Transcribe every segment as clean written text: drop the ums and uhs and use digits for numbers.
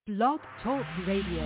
Blog Talk Radio.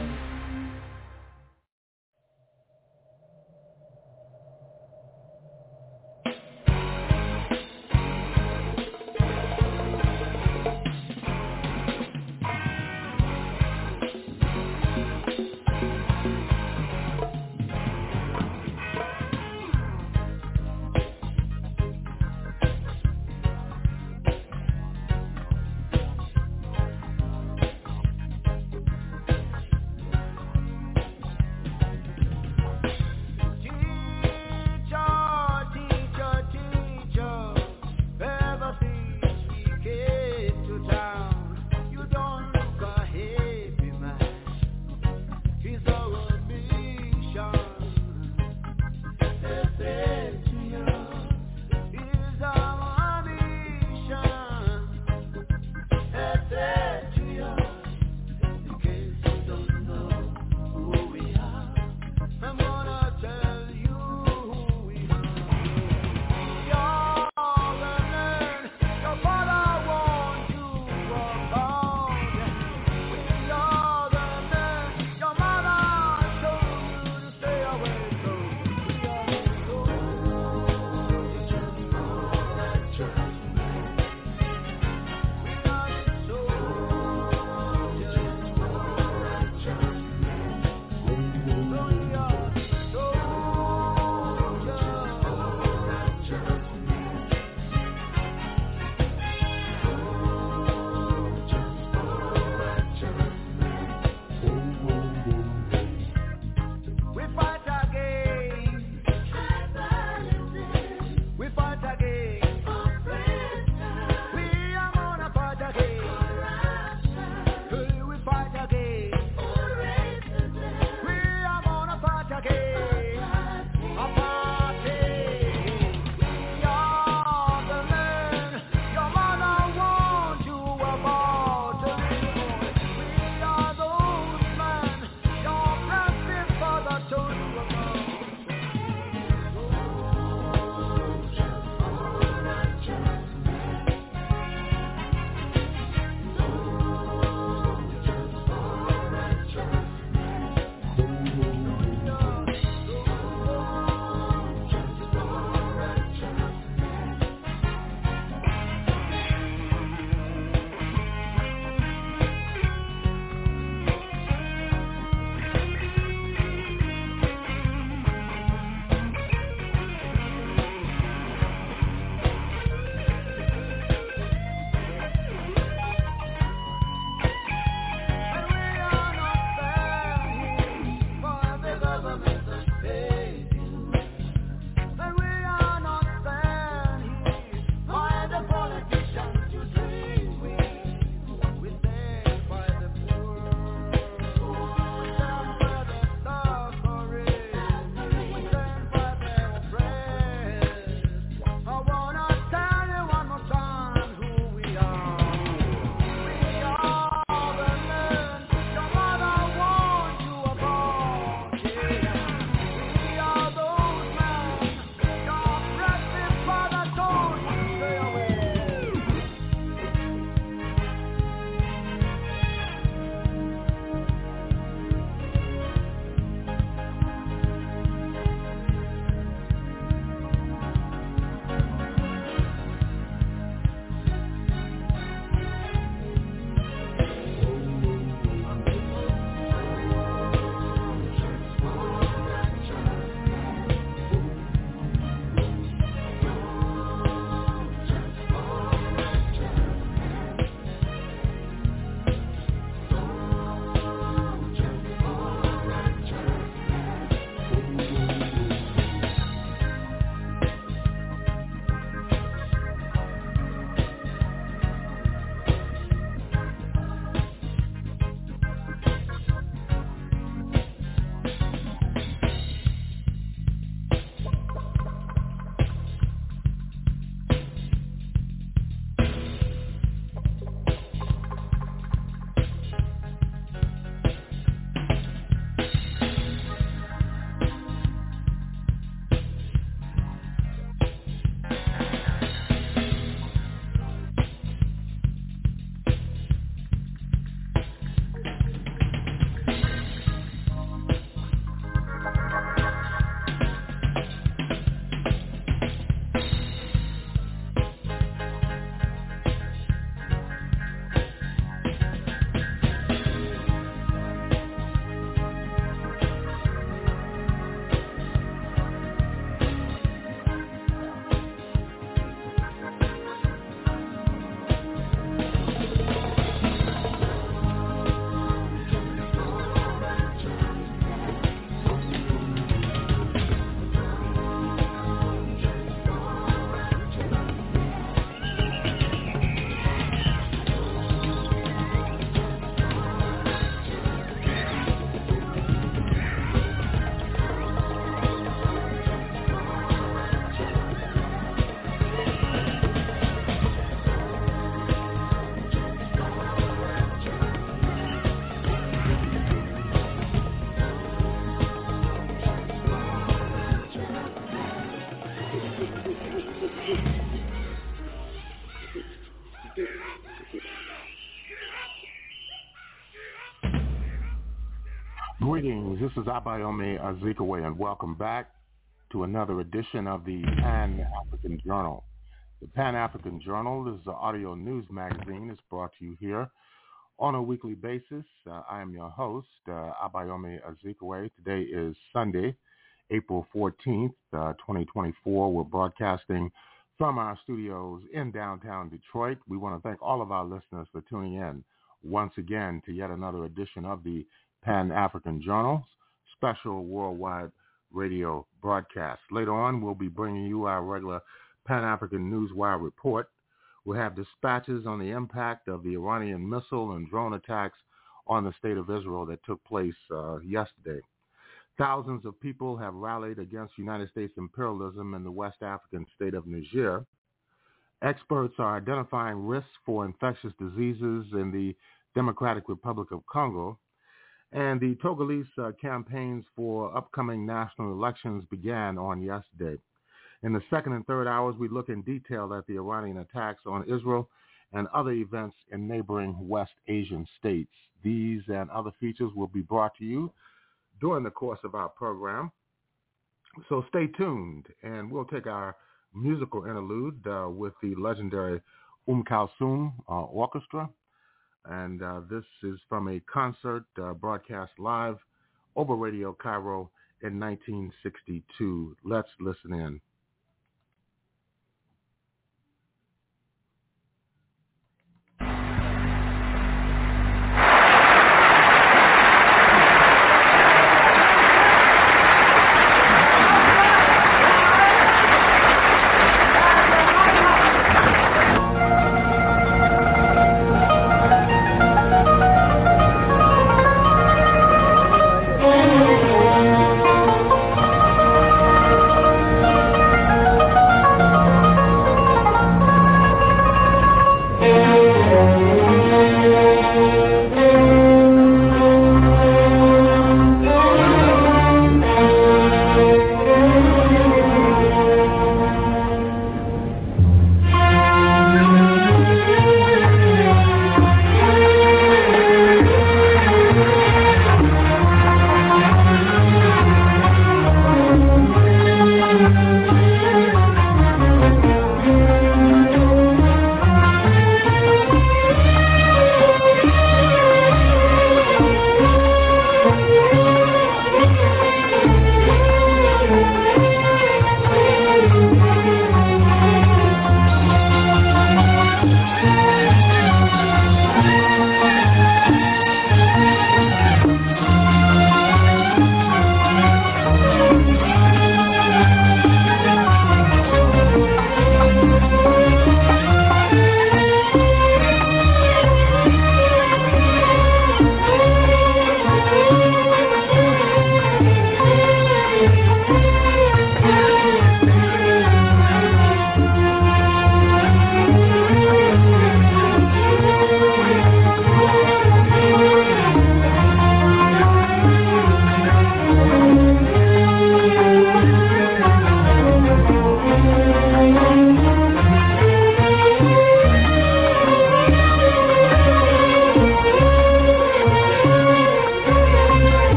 Greetings, this is Abayomi Azikiwe, and welcome back to another edition of the Pan-African Journal. The Pan-African Journal is an audio news magazine. It's brought to you here on a weekly basis. I am your host, Abayomi Azikiwe. Today is Sunday, April 14th, 2024. We're broadcasting from our studios in downtown Detroit. We want to thank all of our listeners for tuning in once again to yet another edition of the Pan-African Journal's special worldwide radio broadcast. Later on, we'll be bringing you our regular Pan-African Newswire report. We'll have dispatches on the impact of the Iranian missile and drone attacks on the state of Israel that took place yesterday. Thousands of people have rallied against United States imperialism in the West African state of Niger. Experts are identifying risks for infectious diseases in the Democratic Republic of Congo. And the Togolese campaigns for upcoming national elections began on yesterday. In the second and third hours, we look in detail at the Iranian attacks on Israel and other events in neighboring West Asian states. These and other features will be brought to you during the course of our program. So stay tuned, and we'll take our musical interlude with the legendary Kulthum Orchestra. And this is from a concert broadcast live over Radio Cairo in 1962. Let's listen in.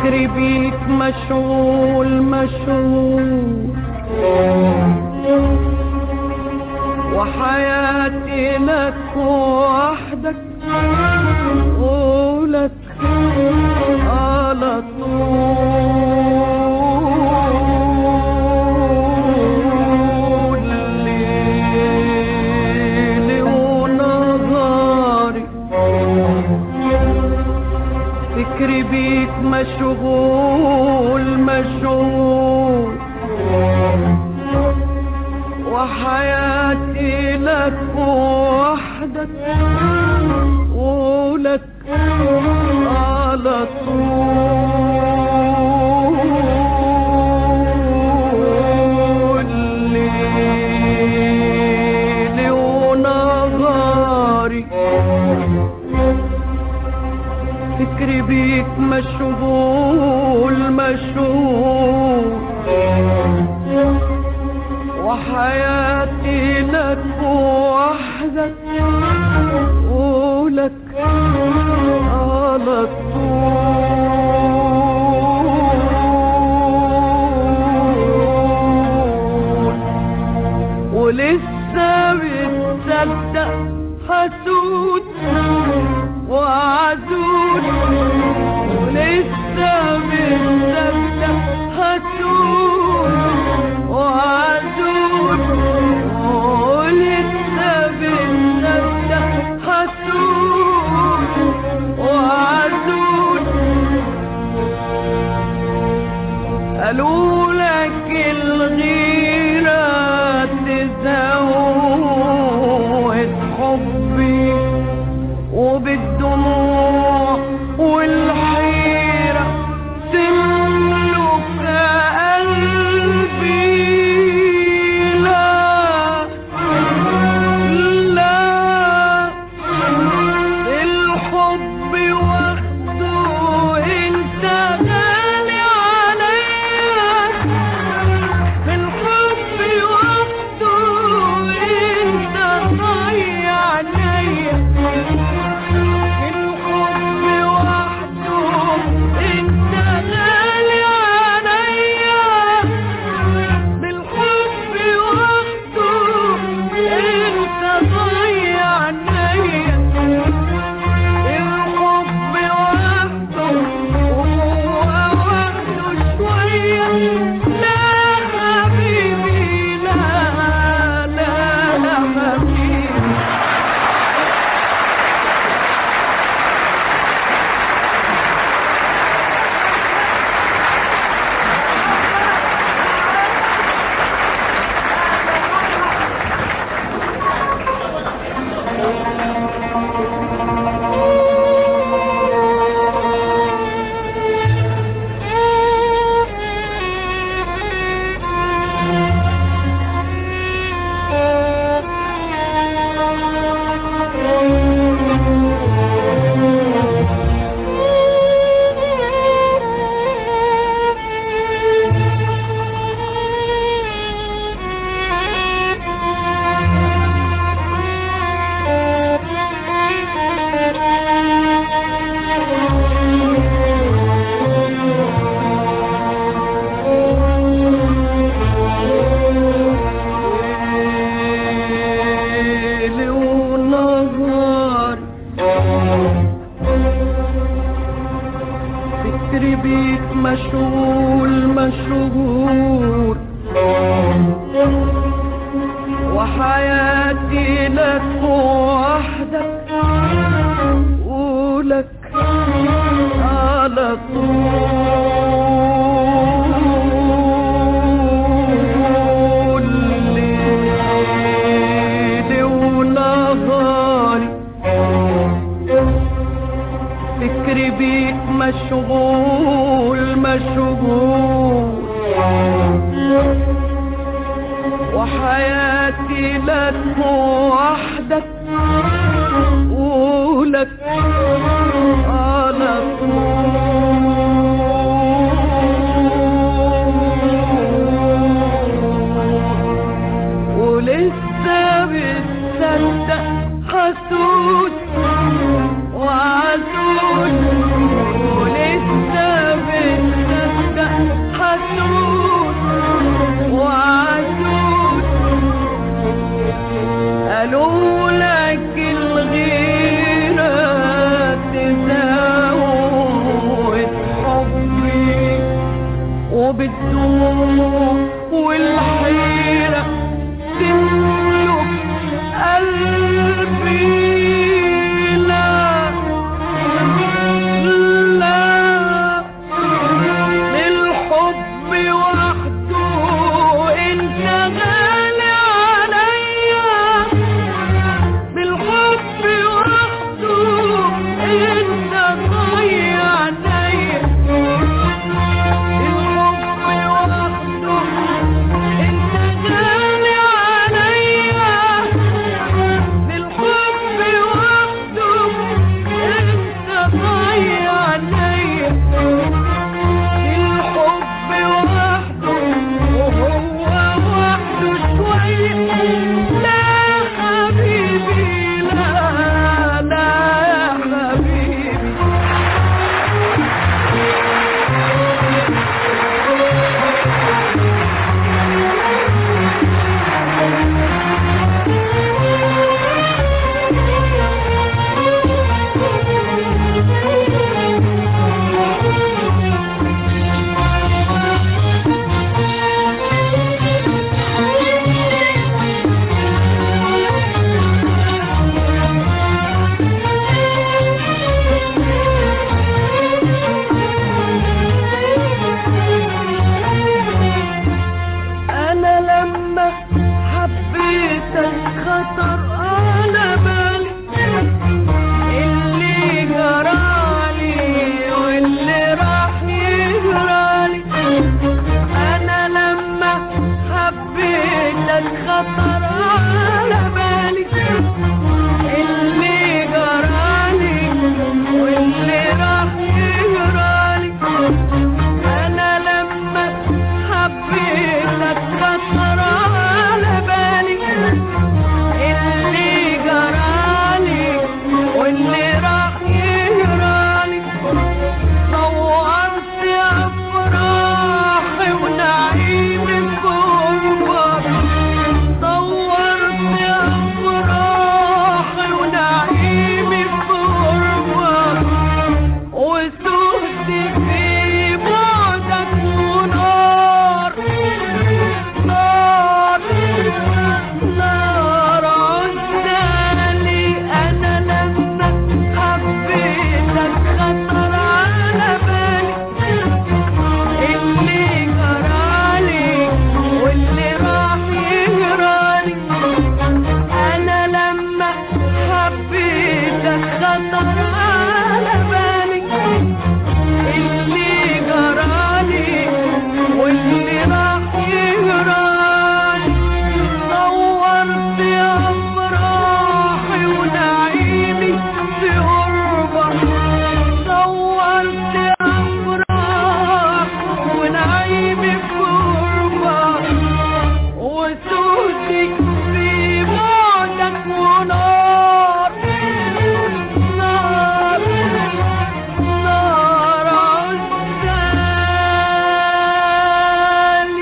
فكري بيك مشغول مشغول وحياتي لك وحدك ولك على طول ليلي ونهاري فكري بيك مشغول مشغول وحياتي لك وحدك ولك على طول ليلي ونهاري فكري بيك مشغول مشغول وحياتي لك وحدك ولك على طول ولسه بتصدق حسود وعزول ولسه بتصدق حسود وعزول ولسه بتصدق حسود وعزول قالوا لك الغيرة تزود حبي وبالدموع والحيرة تملك قلبي لا لا الحب واخده انت غالي عليا الحب واخده انت ضيع عليا مشغول مشغول وحياتي لك وحدك ولك على طول ليلي ونهاري فكري بيك مشغول مشغول وحياتي لك وحدك ولك على طول ولسه بتصدق حسود وعزول ولسه بتصدق وبتدوم والحيرة تملك قلبي. لا لا للحب وحده انت غالي عليا، بالحب وحده انت ضيع عليا، الحب وحده انت غالي عليا، بالحب وحده انت ضيع عليا، الحب وحده وهو وحده شوية. لا حبيبي لا لا يا حبيبي. أنا لما حبيتك خطر على بالي اللي جرالي واللي راح يجرالي. أنا لما حبيتك خطر على بالي اللي جرالي واللي راح يجرالي. أنا لما حبيتك خطر على بالي اللي جرالي واللي راح يجرالي. صورت أفراحي ونعيمي بغربة، صورت أفراحي ونعيمي بغربة، وسهت في بعدك ونار نار نار عزالي. أنا لما حبيتك خطر على بالي اللي جرالي واللي راح يجرالي. أنا لما حبيتك خطر على بالي اللي جرالي واللي راح يجرالي. صورت أفراحي ونعيمي في غربة، صورت أفراحي ونعيمي في غربة، وسهتك في بعدك ونار نار نار عزالي.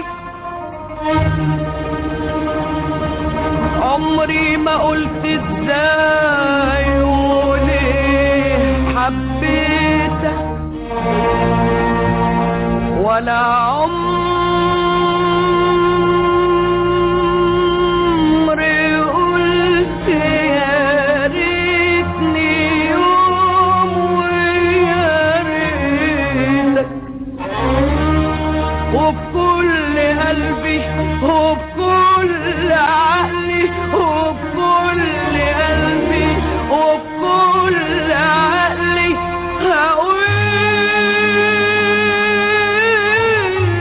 عمري ما قلت ازاي وليه حبيتك، ولا عمري قلت يا ريتني يوم ويا ريتك. وبكل قلبي وبكل عقلي وبكل قلبي وبكل عقلي هقول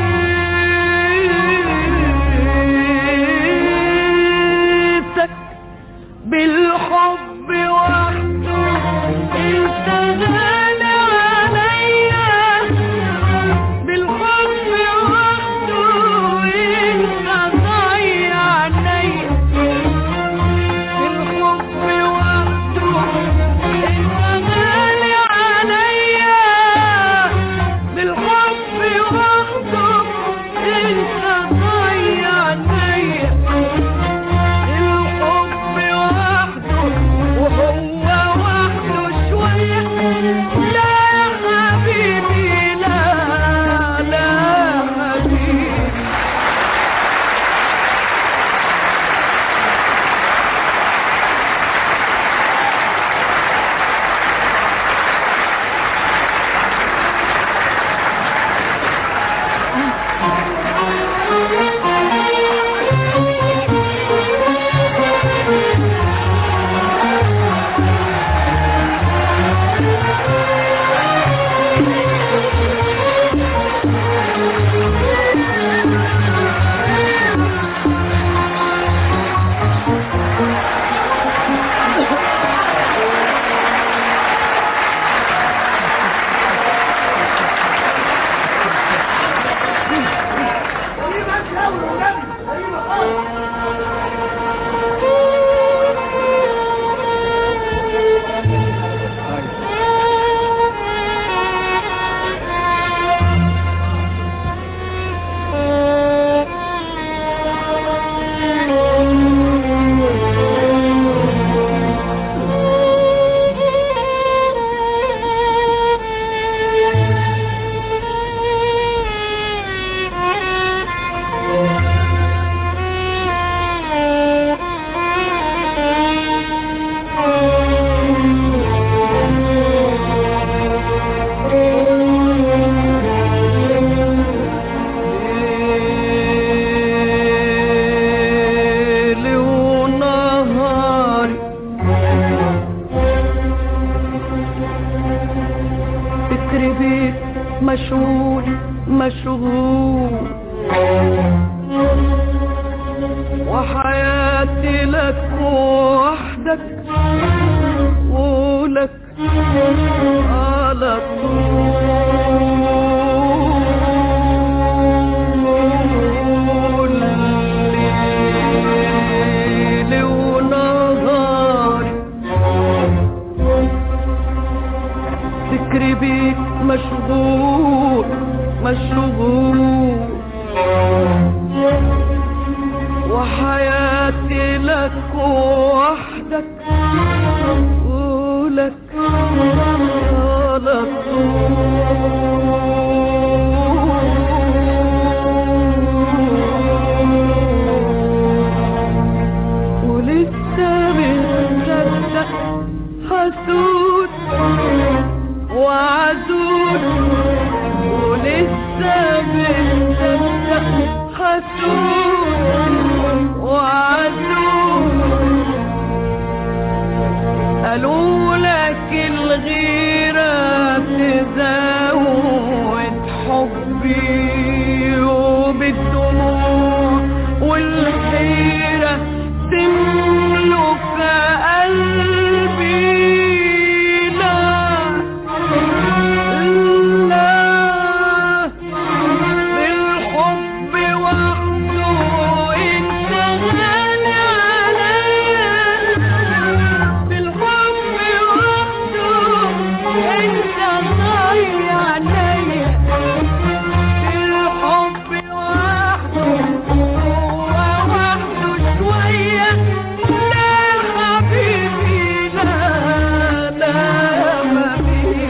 مشغول مشغول وحياتي لك وحدك ولك على طول ليلي ونهاري فكري بيك مشغول مشغول وحياتي لك وحدك ولك على طول ولسه مصدق حسود وعزول ولسه مصدق حسود وعزول قالوا لك الغيرة تزود حبي وبالدموع والحيرة تملك قلبي لا لا بالحب وحده انت غالي عليا بالحب وحده انت غالي عليا بالحب وحده هو وحده شوية لا حبيبي لا لا حبيبي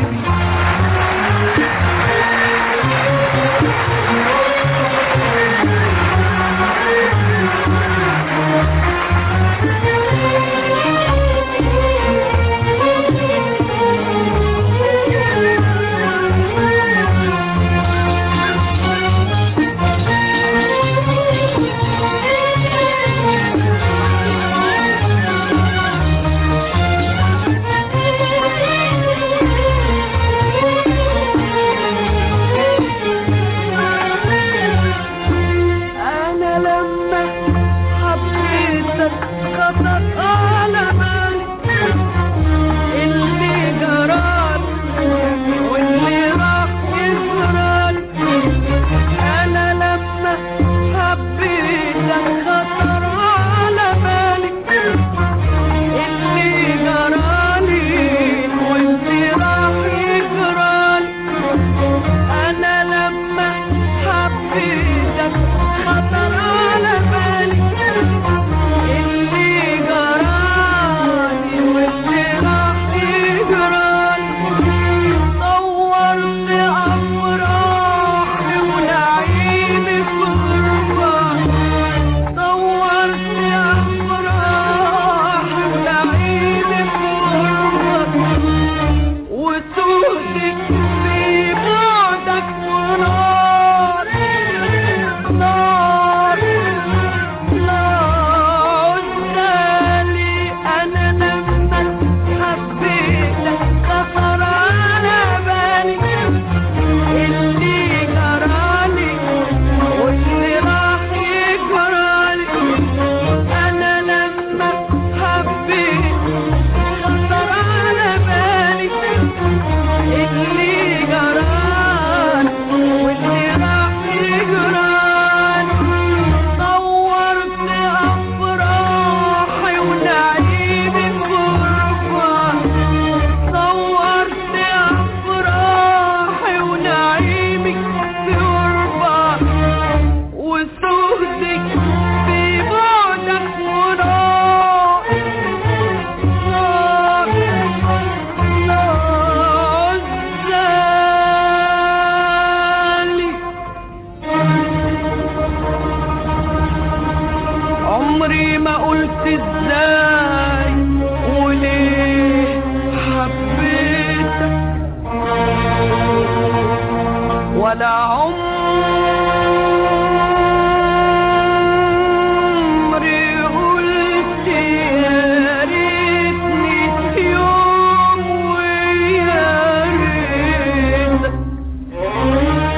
أنا لما حبيتك خطر على بالي اللي جرالي واللي راح يجرالي أنا لما حبيتك خطر على بالي اللي جرالي واللي راح يجرالي أنا لما حبيتك خطر على بالي اللي جرالي واللي راح يجرالي صورت أفراحي ونعيمي في غربة صورت أفراحي ونعيمي في غربة وسودك في بعدك ونار نار نار عزالي أنا لما حبيتك خطر على بالي اللي جرالي واللي راح يجرالي أنا لما حبيتك خطر على بالي اللي جرالي واللي راح يجرالي صورت أفراحي ونعيمي في غربة صورت أفراحي ونعيمي في غربة وسودك في بعدك ونار نار نار عزالي عمري ما قلت ازاي وليه حبيتك ولا عمري قلت يا ريتني يوم ويا ريتك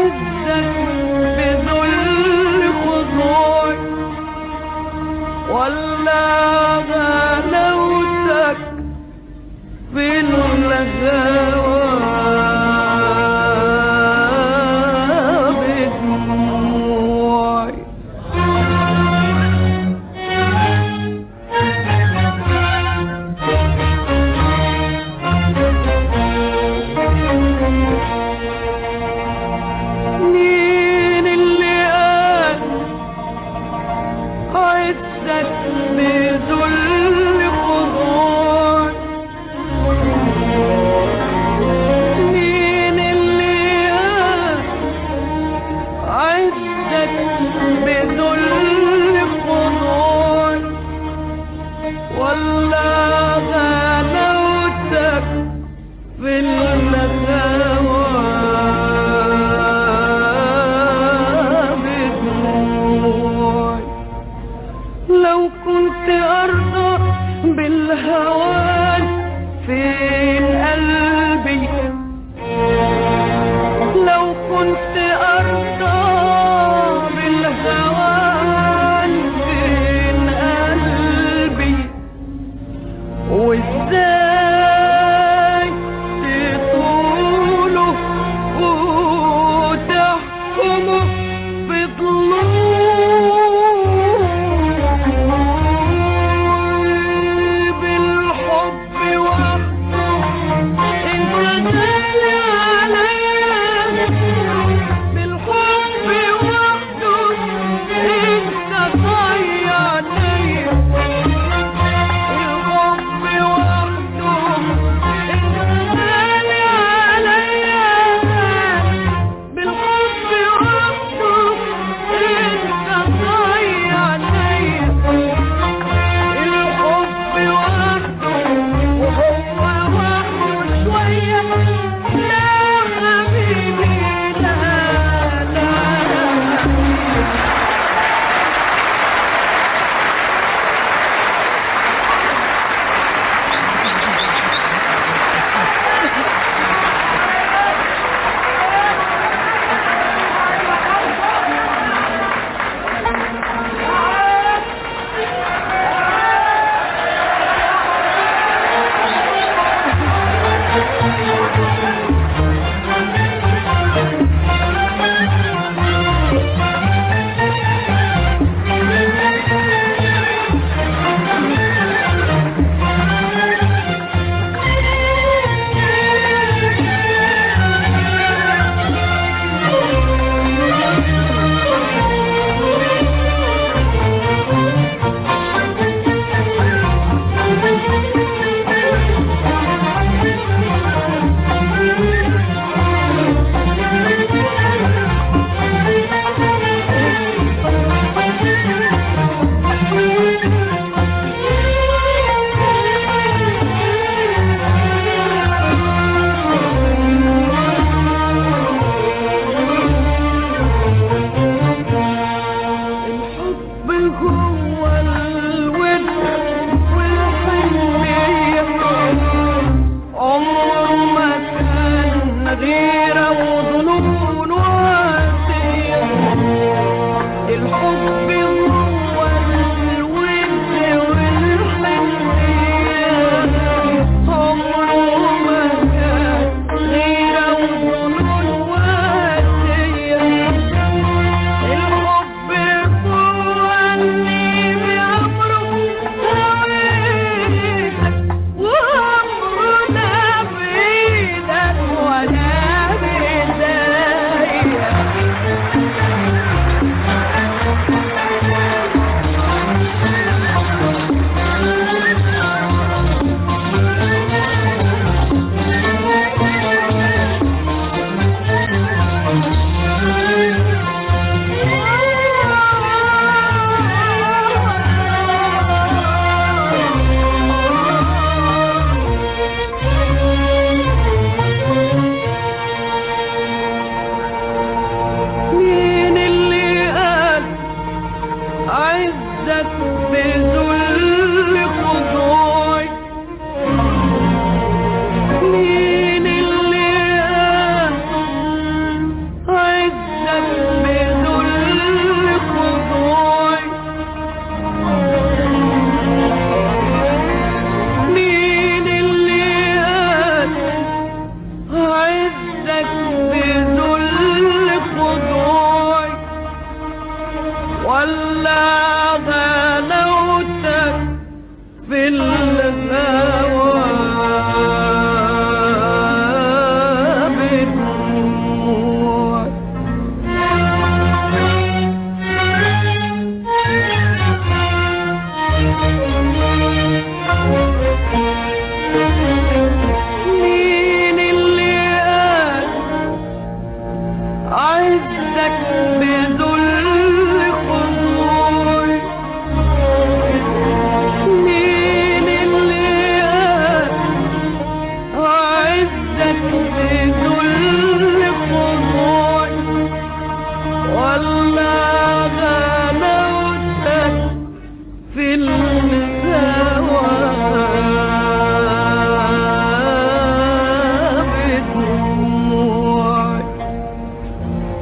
عزك بذل خضوعي ولا غلاوتك في الهوى بدموعي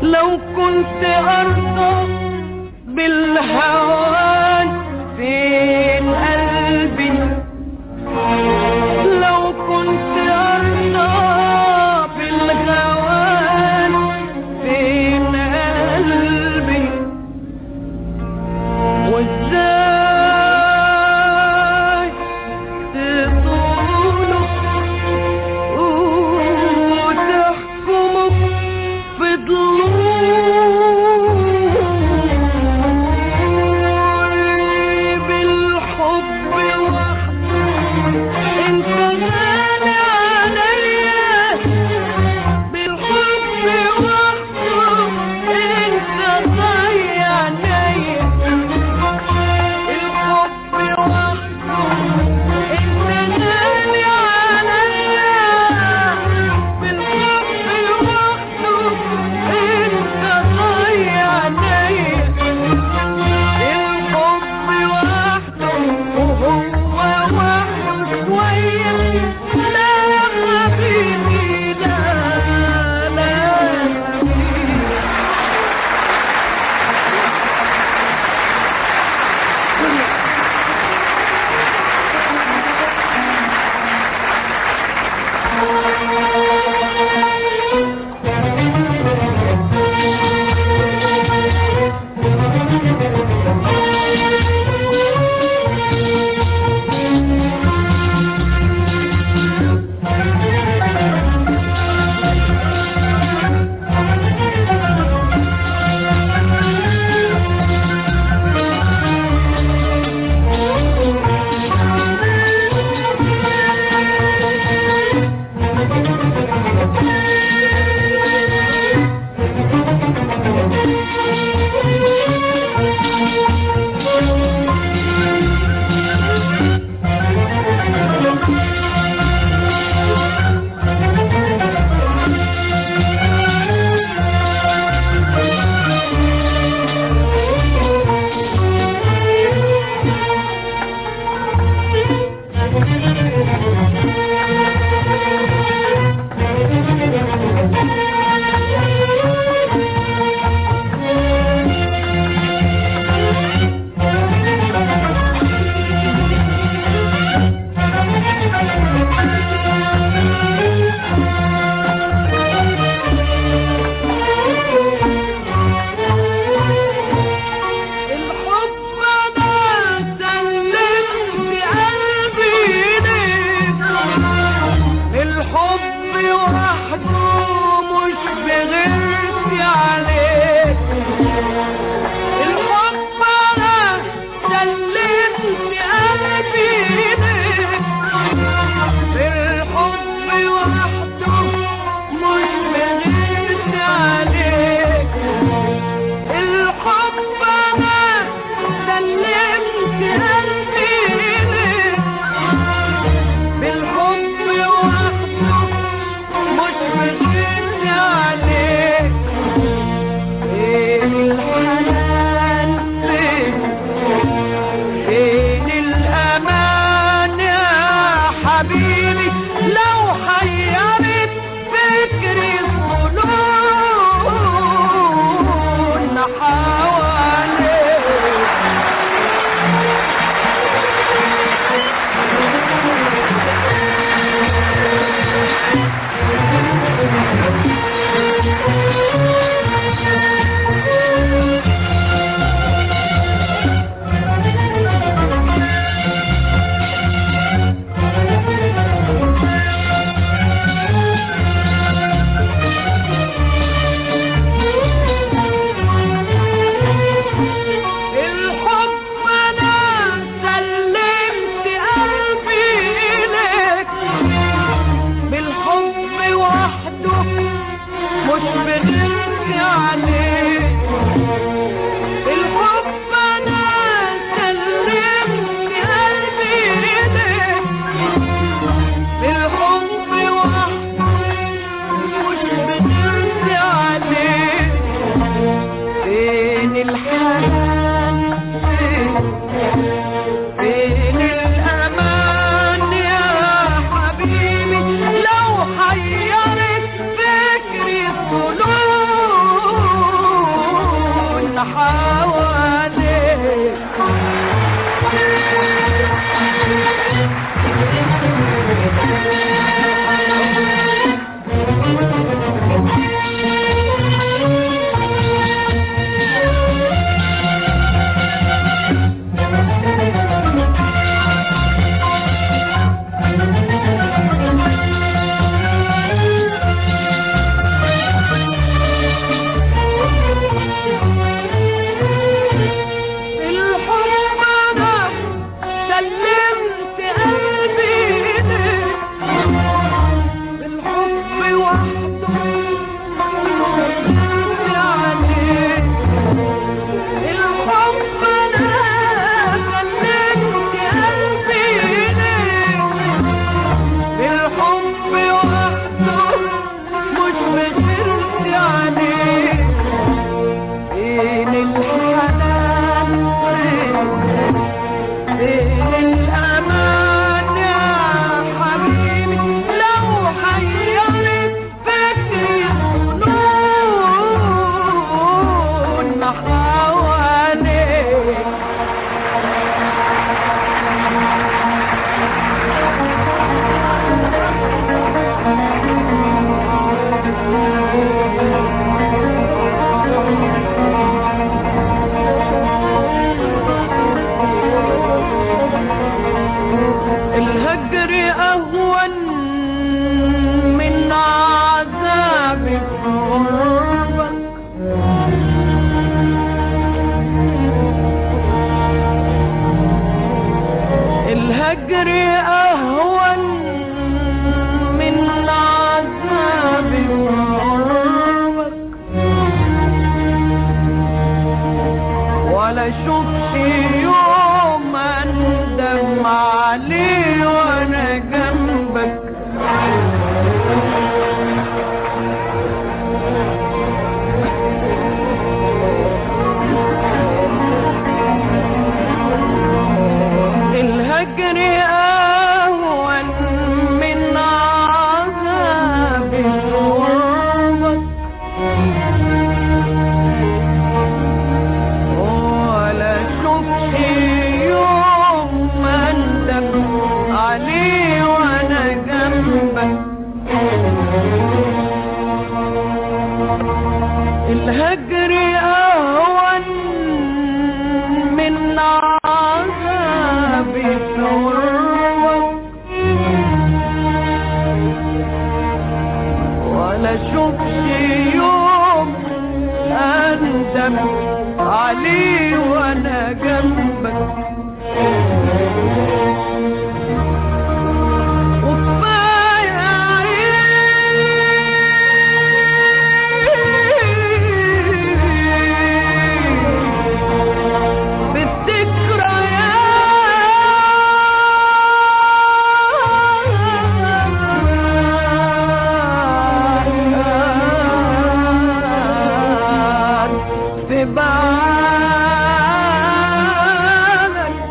لو كنت أرضى بالهوان فين قلبي، لو كنت أرضى بالهوان فين قلبي، وازاي تطولوا وتحكموا في ضلوعي بالحب وحده، انت غالي عليا بالحب وحده، انت ضيعني الحب وحده، انت غالي عليا بالحب وحده، انت ضيعني الحب وحده، وهو وحده شوية. لا يا حبيبي لا لا حبيبي. اشوفش يوم اندم عليه وانا جنبك. الهجر اهون من عذاب الغربة، ولا شوفش يوم اندم عليه وانا جنبك. الهجر اهون من عذاب الغربة، ولا شوفش يوم اندم عليه وانا جنبك. بعدك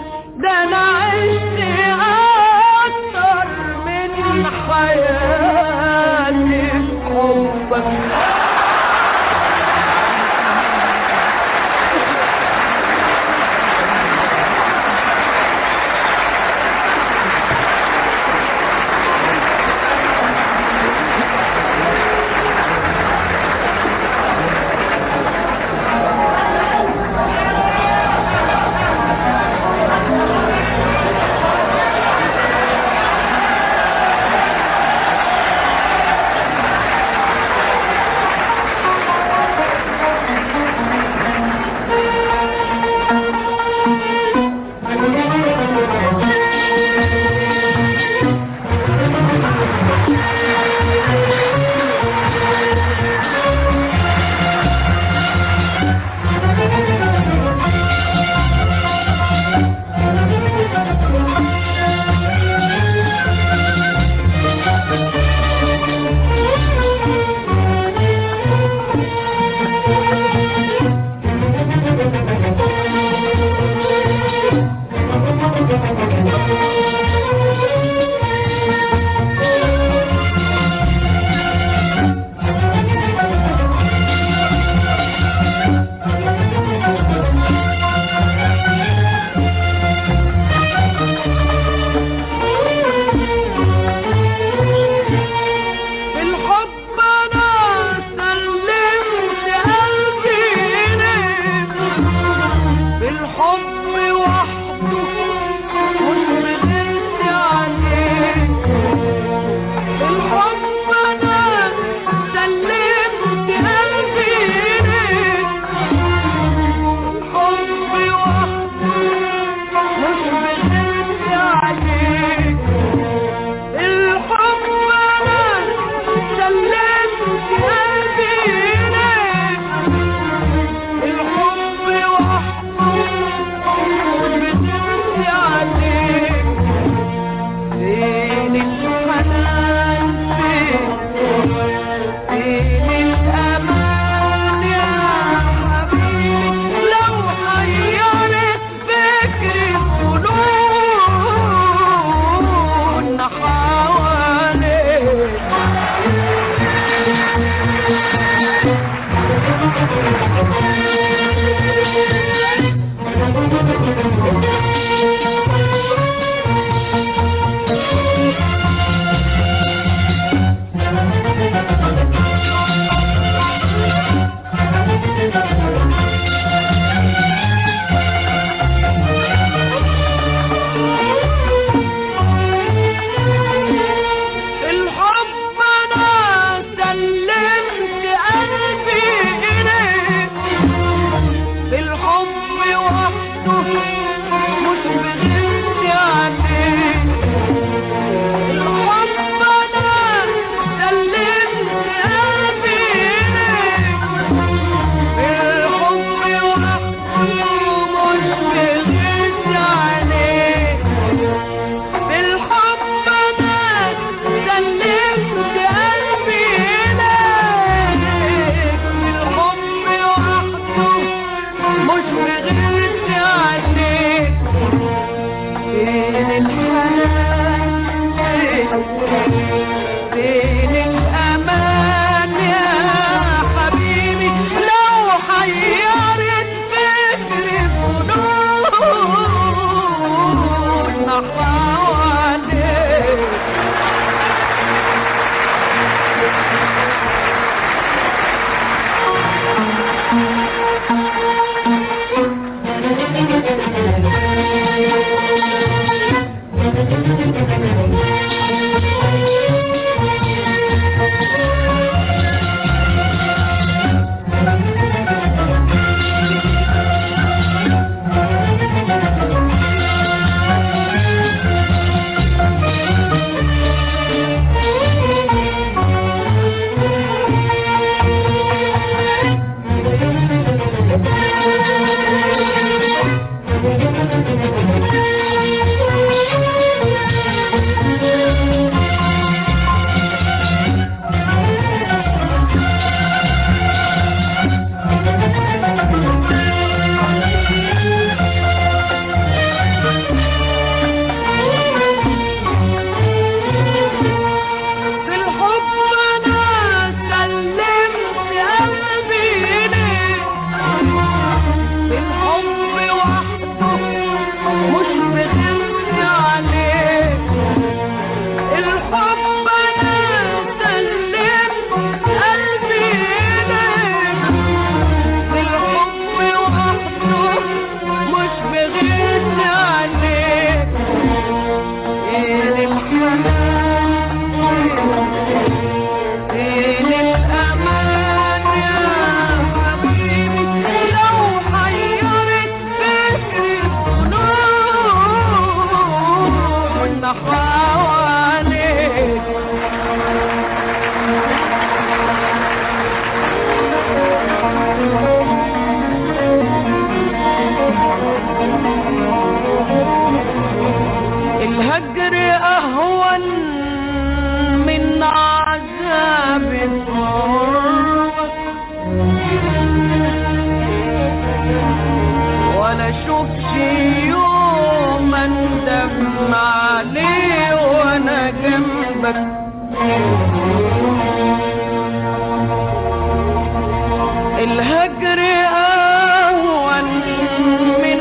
الهجر أهون من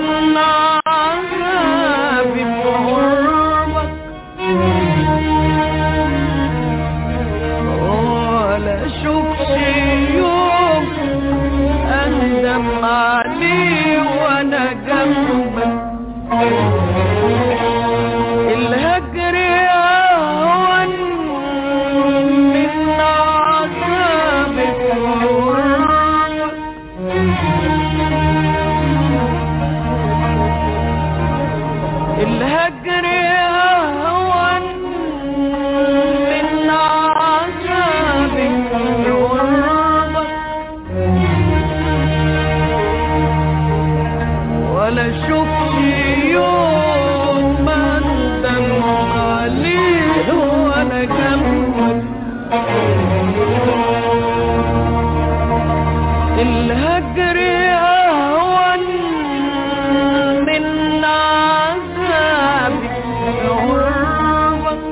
عذاب غربك، ولا شوفش يوم أندم عليه وأنا جنبك. الهجر أهون من عذاب غربك، الهجر أهون من عذاب غربك، ولا شوفش يوم أندم عليه وأنا جنبك. الهجر أهون من عذاب غربك،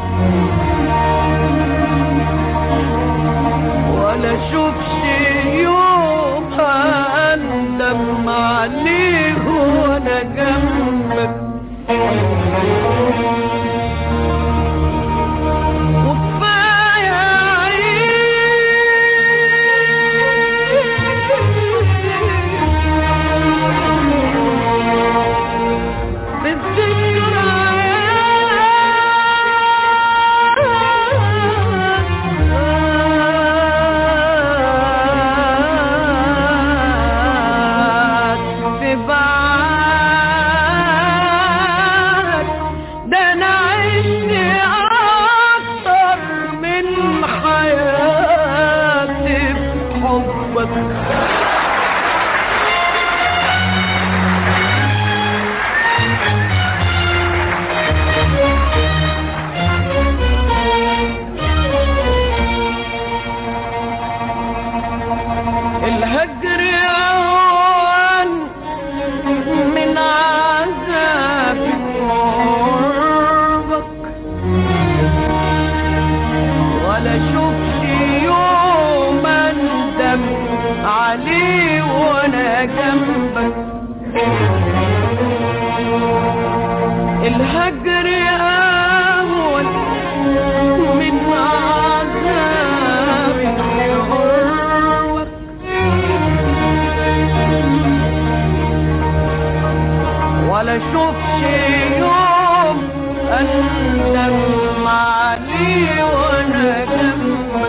ولا شوفش يوم أندم عليه وأنا جنبك. الهجر أهون من عذاب غربك، ولا شوفش يوم أندم عليه وأنا جنبك. الهجر أهون من عذاب غربك، ولا شوفش يوم أندم عليه وأنا جنبك.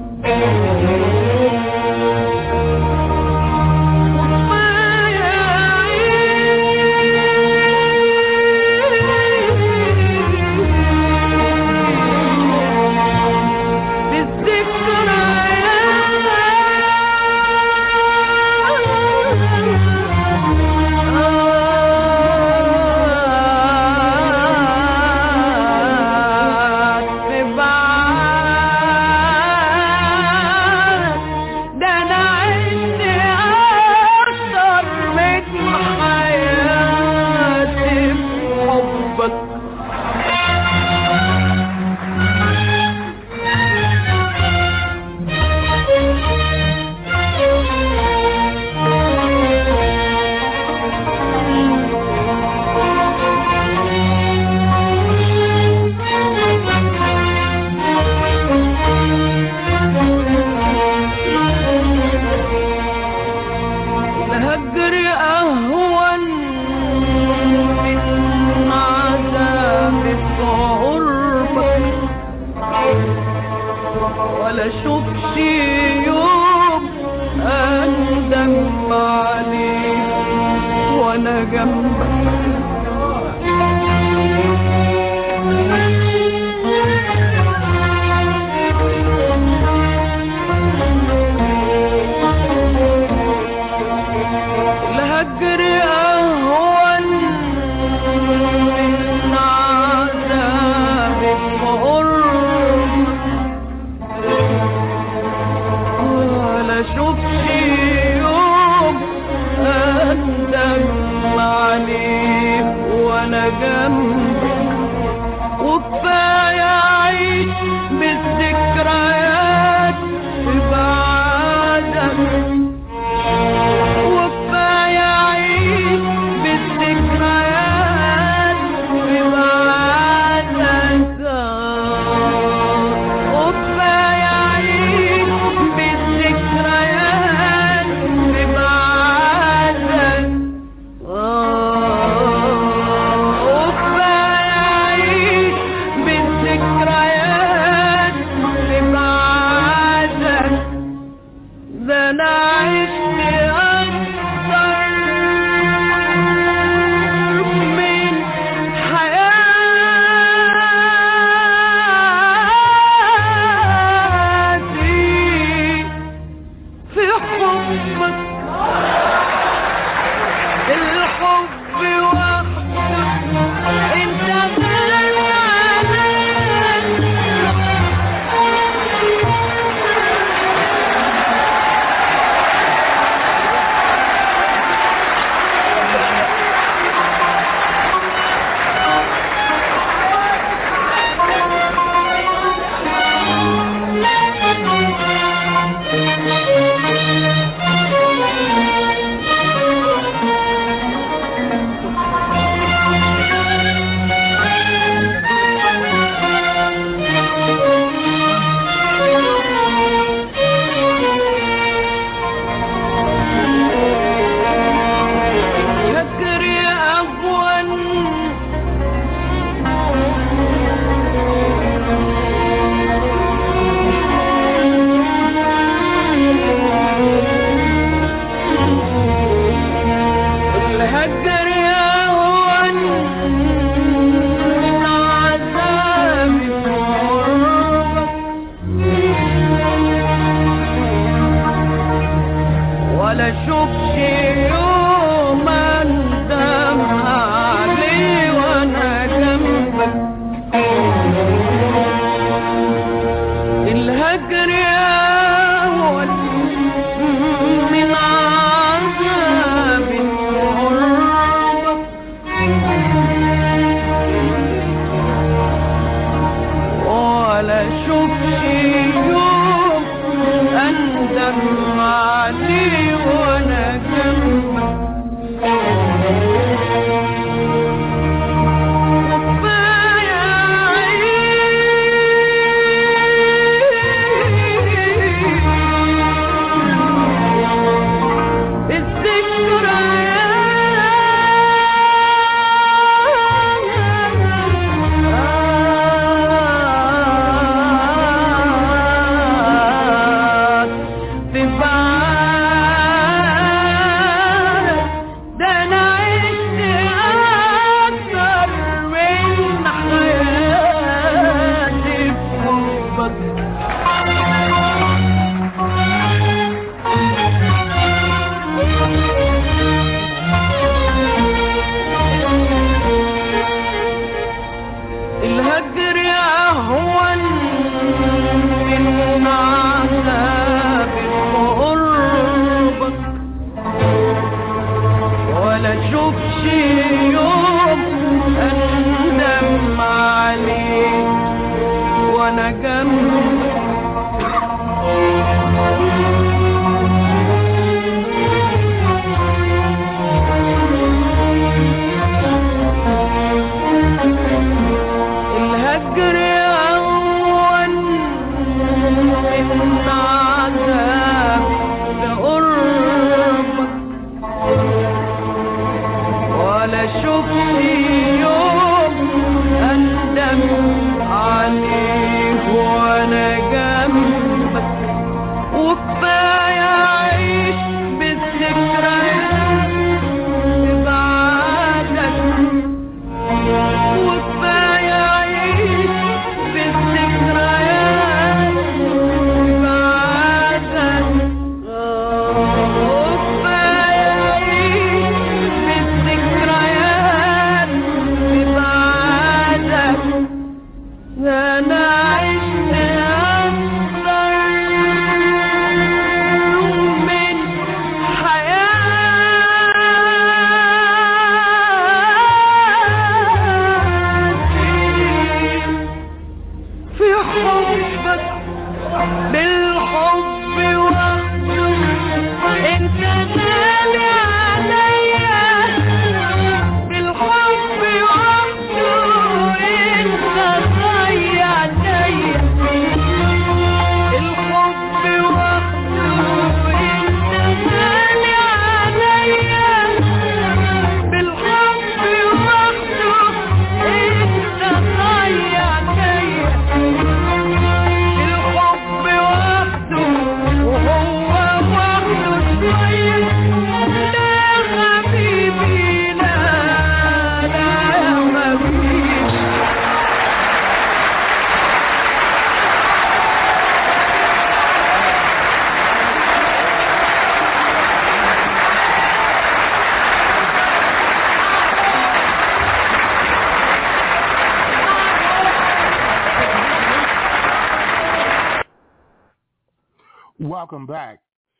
الهجر أهون من عذاب غربك، ولا شوفش يوم أندم عليه وأنا جنبك. الهجر أهون من عذاب غربك، ولا شوفش يوم أندم عليه عشت أكتر من حياتي في حبك. الحب وحده انت غالي ولا شوفش يوم اندم عليه وانا جنبك. الهجر اهون من عذاب قربك. ولا شوفش يوم اندم عليه وانا جنبك. welcome back.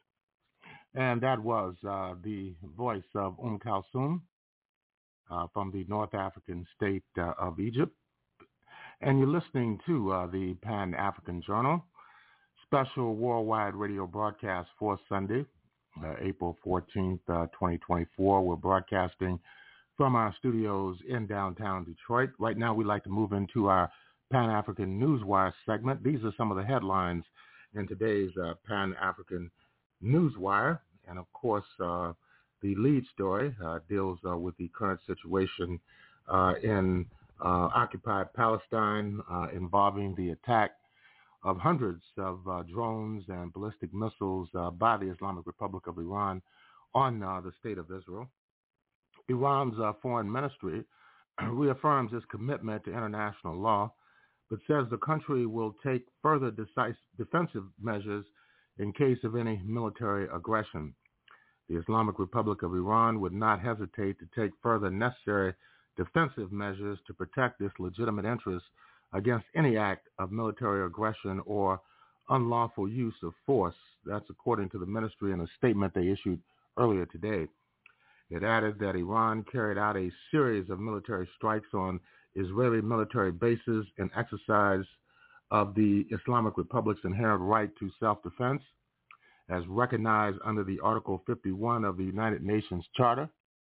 And that was the voice of Kulthum from the North African state of Egypt. And you're listening to the Pan-African Journal, special worldwide radio broadcast for Sunday, April 14th, 2024. We're broadcasting from our studios in downtown Detroit. Right now, we'd like to move into our Pan-African Newswire segment. These are some of the headlines in today's Pan-African Newswire. And, of course, the lead story deals with the current situation in occupied Palestine involving the attack of hundreds of drones and ballistic missiles by the Islamic Republic of Iran on the state of Israel. Iran's foreign ministry reaffirms its commitment to international law, but says the country will take further defensive measures in case of any military aggression. The Islamic Republic of Iran would not hesitate to take further necessary defensive measures to protect its legitimate interests against any act of military aggression or unlawful use of force. That's according to the ministry in a statement they issued earlier today. It added that Iran carried out a series of military strikes on Israeli military bases in exercise of the Islamic Republic's inherent right to self-defense, as recognized under the Article 51 of the United Nations Charter.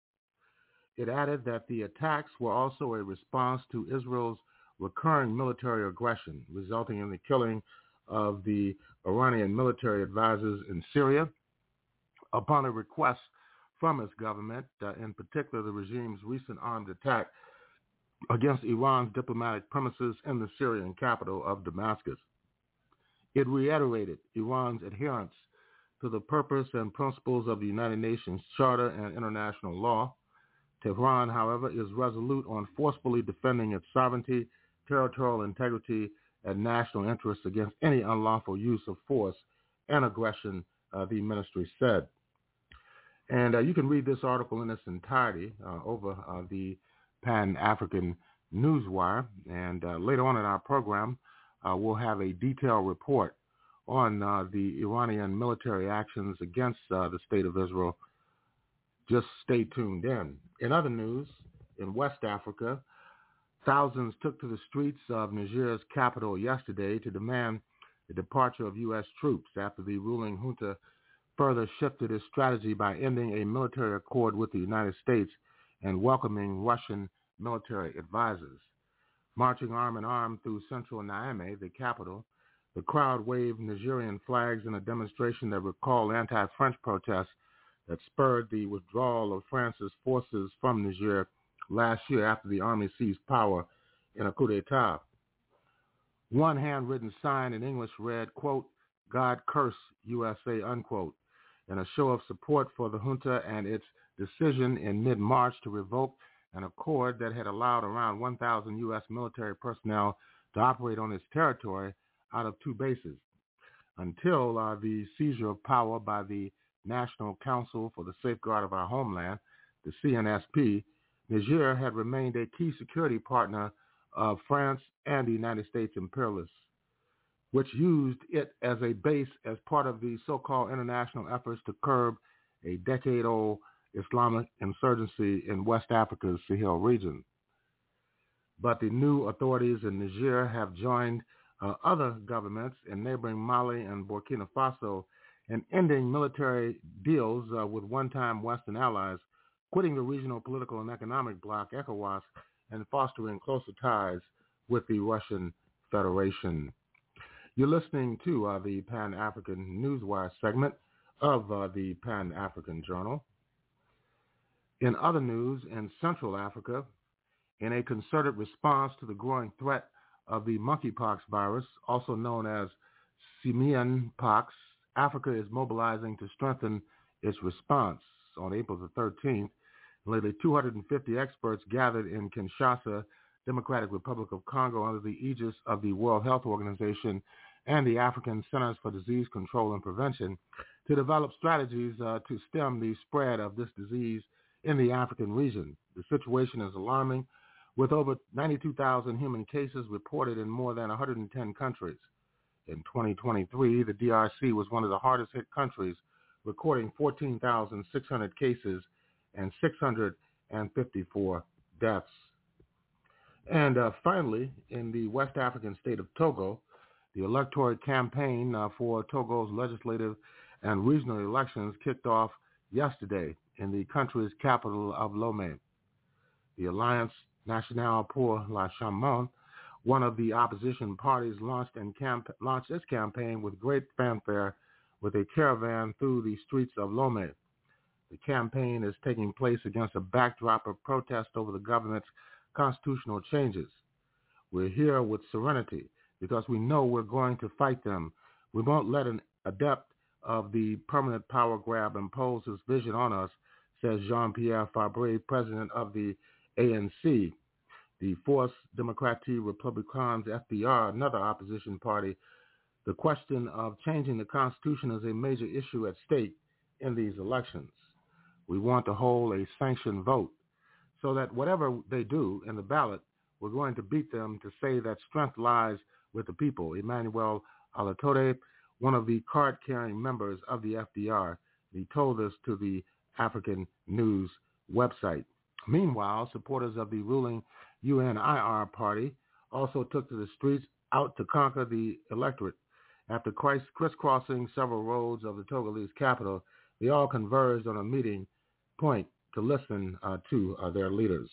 It added that the attacks were also a response to Israel's recurring military aggression, resulting in the killing of the Iranian military advisors in Syria upon a request from its government, in particular the regime's recent armed attack against Iran's diplomatic premises in the Syrian capital of Damascus. It reiterated Iran's adherence to the purpose and principles of the United Nations Charter and international law. Tehran, however, is resolute on forcefully defending its sovereignty, territorial integrity, and national interests against any unlawful use of force and aggression, the ministry said. And you can read this article in its entirety over the Pan-African Newswire. And later on in our program, we'll have a detailed report on the Iranian military actions against the state of Israel. Just stay tuned in. In other news, in West Africa, thousands took to the streets of Niger's capital yesterday to demand the departure of U.S. troops after the ruling junta further shifted its strategy by ending a military accord with the United States and welcoming Russian military advisors. Marching arm in arm through central Niamey, the capital, the crowd waved Nigerian flags in a demonstration that recalled anti-French protests that spurred the withdrawal of France's forces from Niger last year after the army seized power in a coup d'etat. One handwritten sign in English read, quote, "God curse USA," unquote, in a show of support for the junta and its decision in mid-March to revoke an accord that had allowed around 1,000 U.S. military personnel to operate on its territory out of two bases. Until the seizure of power by the National Council for the Safeguard of Our Homeland, the CNSP, Niger had remained a key security partner of France and the United States imperialists, which used it as a base as part of the so-called international efforts to curb a decade-old Islamic insurgency in West Africa's Sahel region. But the new authorities in Niger have joined other governments in neighboring Mali and Burkina Faso in ending military deals with one-time Western allies, quitting the regional political and economic bloc, ECOWAS, and fostering closer ties with the Russian Federation. You're listening to the Pan-African Newswire segment of the Pan-African Journal. In other news, in Central Africa, in a concerted response to the growing threat of the monkeypox virus, also known as simian pox, Africa is mobilizing to strengthen its response. On April the 13th, nearly 250 experts gathered in Kinshasa, Democratic Republic of Congo, under the aegis of the World Health Organization and the African Centers for Disease Control and Prevention to develop strategies to stem the spread of this disease in the African region. The situation is alarming, with over 92,000 human cases reported in more than 110 countries. In 2023, the DRC was one of the hardest hit countries, recording 14,600 cases and 654 deaths. And finally, in the West African state of Togo, the electoral campaign for Togo's legislative and regional elections kicked off yesterday in the country's capital of Lomé. The Alliance Nationale pour la Changement, one of the opposition parties, launched its campaign with great fanfare with a caravan through the streets of Lomé. The campaign is taking place against a backdrop of protest over the government's constitutional changes. We're here with serenity because we know we're going to fight them. We won't let an adept of the permanent power grab impose his vision on us, says Jean-Pierre Fabre, president of the ANC. The Force Démocratique Républicaine, FDR, another opposition party, the question of changing the Constitution is a major issue at stake in these elections. We want to hold a sanctioned vote so that whatever they do in the ballot, we're going to beat them to say that strength lies with the people. Emmanuel Alatode, one of the card-carrying members of the FDR, he told this to the African News website. Meanwhile, supporters of the ruling UNIR party also took to the streets out to conquer the electorate. After crisscrossing several roads of the Togolese capital, they all converged on a meeting point to listen to their leaders.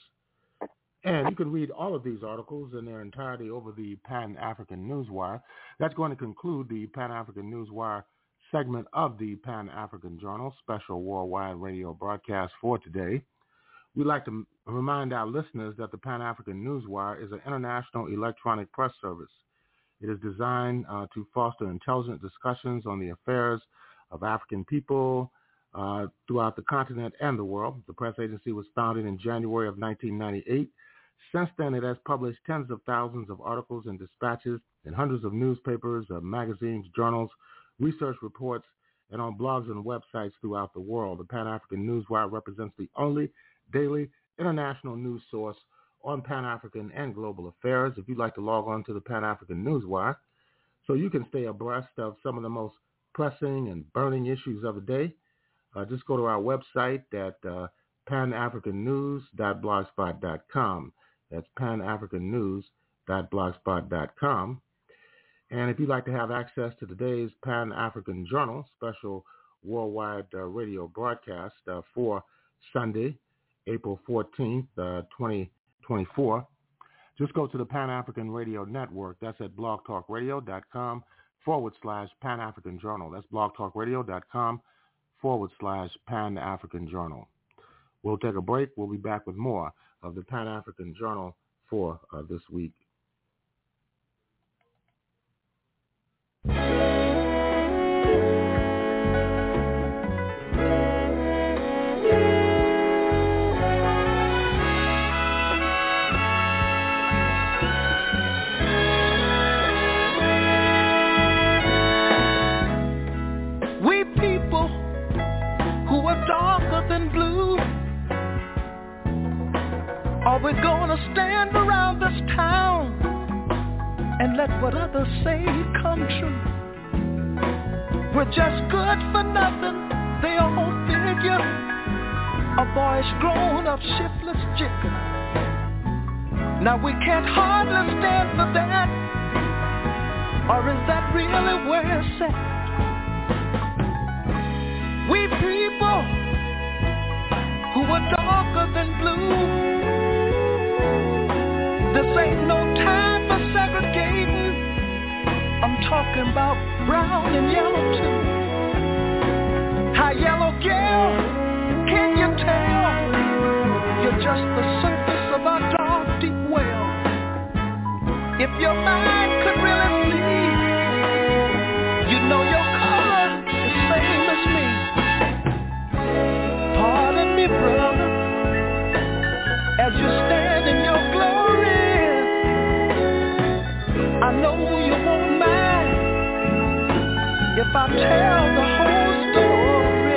And you can read all of these articles in their entirety over the Pan-African Newswire. That's going to conclude the Pan-African Newswire segment of the Pan-African Journal special worldwide radio broadcast for today. We'd like to remind our listeners that the Pan-African Newswire is an international electronic press service. It is designed to foster intelligent discussions on the affairs of African people throughout the continent and the world. The press agency was founded in January of 1998. Since then, it has published tens of thousands of articles and dispatches in hundreds of newspapers, magazines, journals, research reports, and on blogs and websites throughout the world. The Pan-African Newswire represents the only daily international news source on Pan-African and global affairs. If you'd like to log on to the Pan-African Newswire so you can stay abreast of some of the most pressing and burning issues of the day, just go to our website at panafricannews.blogspot.com. That's panafricannews.blogspot.com. And if you'd like to have access to today's Pan-African Journal special worldwide radio broadcast for Sunday, April 14th, 2024, just go to the Pan-African Radio Network. That's at blogtalkradio.com/Pan-African Journal. That's blogtalkradio.com/Pan-African Journal. We'll take a break. We'll be back with more of the Pan-African Journal for this week. We people who are darker than blue, are we gonna stand around this town and let what others say come true? We're just good for nothing, they all figure. A boyish grown-up shiftless jigger. Now we can't hardly stand for that. Or is that really where it's at? We people who are darker than blue, this ain't no time for segregating. I'm talking about brown and yellow too. Hi, yellow girl, can you tell? You're just the surface of our dark, deep well. If your mind could really see, you know your color is same as me. Pardon me, brother, as you stand in your glory. I know you won't mind if I tell the whole story.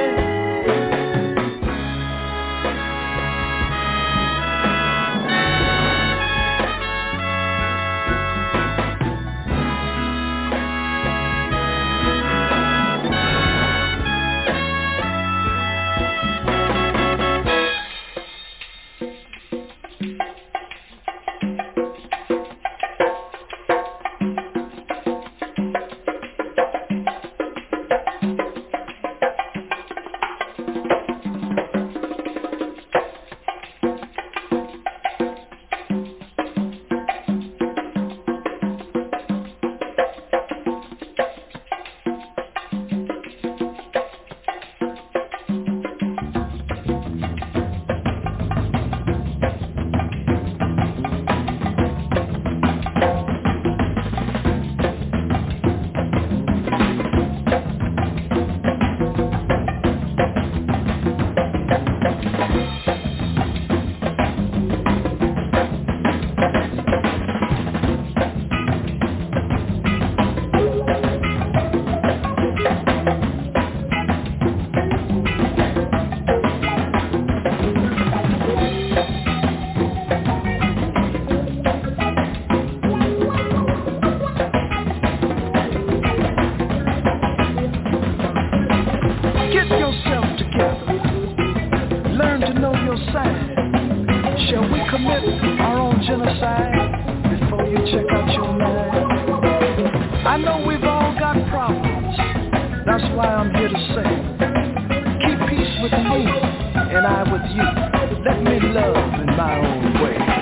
little sign. Shall we commit our own genocide before you check out your mind? I know we've all got problems. That's why I'm here to say, keep peace with me and I with you. Let me love in my own way.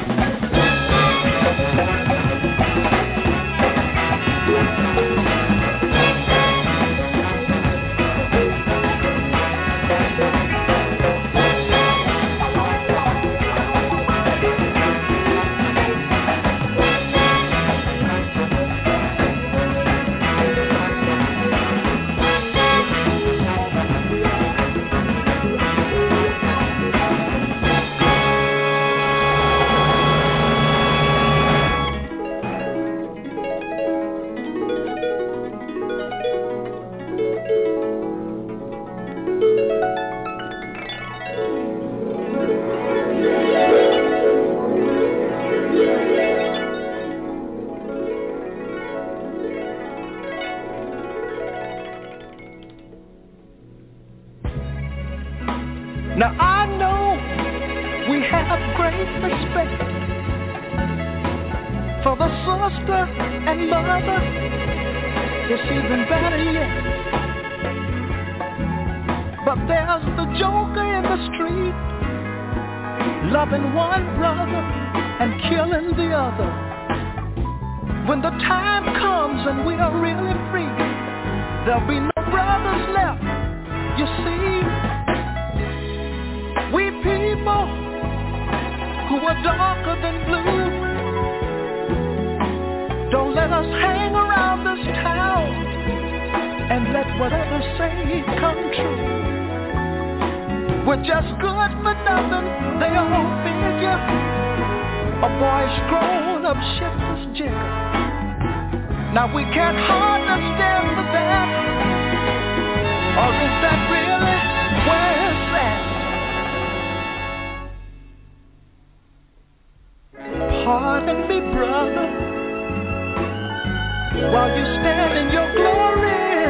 Now I know we have great respect for the sister and mother. It's even better yet. But there's the joker in the street, loving one brother and killing the other. When the time comes and we are really free, there'll be no brothers left, you see. We people who are darker than blue, don't let us hang around this town and let whatever say come true. We're just good for nothing, they all figure. A boy's grown up shiftless jigger. Now we can't hardly stand for that, or is that really where it's at? Pardon me, brother, while you stand in your glory.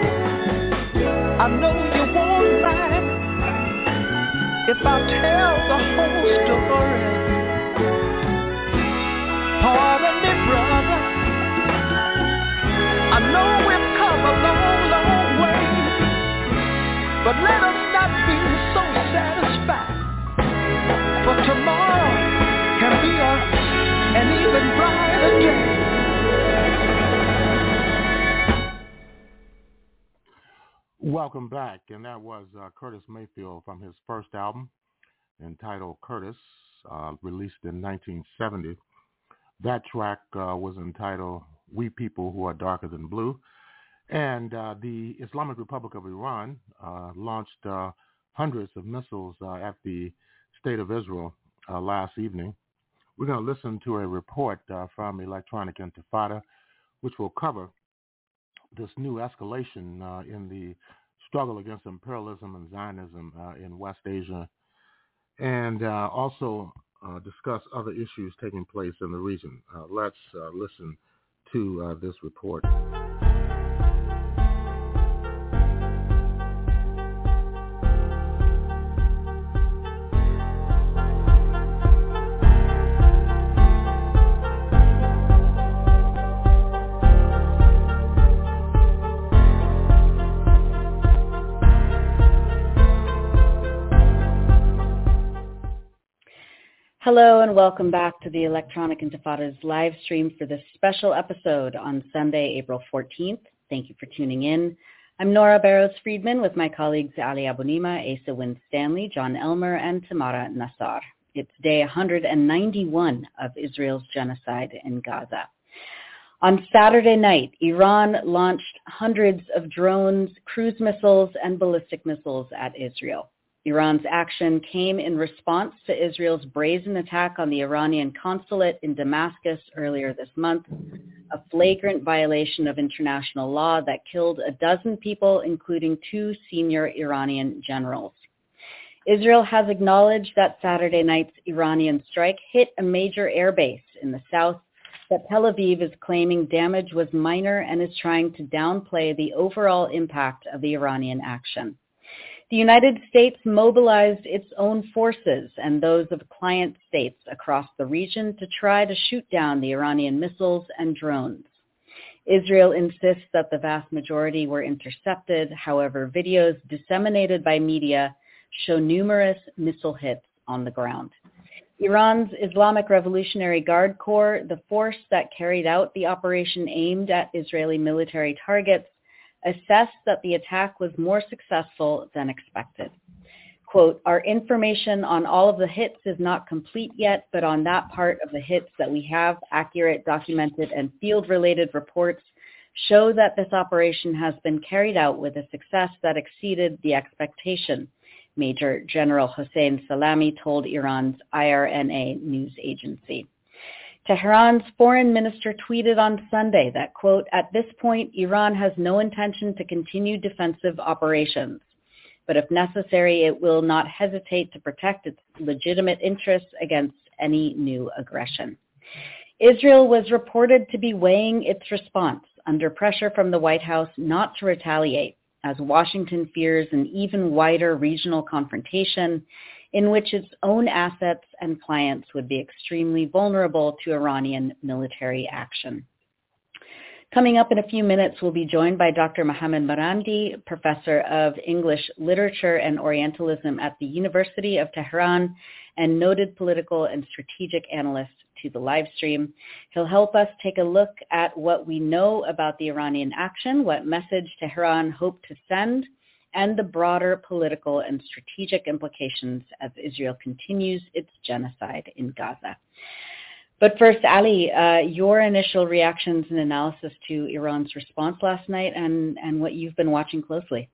I know you won't mind if I tell the whole story. Pardon me, brother, I know we've come a long, long way, but let us not be so satisfied, for tomorrow can be an even brighter day. Welcome back, and that was Curtis Mayfield from his first album entitled Curtis, released in 1970. That track was entitled We People Who Are Darker Than Blue, and the Islamic Republic of Iran launched hundreds of missiles at the State of Israel last evening. We're going to listen to a report from Electronic Intifada, which will cover this new escalation in the struggle against imperialism and Zionism in West Asia, and also discuss other issues taking place in the region. Let's listen to this report. Hello and welcome back to the Electronic Intifada's live stream for this special episode on Sunday, April 14th. Thank you for tuning in. I'm Nora Barrows-Friedman with my colleagues Ali Abunimah, Asa Wynne-Stanley, John Elmer, and Tamara Nassar. It's day 191 of Israel's genocide in Gaza. On Saturday night, Iran launched hundreds of drones, cruise missiles, and ballistic missiles at Israel. Iran's action came in response to Israel's brazen attack on the Iranian consulate in Damascus earlier this month, a flagrant violation of international law that killed a dozen people, including 2 senior Iranian generals. Israel has acknowledged that Saturday night's Iranian strike hit a major airbase in the south, but Tel Aviv is claiming damage was minor and is trying to downplay the overall impact of the Iranian action. The United States mobilized its own forces and those of client states across the region to try to shoot down the Iranian missiles and drones. Israel insists that the vast majority were intercepted. However, videos disseminated by media show numerous missile hits on the ground. Iran's Islamic Revolutionary Guard Corps, the force that carried out the operation aimed at Israeli military targets, assessed that the attack was more successful than expected. Quote, our information on all of the hits is not complete yet, but on that part of the hits that we have, accurate, documented, and field-related reports show that this operation has been carried out with a success that exceeded the expectation, Major General Hossein Salami told Iran's IRNA news agency. Tehran's foreign minister tweeted on Sunday that, quote, at this point, Iran has no intention to continue defensive operations, but if necessary, it will not hesitate to protect its legitimate interests against any new aggression. Israel was reported to be weighing its response under pressure from the White House not to retaliate, as Washington fears an even wider regional confrontation in which its own assets and clients would be extremely vulnerable to Iranian military action. Coming up in a few minutes, we'll be joined by Dr. Mohammad Marandi, professor of English Literature and Orientalism at the University of Tehran and noted political and strategic analyst to the live stream. He'll help us take a look at what we know about the Iranian action, what message Tehran hoped to send, and the broader political and strategic implications as Israel continues its genocide in Gaza. But first, Ali, your initial reactions and analysis to Iran's response last night and what you've been watching closely.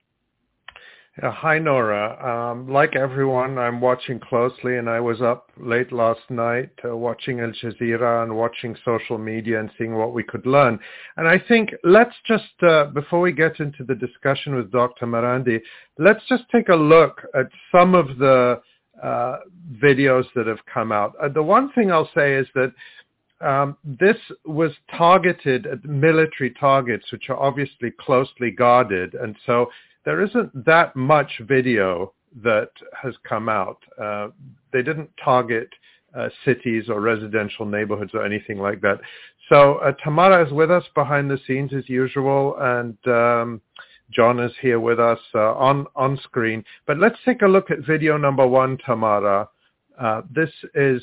Hi, Nora. Like everyone, I'm watching closely, and I was up late last night watching Al Jazeera and watching social media and seeing what we could learn. And I think let's just, before we get into the discussion with Dr. Marandi, let's just take a look at some of the videos that have come out. The one thing I'll say is that this was targeted at military targets, which are obviously closely guarded, and so there isn't that much video that has come out. They didn't target cities or residential neighborhoods or anything like that. So Tamara is with us behind the scenes as usual, and John is here with us on screen. But let's take a look at video number one, Tamara. This is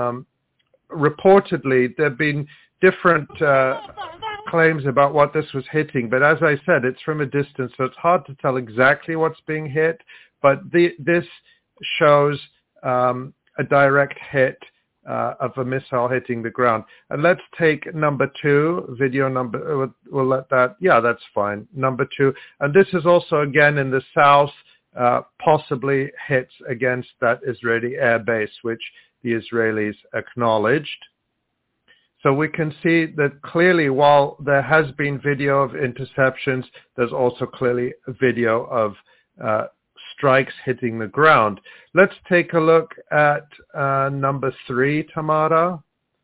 reportedly, there have been different claims about what this was hitting, but as I said, it's from a distance, so it's hard to tell exactly what's being hit, but this shows a direct hit of a missile hitting the ground. And let's take number two, video number, we'll let that, yeah, that's fine, number two. And this is also, again, in the south, possibly hits against that Israeli air base, which the Israelis acknowledged. So we can see that clearly, while there has been video of interceptions, there's also clearly a video of strikes hitting the ground. Let's take a look at number three, Tamara.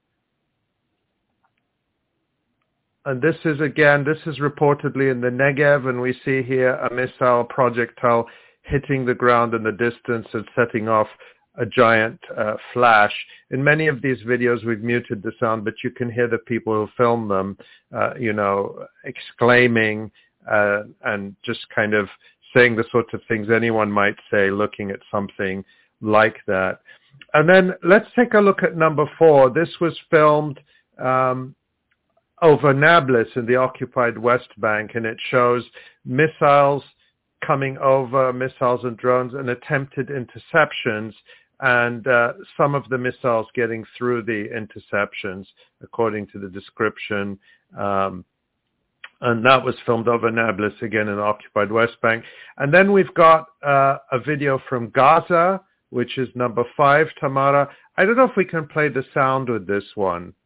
And this is reportedly in the Negev, and we see here a missile projectile hitting the ground in the distance and setting off a giant flash. In many of these videos, we've muted the sound, but you can hear the people who film them, exclaiming and just kind of saying the sorts of things anyone might say looking at something like that. And then let's take a look at number four. This was filmed over Nablus in the occupied West Bank, and it shows missiles coming over, missiles and drones, and attempted interceptions, and some of the missiles getting through the interceptions, according to the description. And that was filmed over Nablus, again, in the occupied West Bank. And then we've got a video from Gaza, which is number five, Tamara. I don't know if we can play the sound with this one.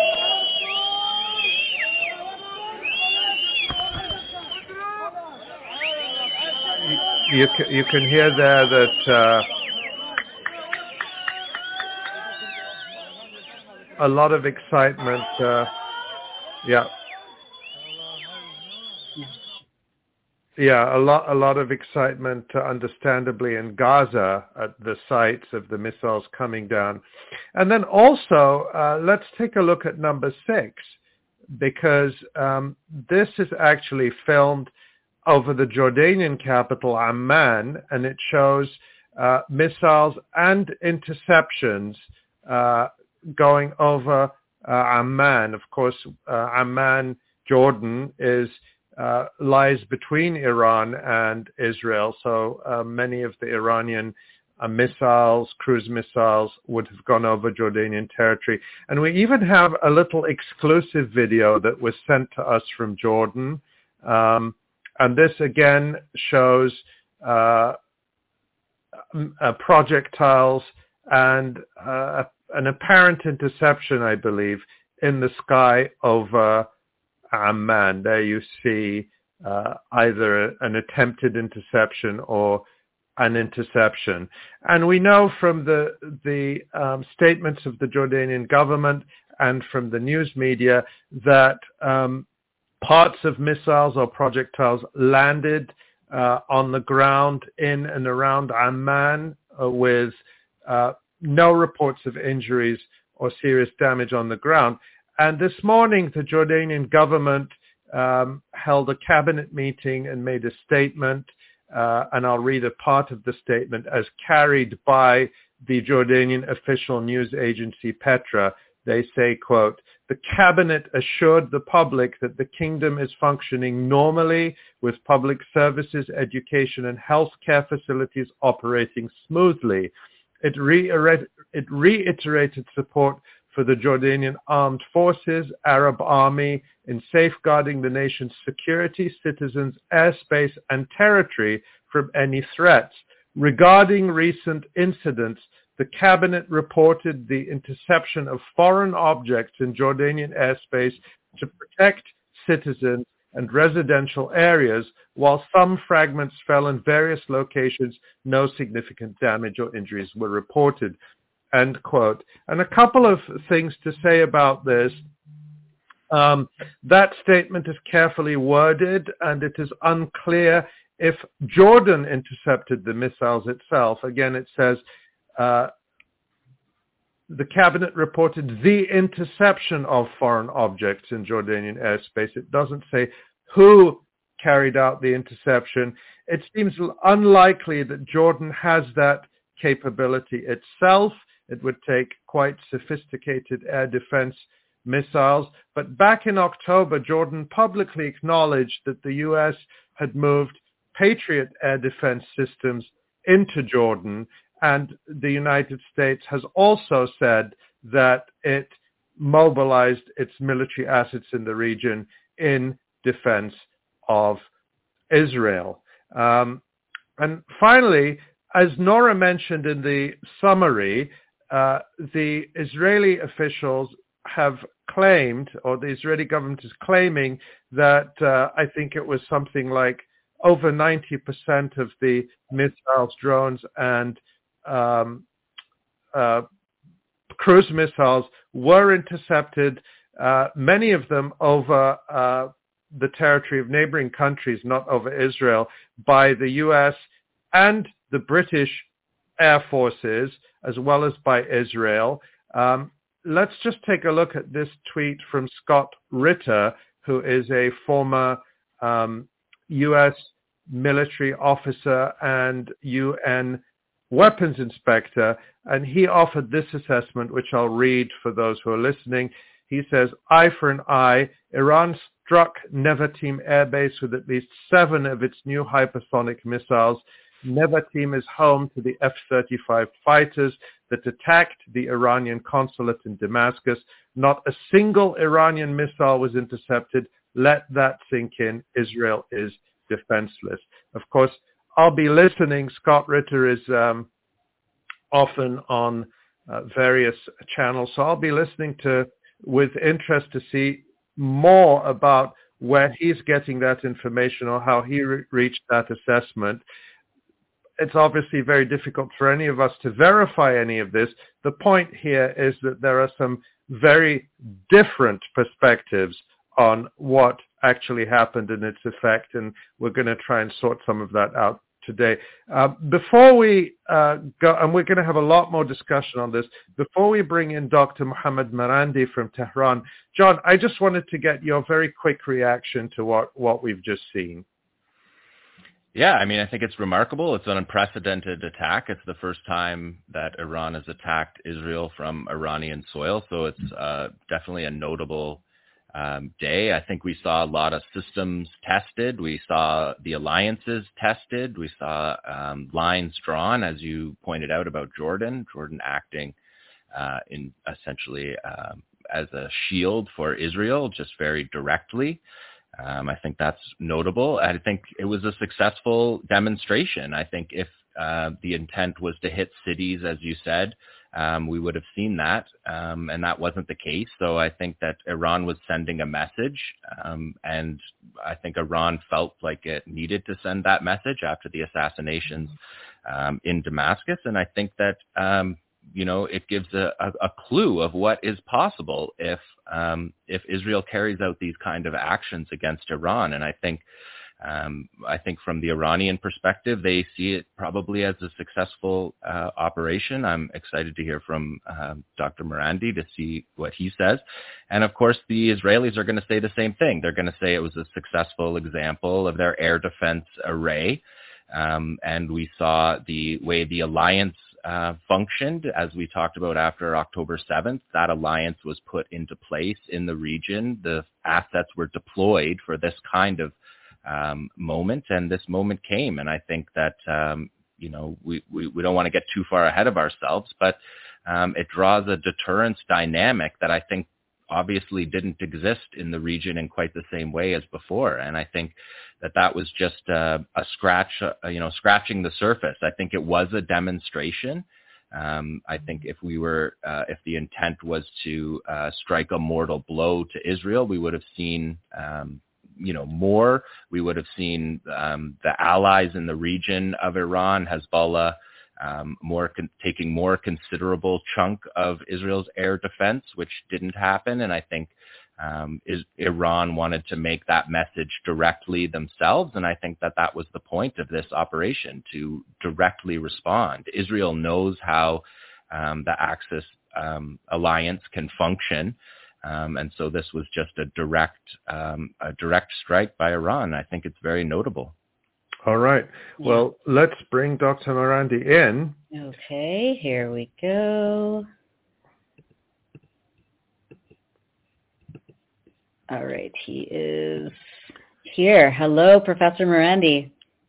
You can hear there that a lot of excitement. Yeah. Yeah, a lot of excitement, understandably, in Gaza at the sites of the missiles coming down. And then also, let's take a look at number 6, because this is actually filmed over the Jordanian capital, Amman, and it shows missiles and interceptions going over Amman. Of course, Amman, Jordan, lies between Iran and Israel, so many of the Iranian missiles, cruise missiles, would have gone over Jordanian territory. And we even have a little exclusive video that was sent to us from Jordan. And this again shows projectiles and an apparent interception, I believe, in the sky over Amman. There you see either an attempted interception or an interception. And we know from the statements of the Jordanian government and from the news media that parts of missiles or projectiles landed on the ground in and around Amman with no reports of injuries or serious damage on the ground. And this morning, the Jordanian government held a cabinet meeting and made a statement, and I'll read a part of the statement as carried by the Jordanian official news agency Petra. They say, quote, "The cabinet assured the public that the kingdom is functioning normally with public services, education, and healthcare facilities operating smoothly. It reiterated support for the Jordanian Armed Forces, Arab Army, in safeguarding the nation's security, citizens, airspace, and territory from any threats. Regarding recent incidents, the cabinet reported the interception of foreign objects in Jordanian airspace to protect citizens and residential areas. While some fragments fell in various locations, no significant damage or injuries were reported." End quote. And a couple of things to say about this. That statement is carefully worded, and it is unclear if Jordan intercepted the missiles itself. Again, it says the cabinet reported the interception of foreign objects in Jordanian airspace. It doesn't say who carried out the interception. It seems unlikely that Jordan has that capability itself. It would take quite sophisticated air defense missiles. But back in October, Jordan publicly acknowledged that the U.S. had moved Patriot air defense systems into Jordan, and the United States has also said that it mobilized its military assets in the region in defense of Israel. And finally, as Nora mentioned in the summary, the Israeli officials have claimed, or the Israeli government is claiming, that I think it was something like over 90% of the missiles, drones, and cruise missiles were intercepted, many of them over the territory of neighboring countries, not over Israel, by the U.S. and the British Air Forces, as well as by Israel. Let's just take a look at this tweet from Scott Ritter, who is a former U.S. military officer and UN weapons inspector, and he offered this assessment, which I'll read for those who are listening. He says, "Eye for an eye, Iran struck Nevatim Air Base with at least 7 of its new hypersonic missiles. Nevatim is home to the F-35 fighters that attacked the Iranian consulate in Damascus. Not a single Iranian missile was intercepted. Let that sink in. Israel is defenseless." Of course, I'll be listening. Scott Ritter is often on various channels, so I'll be listening with interest to see more about where he's getting that information or how he reached that assessment. It's obviously very difficult for any of us to verify any of this. The point here is that there are some very different perspectives on what actually happened and its effect, and we're going to try and sort some of that out today. Before we go, and we're going to have a lot more discussion on this, before we bring in Dr. Mohammed Marandi from Tehran, John, I just wanted to get your very quick reaction to what we've just seen. Yeah, I mean, I think it's remarkable. It's an unprecedented attack. It's the first time that Iran has attacked Israel from Iranian soil, so it's definitely a notable day. I think we saw a lot of systems tested. We saw the alliances tested. We saw lines drawn, as you pointed out, about Jordan acting in essentially as a shield for Israel, just very directly. I think that's notable. I think it was a successful demonstration. I think if the intent was to hit cities, as you said, we would have seen that, and that wasn't the case. So I think that Iran was sending a message, and I think Iran felt like it needed to send that message after the assassinations in Damascus. And I think that, it gives a clue of what is possible if Israel carries out these kind of actions against Iran. And I think from the Iranian perspective, they see it probably as a successful operation. I'm excited to hear from Dr. Marandi to see what he says. And of course, the Israelis are going to say the same thing. They're going to say it was a successful example of their air defense array. And we saw the way the alliance functioned, as we talked about after October 7th. That alliance was put into place in the region. The assets were deployed for this kind of moment, and this moment came. And I think that we don't want to get too far ahead of ourselves, but it draws a deterrence dynamic that I think obviously didn't exist in the region in quite the same way as before. And I think that was just a scratching the surface. I think it was a demonstration. I think if the intent was to strike a mortal blow to Israel, we would have seen more. We would have seen the allies in the region of Iran, Hezbollah, taking more considerable chunk of Israel's air defense, which didn't happen. And I think Iran wanted to make that message directly themselves. And I think that was the point of this operation, to directly respond. Israel knows how the Axis alliance can function. And so this was just a direct strike by Iran. I think it's very notable. All right. Well, let's bring Dr. Marandi in. Okay, here we go. All right, he is here. Hello, Professor Marandi.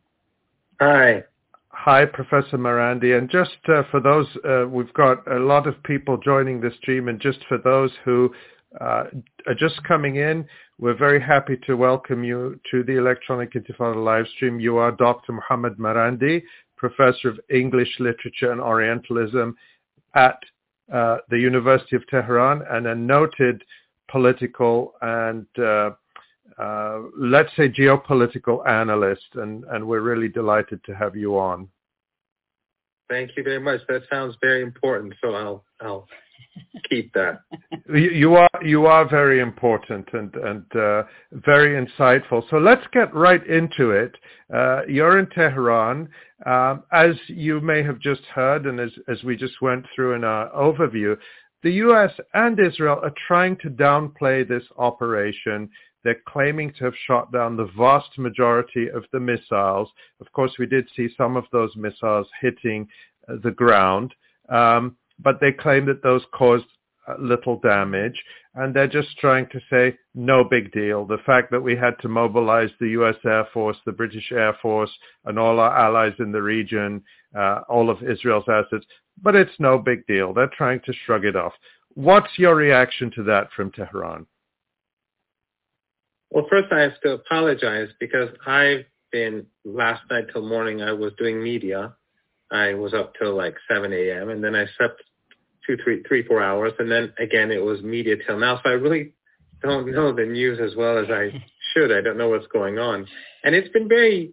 Hi. Hi, Professor Marandi. And just for those, we've got a lot of people joining the stream, and just for those who are just coming in, we're very happy to welcome you to the Electronic Intifada live stream. You are Dr. Mohammed Marandi, Professor of English Literature and Orientalism at the University of Tehran, and a noted political and, let's say, geopolitical analyst. And we're really delighted to have you on. Thank you very much. That sounds very important, so I'll keep that. You are very important and very insightful. So let's get right into it. You're in Tehran. As you may have just heard, and as we just went through in our overview, the U.S. and Israel are trying to downplay this operation. They're claiming to have shot down the vast majority of the missiles. Of course, we did see some of those missiles hitting the ground. But they claim that those caused little damage, and they're just trying to say, no big deal. The fact that we had to mobilize the U.S. Air Force, the British Air Force, and all our allies in the region, all of Israel's assets, but it's no big deal. They're trying to shrug it off. What's your reaction to that from Tehran? Well, first I have to apologize because I've been, last night till morning, I was doing media. I was up till like 7 a.m. and then I slept 4 hours. And then again, it was media till now. So I really don't know the news as well as I should. I don't know what's going on. And it's been very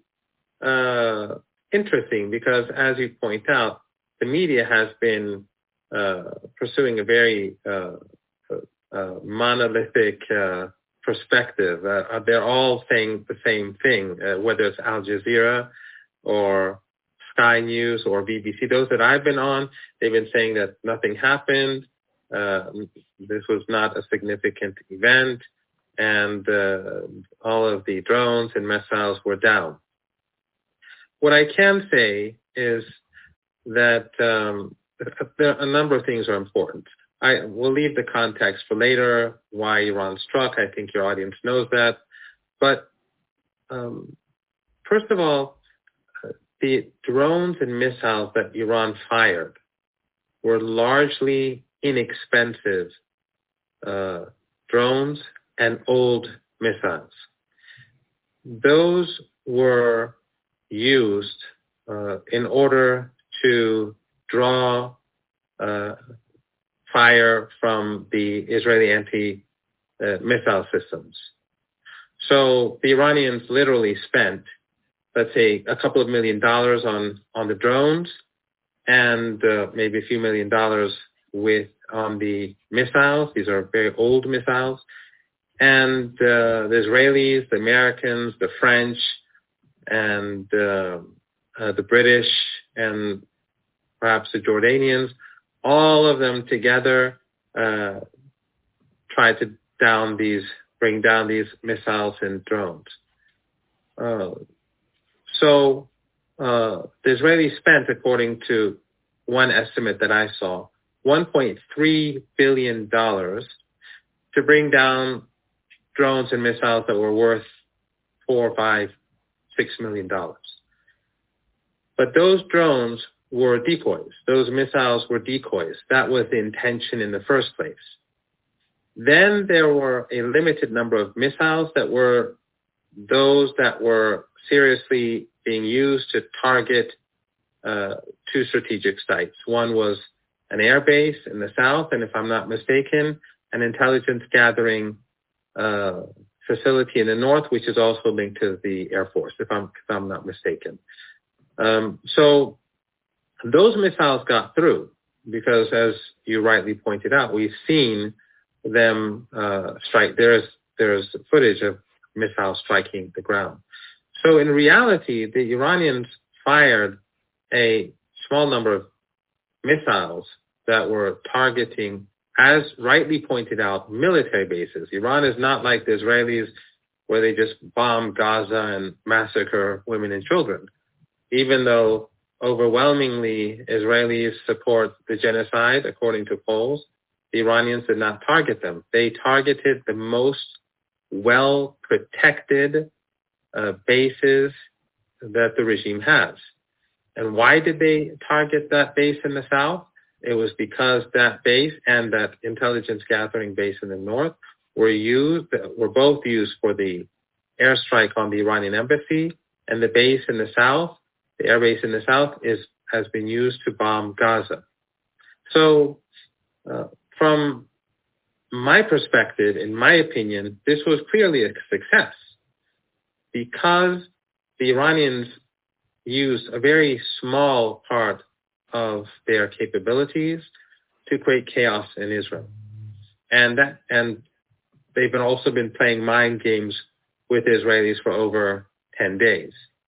interesting because, as you point out, the media has been pursuing a very monolithic perspective. They're all saying the same thing, whether it's Al Jazeera or Sky News or BBC. Those that I've been on, they've been saying that nothing happened. This was not a significant event, and all of the drones and missiles were down. What I can say is that a number of things are important. I will leave the context for later, why Iran struck. I think your audience knows that. But first of all, the drones and missiles that Iran fired were largely inexpensive drones and old missiles. Those were used in order to draw fire from the Israeli anti-missile systems. So the Iranians literally spent, let's say, a couple of $1 million on the drones and maybe a few $1 million on the missiles. These are very old missiles. And the Israelis, the Americans, the French, and the British, and perhaps the Jordanians, all of them together tried to bring down these missiles and drones. So the Israelis spent, according to one estimate that I saw, $1.3 billion to bring down drones and missiles that were worth $4, $5, $6 million. But those drones were decoys. Those missiles were decoys. That was the intention in the first place. Then there were a limited number of missiles that were those that were seriously being used to target two strategic sites. One was an air base in the south, and if I'm not mistaken, an intelligence gathering facility in the north, which is also linked to the Air Force, if I'm not mistaken. So those missiles got through because, as you rightly pointed out, we've seen them strike. There's footage of missiles striking the ground. So in reality, the Iranians fired a small number of missiles that were targeting, as rightly pointed out, military bases. Iran is not like the Israelis where they just bomb Gaza and massacre women and children. Even though overwhelmingly Israelis support the genocide, according to polls, the Iranians did not target them. They targeted the most well-protected bases that the regime has. And why did they target that base in the south? It was because that base and that intelligence gathering base in the north were both used for the airstrike on the Iranian embassy, and the base in the south, the air base in the south, has been used to bomb Gaza. So from my perspective, in my opinion, this was clearly a success because the Iranians used a very small part of their capabilities to create chaos in Israel. And they've also been playing mind games with Israelis for over 10 days.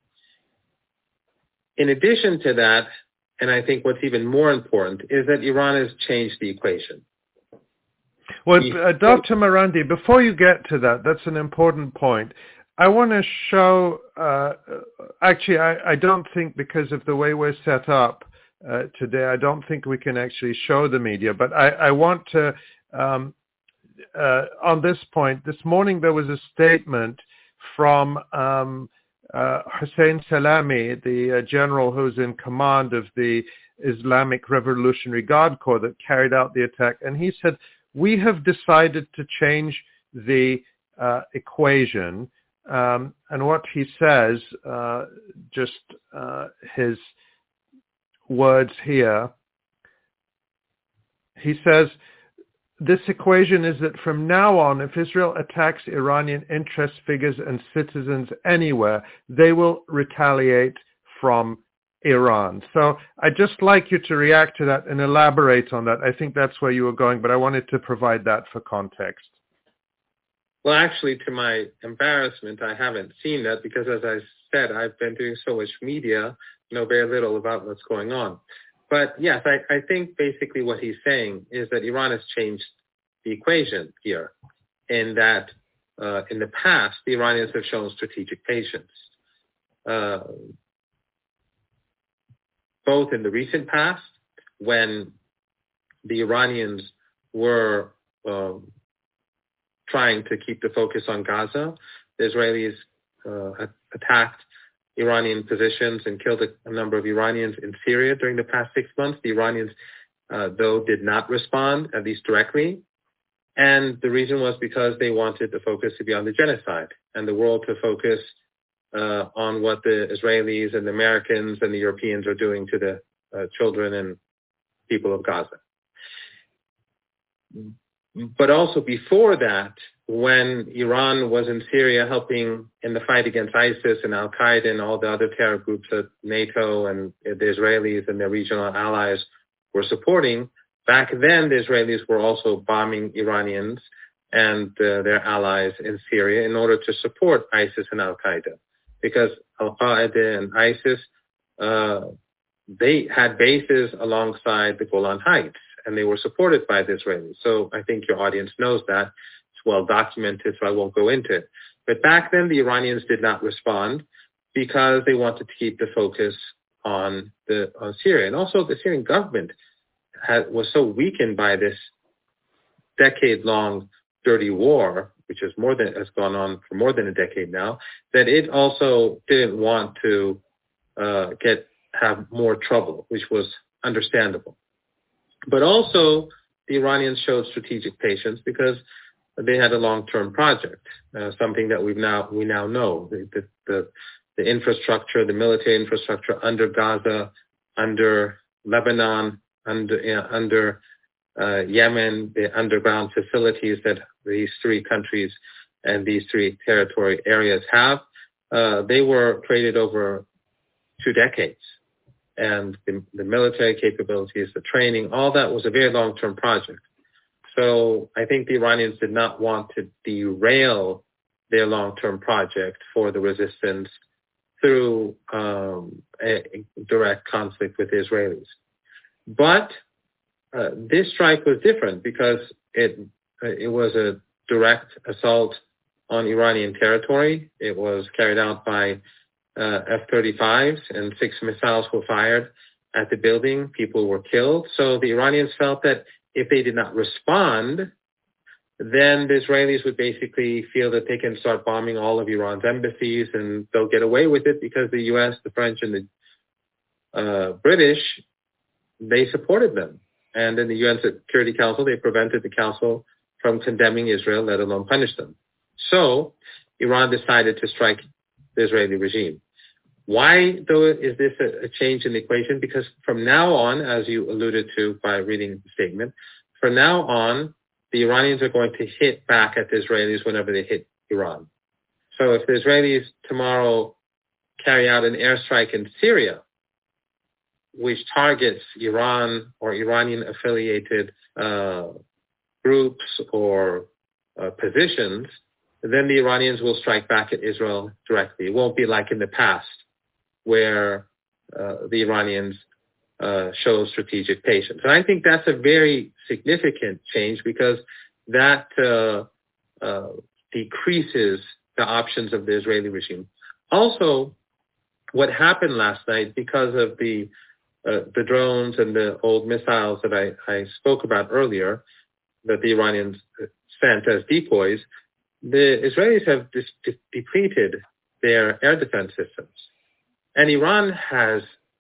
In addition to that, and I think what's even more important, is that Iran has changed the equation. Well, Dr. Marandi, before you get to that, that's an important point. I want to show, actually, I don't think, because of the way we're set up today, I don't think we can actually show the media, but I want to, on this point, this morning there was a statement from Hussein Salami, the general who's in command of the Islamic Revolutionary Guard Corps that carried out the attack, and he said, we have decided to change the equation. And what he says, just his words here, he says, this equation is that from now on, if Israel attacks Iranian interest figures and citizens anywhere, they will retaliate from Iran. So I'd just like you to react to that and elaborate on that. I think that's where you were going, but I wanted to provide that for context. Well, actually, to my embarrassment, I haven't seen that because, as I said, I've been doing so much media, know very little about what's going on. But yes, I think basically what he's saying is that Iran has changed the equation here, in that in the past, the Iranians have shown strategic patience. Both in the recent past, when the Iranians were trying to keep the focus on Gaza, the Israelis attacked Iranian positions and killed a number of Iranians in Syria during the past 6 months. The Iranians, though, did not respond, at least directly. And the reason was because they wanted the focus to be on the genocide and the world to focus on what the Israelis and the Americans and the Europeans are doing to the children and people of Gaza. But also before that, when Iran was in Syria helping in the fight against ISIS and Al-Qaeda and all the other terror groups that NATO and the Israelis and their regional allies were supporting, back then the Israelis were also bombing Iranians and their allies in Syria in order to support ISIS and Al-Qaeda. Because Al-Qaeda and ISIS, they had bases alongside the Golan Heights, and they were supported by the Israelis. So I think your audience knows that. It's well documented, so I won't go into it. But back then, the Iranians did not respond because they wanted to keep the focus on Syria. And also the Syrian government was so weakened by this decade-long dirty war, which has gone on for more than a decade now, that it also didn't want to have more trouble, which was understandable. But also, the Iranians showed strategic patience because they had a long-term project, something that we now know. The infrastructure, the military infrastructure under Gaza, under Lebanon, under Yemen, the underground facilities that these three countries and these three territory areas have, they were created over 2 decades. And the military capabilities, the training, all that was a very long-term project. So I think the Iranians did not want to derail their long-term project for the resistance through a direct conflict with the Israelis. But this strike was different because it was a direct assault on Iranian territory. It was carried out by F-35s, and 6 missiles were fired at the building. People were killed. So the Iranians felt that if they did not respond, then the Israelis would basically feel that they can start bombing all of Iran's embassies, and they'll get away with it because the U.S., the French, and the British, they supported them. And in the UN Security Council, they prevented the council from condemning Israel, let alone punish them. So Iran decided to strike the Israeli regime. Why, though, is this a change in the equation? Because from now on, as you alluded to by reading the statement, from now on, the Iranians are going to hit back at the Israelis whenever they hit Iran. So if the Israelis tomorrow carry out an airstrike in Syria, which targets Iran or Iranian-affiliated groups or positions, then the Iranians will strike back at Israel directly. It won't be like in the past, where the Iranians show strategic patience. And I think that's a very significant change because that decreases the options of the Israeli regime. Also, what happened last night, because of the drones and the old missiles that I spoke about earlier, that the Iranians sent as decoys, the Israelis have depleted their air defense systems. And Iran has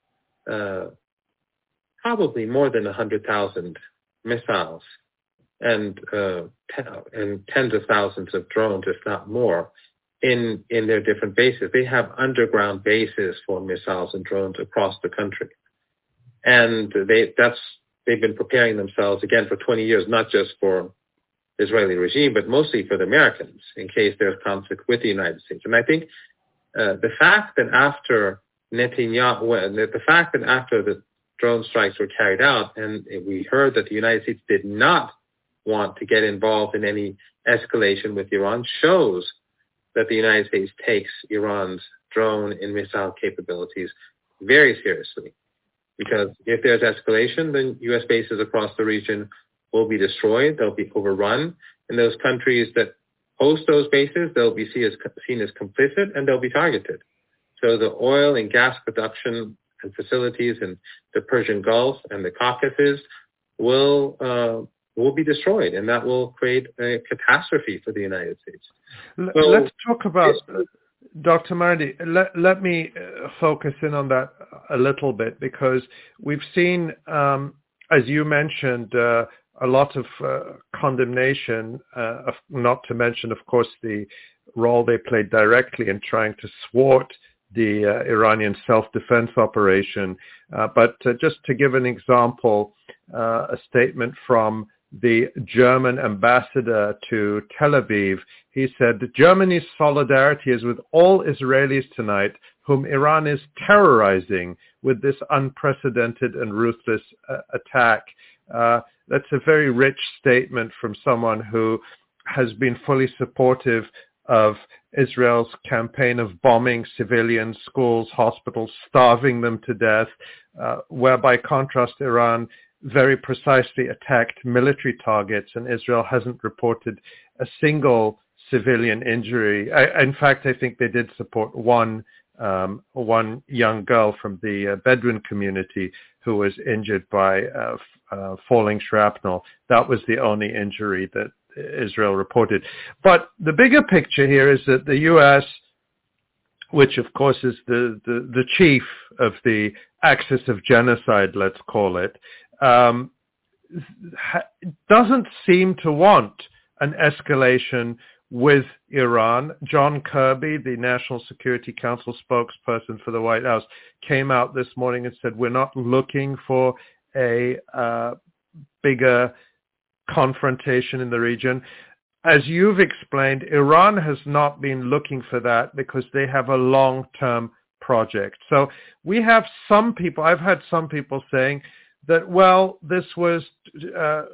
probably more than 100,000 missiles and tens of thousands of drones, if not more, in their different bases. They have underground bases for missiles and drones across the country. And they've been preparing themselves, again, for 20 years, not just for the Israeli regime, but mostly for the Americans, in case there's conflict with the United States. And I think the fact that after the drone strikes were carried out, and we heard that the United States did not want to get involved in any escalation with Iran shows that the United States takes Iran's drone and missile capabilities very seriously. Because if there's escalation, then U.S. bases across the region will be destroyed, they'll be overrun, and those countries that host those bases, they'll be seen as complicit, and they'll be targeted. So the oil and gas production and facilities in the Persian Gulf and the Caucasus will be destroyed, and that will create a catastrophe for the United States. Let's talk about, Dr. Mardi, let me focus in on that a little bit, because we've seen, as you mentioned, a lot of condemnation, not to mention, of course, the role they played directly in trying to thwart the Iranian self-defense operation. But just to give an example, a statement from the German ambassador to Tel Aviv, he said, Germany's solidarity is with all Israelis tonight whom Iran is terrorizing with this unprecedented and ruthless attack. That's a very rich statement from someone who has been fully supportive of Israel's campaign of bombing civilians, schools, hospitals, starving them to death, where by contrast Iran very precisely attacked military targets, and Israel hasn't reported a single civilian injury. In fact, I think they did support one young girl from the Bedouin community who was injured by falling shrapnel. That was the only injury that Israel reported. But the bigger picture here is that the U.S., which of course is the chief of the axis of genocide, let's call it, doesn't seem to want an escalation with Iran. John Kirby, the National Security Council spokesperson for the White House, came out this morning and said, we're not looking for a bigger confrontation in the region. As you've explained, Iran has not been looking for that because they have a long-term project. So we have some people, I've had some people saying that, well, is that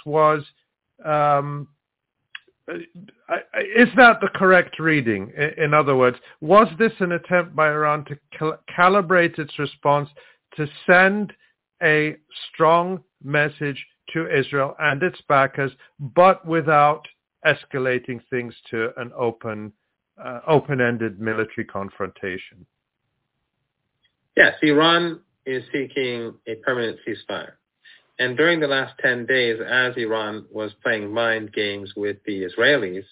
the correct reading? In other words, was this an attempt by Iran to calibrate its response to send a strong message to Israel and its backers, but without escalating things to an open-ended military confrontation? Yes, Iran is seeking a permanent ceasefire. And during the last 10 days, as Iran was playing mind games with the Israelis,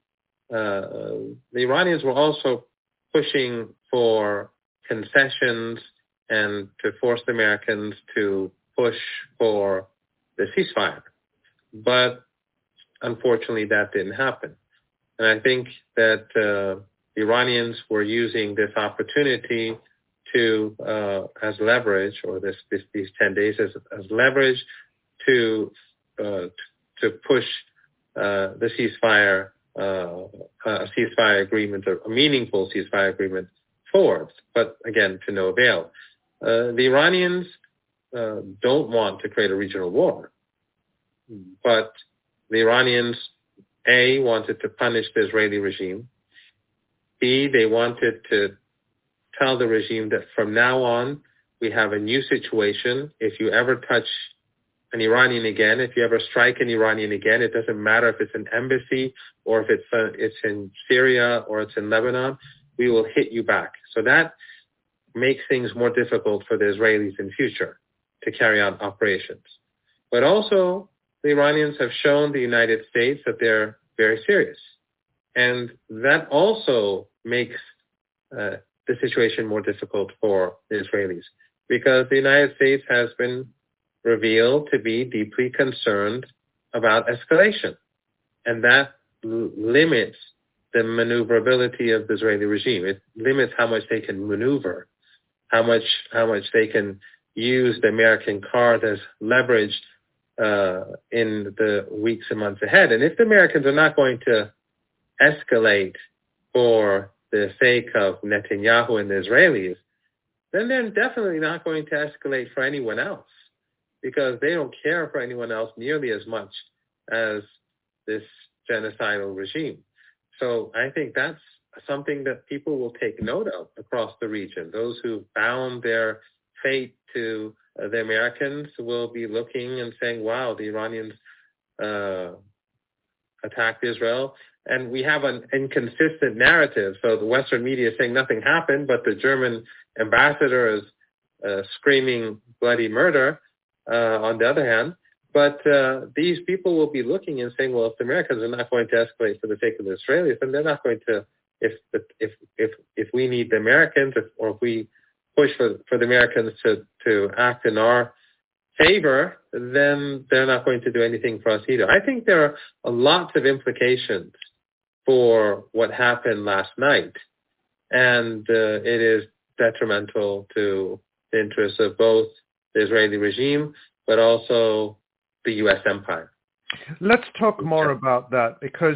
the Iranians were also pushing for concessions and to force the Americans to push for the ceasefire. But unfortunately, that didn't happen. And I think that the Iranians were using this opportunity to, as leverage, or these 10 days as leverage to push the ceasefire, a ceasefire agreement, or a meaningful ceasefire agreement forward, but again, to no avail. The Iranians don't want to create a regional war, but the Iranians, A, wanted to punish the Israeli regime. B, they wanted to tell the regime that from now on, we have a new situation. If you ever touch an Iranian again, if you ever strike an Iranian again, it doesn't matter if it's an embassy or if it's in Syria or it's in Lebanon, we will hit you back. So that makes things more difficult for the Israelis in future to carry out operations. But also, the Iranians have shown the United States that they're very serious. And that also makes the situation more difficult for the Israelis, because the United States has been revealed to be deeply concerned about escalation. And that limits the maneuverability of the Israeli regime. It limits how much they can maneuver, how much they can use the American card as leverage in the weeks and months ahead. And if the Americans are not going to escalate for the sake of Netanyahu and the Israelis, then they're definitely not going to escalate for anyone else, because they don't care for anyone else nearly as much as this genocidal regime. So I think that's something that people will take note of across the region. Those who bound their fate to the Americans will be looking and saying, wow, the Iranians attacked Israel. And we have an inconsistent narrative. So the Western media is saying nothing happened, but the German ambassador is screaming bloody murder on the other hand. But these people will be looking and saying, well, if the Americans are not going to escalate for the sake of the Israelis, then they're not going to, if we need the Americans, or if we push for the Americans to act in our favor, then they're not going to do anything for us either. I think there are lots of implications for what happened last night, and it is detrimental to the interests of both the Israeli regime, but also the U.S. empire. Let's talk more about that, because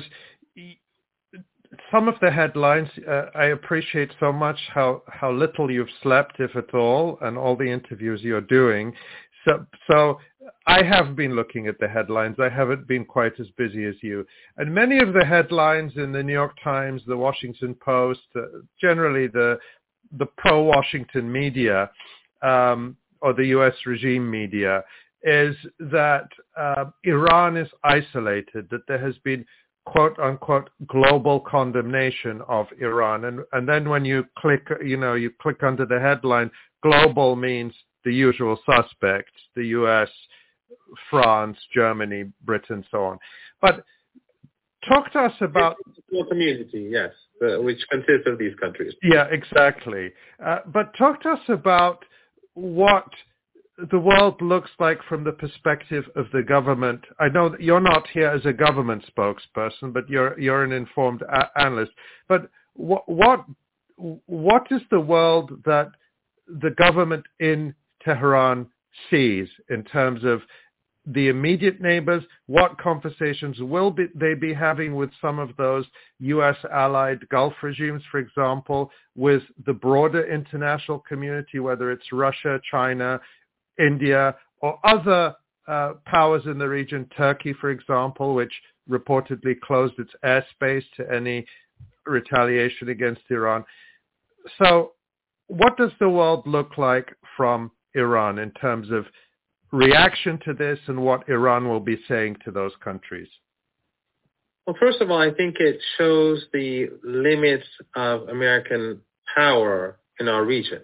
some of the headlines, I appreciate so much how little you've slept, if at all, and all the interviews you're doing. So I have been looking at the headlines. I haven't been quite as busy as you. And many of the headlines in the New York Times, the Washington Post, generally the pro-Washington media, or the U.S. regime media, is that Iran is isolated, that there has been quote unquote global condemnation of Iran. And then when you click under the headline, global means the usual suspects, the US, France, Germany, Britain, so on. But talk to us about... The community, yes, which consists of these countries. Yeah, exactly. But talk to us about what the world looks like from the perspective of the government. I know that you're not here as a government spokesperson, but you're an informed analyst. But what is the world that the government in Tehran sees in terms of the immediate neighbors? What conversations will they be having with some of those U.S. allied Gulf regimes, for example, with the broader international community, whether it's Russia, China, India, or other powers in the region, Turkey, for example, which reportedly closed its airspace to any retaliation against Iran. So what does the world look like from Iran in terms of reaction to this and what Iran will be saying to those countries? Well, first of all, I think it shows the limits of American power in our region.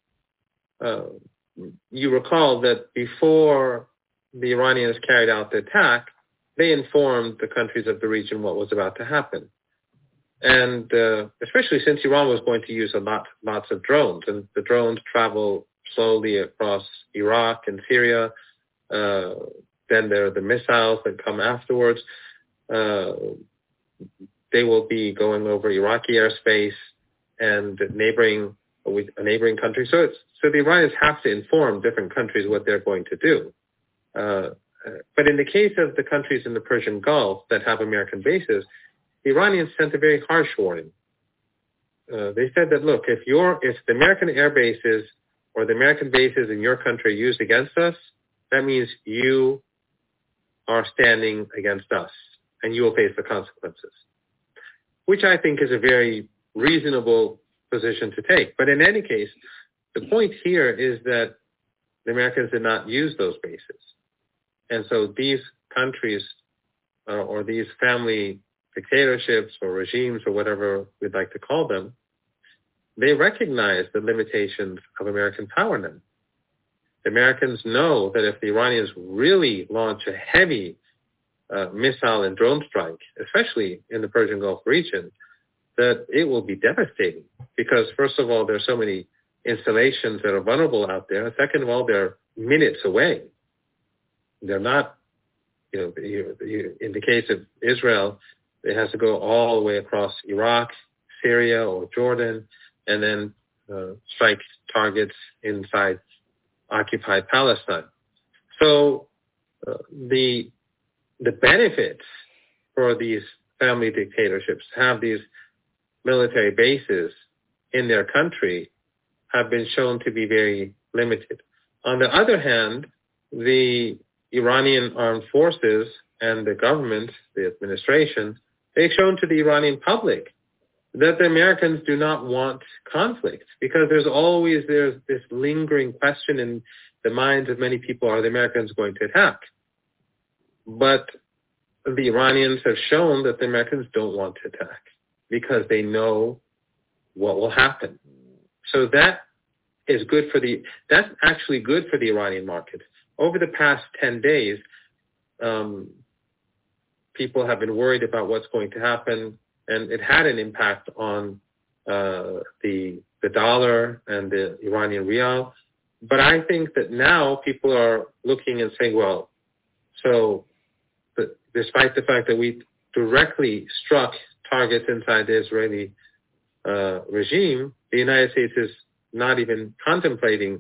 You recall that before the Iranians carried out the attack, they informed the countries of the region what was about to happen. And especially since Iran was going to use lots of drones, and the drones travel slowly across Iraq and Syria. Then there are the missiles that come afterwards. They will be going over Iraqi airspace and a neighboring country. So the Iranians have to inform different countries what they're going to do. But in the case of the countries in the Persian Gulf that have American bases, the Iranians sent a very harsh warning. They said that, look, if the American air bases or the American bases in your country are used against us, that means you are standing against us and you will face the consequences, which I think is a very reasonable position to take. But in any case, the point here is that the Americans did not use those bases. And so these countries or these family dictatorships or regimes or whatever we'd like to call them, they recognize the limitations of American power now. The Americans know that if the Iranians really launch a heavy missile and drone strike, especially in the Persian Gulf region, that it will be devastating because, first of all, there's so many installations that are vulnerable out there. And second of all, they're minutes away. They're not, in the case of Israel, it has to go all the way across Iraq, Syria, or Jordan, and then strike targets inside occupied Palestine. So the benefits for these family dictatorships to have these military bases in their country have been shown to be very limited. On the other hand, the Iranian armed forces and the government, the administration, they've shown to the Iranian public that the Americans do not want conflict, because there's this lingering question in the minds of many people: are the Americans going to attack? But the Iranians have shown that the Americans don't want to attack because they know what will happen. So that's actually good for the Iranian market. Over the past 10 days, people have been worried about what's going to happen, and it had an impact on the dollar and the Iranian rial. But I think that now people are looking and saying, well, so despite the fact that we directly struck targets inside the Israeli regime, the United States is not even contemplating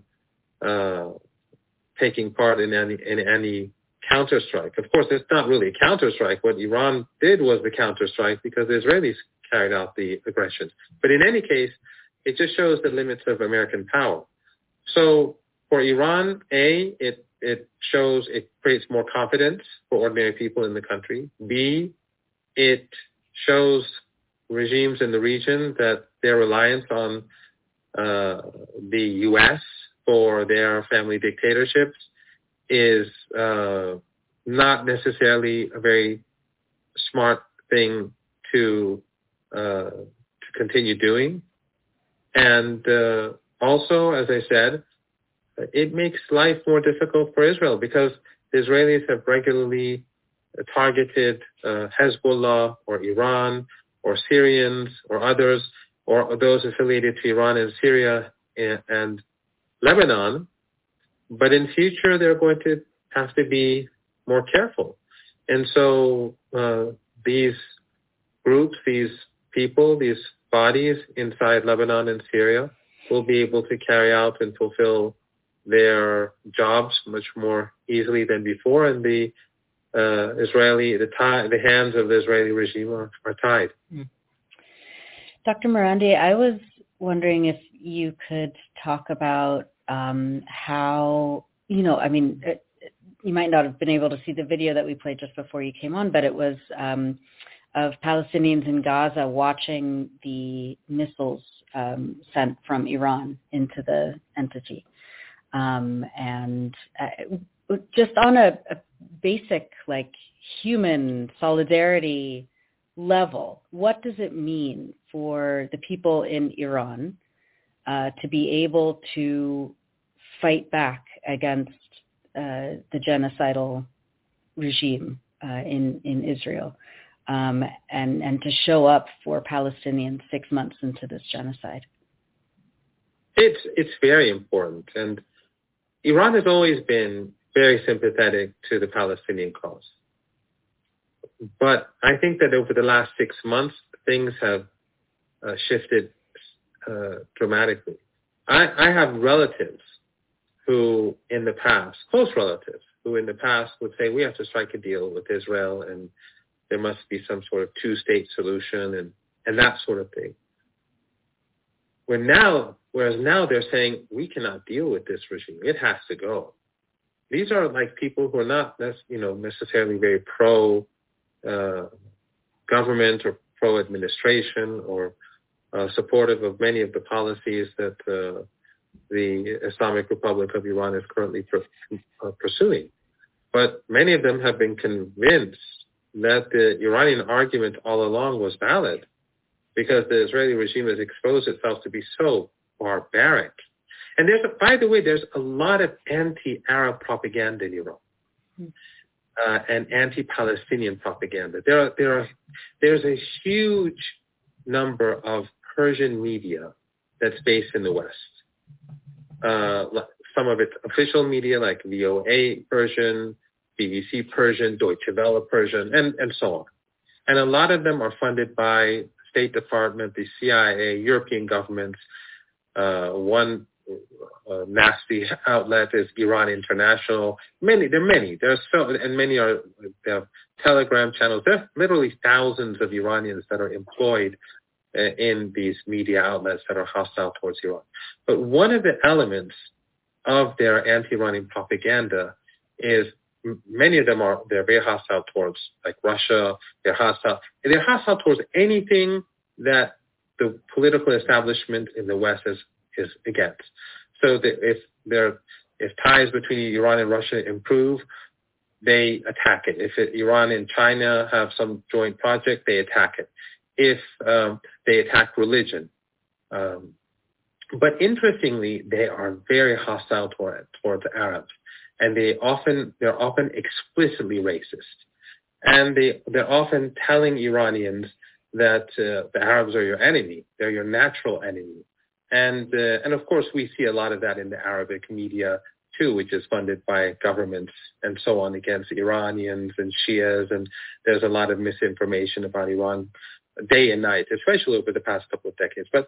taking part in any counterstrike. Of course, it's not really a counterstrike. What Iran did was the counterstrike because the Israelis carried out the aggression. But in any case, it just shows the limits of American power. So for Iran, it creates more confidence for ordinary people in the country. B, it shows regimes in the region that their reliance on the U.S. for their family dictatorships is not necessarily a very smart thing to continue doing. And also, as I said, it makes life more difficult for Israel because the Israelis have regularly targeted Hezbollah or Iran or Syrians or others, or those affiliated to Iran in Syria and Lebanon. But in future, they're going to have to be more careful. And so these groups, these people, these bodies inside Lebanon and Syria will be able to carry out and fulfill their jobs much more easily than before, and the hands of the Israeli regime are tied. Dr. Marandi, I was wondering if you could talk about how, you might not have been able to see the video that we played just before you came on, but it was of Palestinians in Gaza watching the missiles sent from Iran into the entity. And just on a basic, human solidarity level, what does it mean for the people in Iran to be able to fight back against the genocidal regime in Israel, and to show up for Palestinians 6 months into this genocide? It's very important, and Iran has always been very sympathetic to the Palestinian cause. But I think that over the last 6 months, things have shifted dramatically. I have relatives who in the past, close relatives, who in the past would say, we have to strike a deal with Israel and there must be some sort of two-state solution and that sort of thing. Whereas now they're saying, we cannot deal with this regime. It has to go. These are people who are not necessarily very pro-government or pro-administration or supportive of many of the policies that the Islamic Republic of Iran is currently pursuing. But many of them have been convinced that the Iranian argument all along was valid because the Israeli regime has exposed itself to be so barbaric. And by the way, there's a lot of anti-Arab propaganda in Iran. And anti-Palestinian propaganda. There's a huge number of Persian media that's based in the West. Some of it's official media like VOA Persian, BBC Persian, Deutsche Welle Persian, and so on. And a lot of them are funded by State Department, the CIA, European governments. One nasty outlet is Iran International. There are many. They have Telegram channels. There are literally thousands of Iranians that are employed in these media outlets that are hostile towards Iran. But one of the elements of their anti-Iranian propaganda is many of them they're very hostile towards like Russia. They're hostile towards anything that the political establishment in the West is against. So that if ties between Iran and Russia improve, they attack it. If Iran and China have some joint project, they attack it. If they attack religion. But interestingly, they are very hostile towards Arabs, and they're often explicitly racist, and they're often telling Iranians that the Arabs are your enemy, they're your natural enemy, and of course we see a lot of that in the Arabic media too, which is funded by governments and so on against Iranians and Shias, and there's a lot of misinformation about Iran day and night, especially over the past couple of decades. But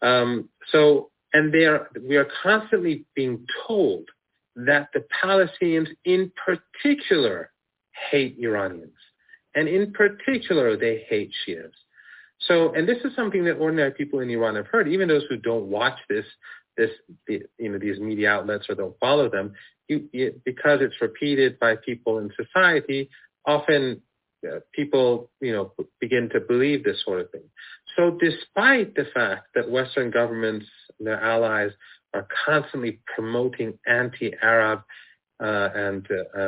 we are constantly being told that the Palestinians in particular hate Iranians, and in particular they hate Shias. So, and this is something that ordinary people in Iran have heard, even those who don't watch these media outlets or don't follow them, because it's repeated by people in society. Often people, begin to believe this sort of thing. So despite the fact that Western governments and their allies are constantly promoting anti-Arab and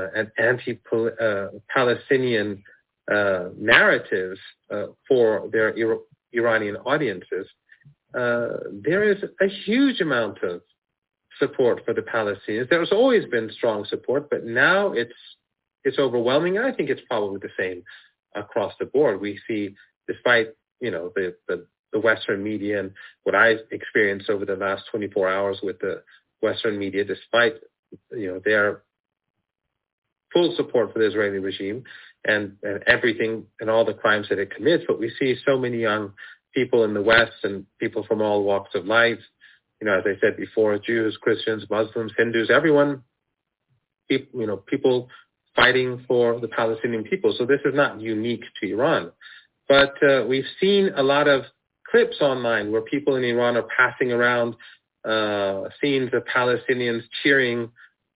anti-Palestinian narratives for their Iranian audiences, there is a huge amount of support for the Palestinians. There's always been strong support, but now it's overwhelming. I think it's probably the same across the board. We see, despite the Western media and what I experienced over the last 24 hours with the Western media, despite their full support for the Israeli regime and everything and all the crimes that it commits, but we see so many young people in the West and people from all walks of life, as I said before, Jews, Christians, Muslims, Hindus, everyone, people fighting for the Palestinian people. So this is not unique to Iran. But we've seen a lot of clips online where people in Iran are passing around scenes of Palestinians cheering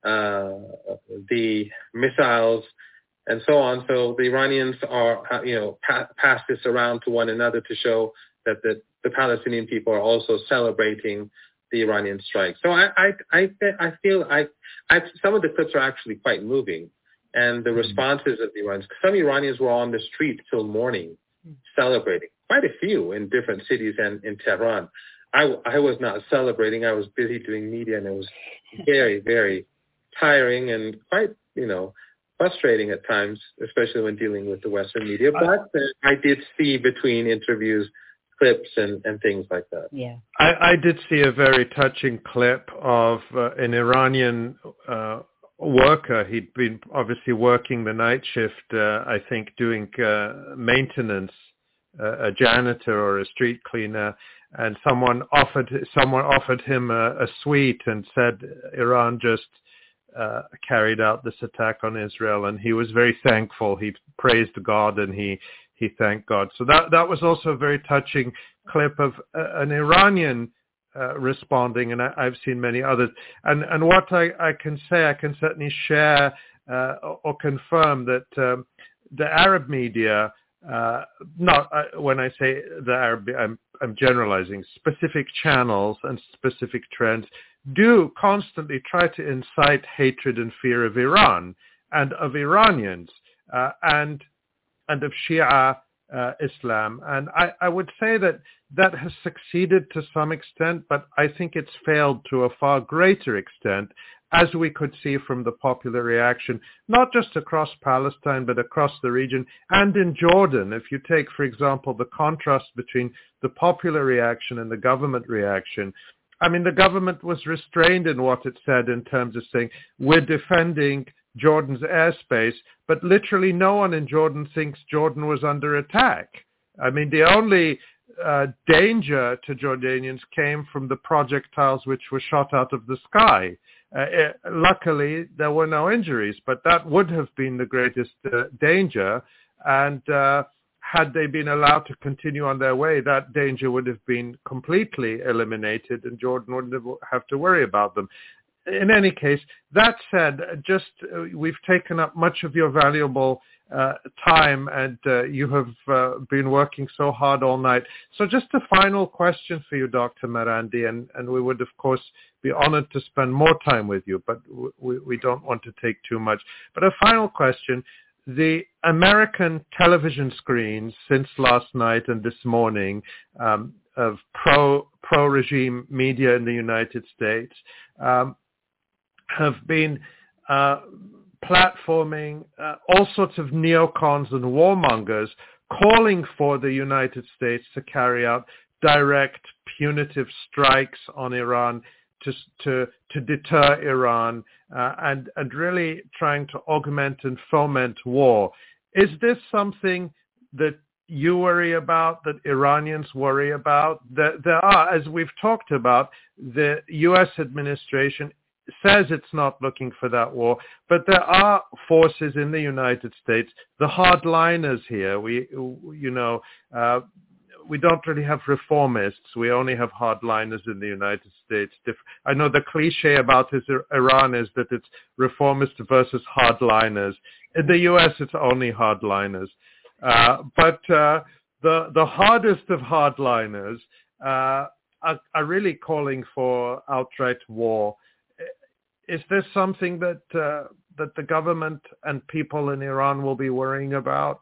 the missiles and so on. So the Iranians are, pass this around to one another to show that the Palestinian people are also celebrating the Iranian strike. So I feel some of the clips are actually quite moving, and the responses of the Iranians. Some Iranians were on the street till morning celebrating. Quite a few in different cities and in Tehran. I was not celebrating. I was busy doing media, and it was very, very tiring and quite, frustrating at times, especially when dealing with the Western media. But I did see between interviews clips and things like that. Yeah, I did see a very touching clip of an Iranian worker. He'd been obviously working the night shift, I think, doing maintenance, a janitor or a street cleaner, and someone offered him a sweet and said Iran just carried out this attack on Israel, and he was very thankful. He praised God and he thanked God. So that was also a very touching clip of an Iranian responding, and I've seen many others. And what I can say, I can certainly share or confirm that the Arab media, when I say the Arab, I'm generalizing, specific channels and specific trends do constantly try to incite hatred and fear of Iran and of Iranians and of Shia Islam. And I would say that has succeeded to some extent, but I think it's failed to a far greater extent, as we could see from the popular reaction, not just across Palestine, but across the region and in Jordan. If you take, for example, the contrast between the popular reaction and the government reaction, I mean, the government was restrained in what it said in terms of saying, we're defending Jordan's airspace, but literally no one in Jordan thinks Jordan was under attack. I mean, the only danger to Jordanians came from the projectiles which were shot out of the sky. Luckily, there were no injuries, but that would have been the greatest danger. And had they been allowed to continue on their way, that danger would have been completely eliminated and Jordan wouldn't have to worry about them. in any case, that said, we've taken up much of your valuable time, and you have been working so hard all night. So just a final question for you, Dr. Marandi, and we would, of course, be honored to spend more time with you, but we don't want to take too much. But a final question. The American television screens since last night and this morning of pro-regime media in the United States have been platforming all sorts of neocons and warmongers calling for the United States to carry out direct punitive strikes on Iran to deter Iran and really trying to augment and foment war. Is this something that you worry about, that Iranians worry about? There are, as we've talked about, the U.S. administration says it's not looking for that war, but there are forces in the United States, the hardliners here. We don't really have reformists. We only have hardliners in the United States. I know the cliche about Iran is that it's reformists versus hardliners. In the U.S., it's only hardliners. But the hardest of hardliners are really calling for outright war. Is this something that the government and people in Iran will be worrying about?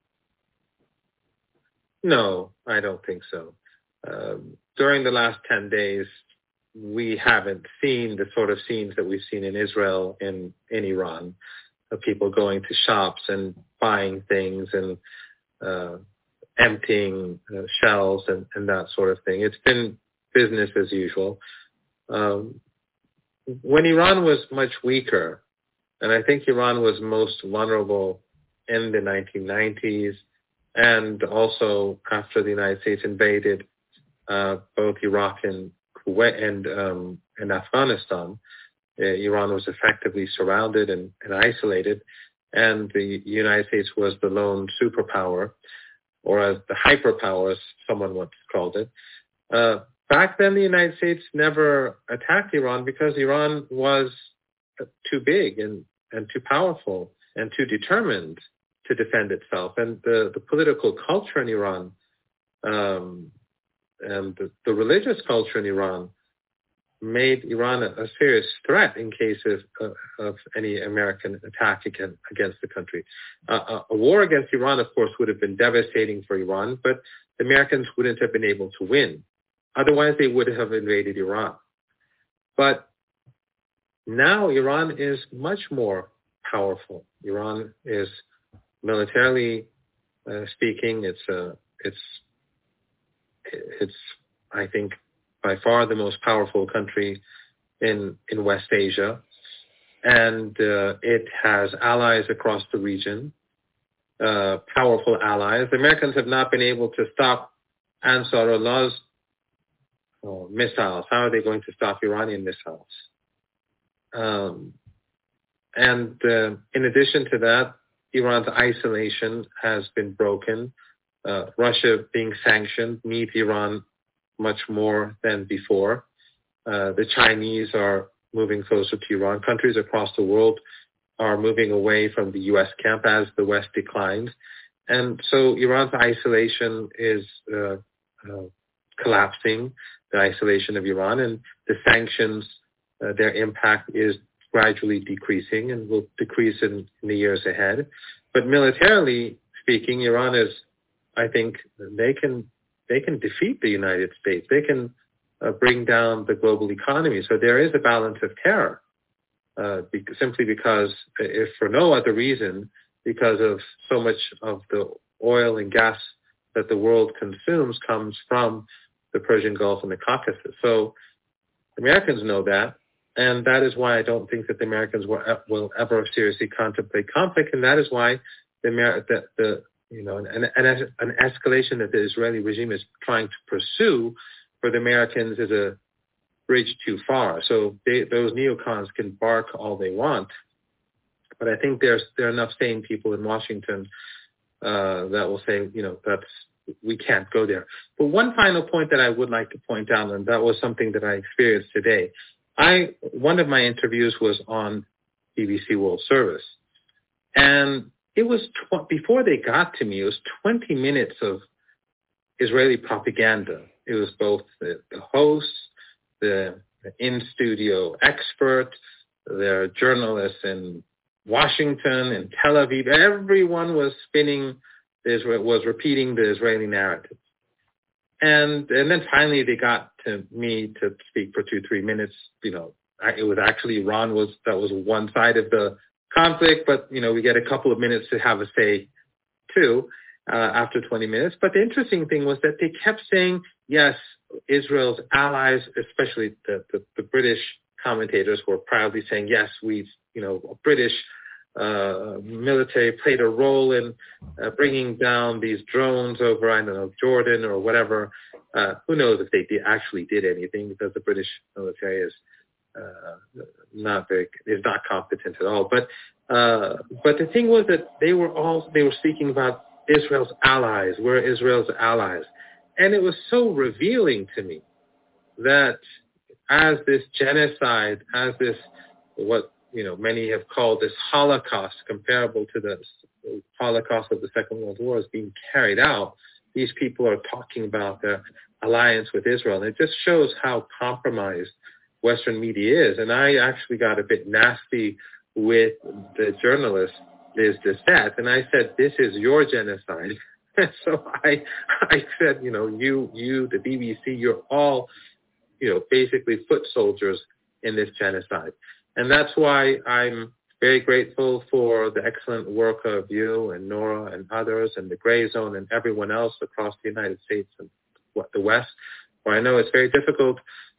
No, I don't think so. During the last 10 days, we haven't seen the sort of scenes that we've seen in Israel and in Iran, of people going to shops and buying things and emptying shelves and that sort of thing. It's been business as usual. When Iran was much weaker, and I think Iran was most vulnerable in the 1990s, and also after the United States invaded both Iraq and Kuwait and Afghanistan, Iran was effectively surrounded and isolated, and the United States was the lone superpower, or as the hyperpower, as someone once called it. Back then, the United States never attacked Iran because Iran was too big and too powerful and too determined to defend itself. And the political culture in Iran and the religious culture in Iran made Iran a serious threat in case of any American attack against the country. A war against Iran, of course, would have been devastating for Iran, but the Americans wouldn't have been able to win. Otherwise, they would have invaded Iran. But now Iran is much more powerful. Iran is militarily speaking, it's I think by far the most powerful country in West Asia, and it has allies across the region, powerful allies. The Americans have not been able to stop Ansarullah's missiles. How are they going to stop Iranian missiles? And in addition to that, Iran's isolation has been broken. Russia being sanctioned needs Iran much more than before. The Chinese are moving closer to Iran. Countries across the world are moving away from the U.S. camp as the West declines. And so Iran's isolation is collapsing, the isolation of Iran, and the sanctions, their impact is gradually decreasing and will decrease in the years ahead. But militarily speaking, Iran is, I think, they can defeat the United States. They can bring down the global economy. So there is a balance of terror, simply because, if for no other reason, because of so much of the oil and gas that the world consumes comes from the Persian Gulf and the Caucasus. So Americans know that, and that is why I don't think that the Americans will ever seriously contemplate conflict, and that is why an escalation that the Israeli regime is trying to pursue for the Americans is a bridge too far. So those neocons can bark all they want, but I think there are enough sane people in Washington that will say, we can't go there. But one final point that I would like to point out, and that was something that I experienced today. one of my interviews was on BBC World Service, and it was before they got to me, it was 20 minutes of Israeli propaganda. It was both the hosts, the in-studio expert, the journalists in Washington and Tel Aviv. Everyone was repeating the Israeli narrative. And then finally they got to me to speak for 2-3 minutes. It was actually that was one side of the conflict, but we get a couple of minutes to have a say too after 20 minutes. But the interesting thing was that they kept saying, yes, Israel's allies, especially the British commentators, were proudly saying, yes, British military played a role in bringing down these drones over, I don't know, Jordan or whatever. Who knows if they actually did anything, because the British military is not competent at all. But the thing was that they were speaking about Israel's allies. We're Israel's allies. And it was so revealing to me that as this genocide, as this, what many have called this Holocaust, comparable to the Holocaust of the Second World War, is being carried out, these people are talking about their alliance with Israel. And it just shows how compromised Western media is. And I actually got a bit nasty with the journalist, Liz Dessette, and I said, this is your genocide. And so I said, you, the BBC, you're all, basically foot soldiers in this genocide. And that's why I'm very grateful for the excellent work of you and Nora and others and the Gray Zone and everyone else across the United States and the West, where I know it's very difficult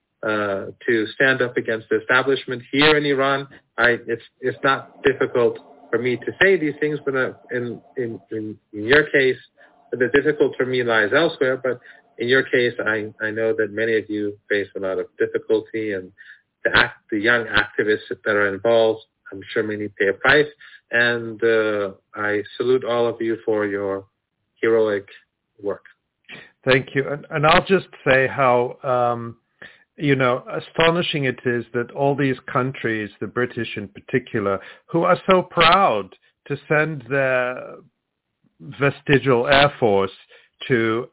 to stand up against the establishment here in Iran. It's not difficult for me to say these things, but in your case, the difficult for me lies elsewhere. But in your case, I know that many of you face a lot of difficulty, and the young activists that are involved, I'm sure many pay a price. And I salute all of you for your heroic work. Thank you. And I'll just say how, astonishing it is that all these countries, the British in particular, who are so proud to send their vestigial air force to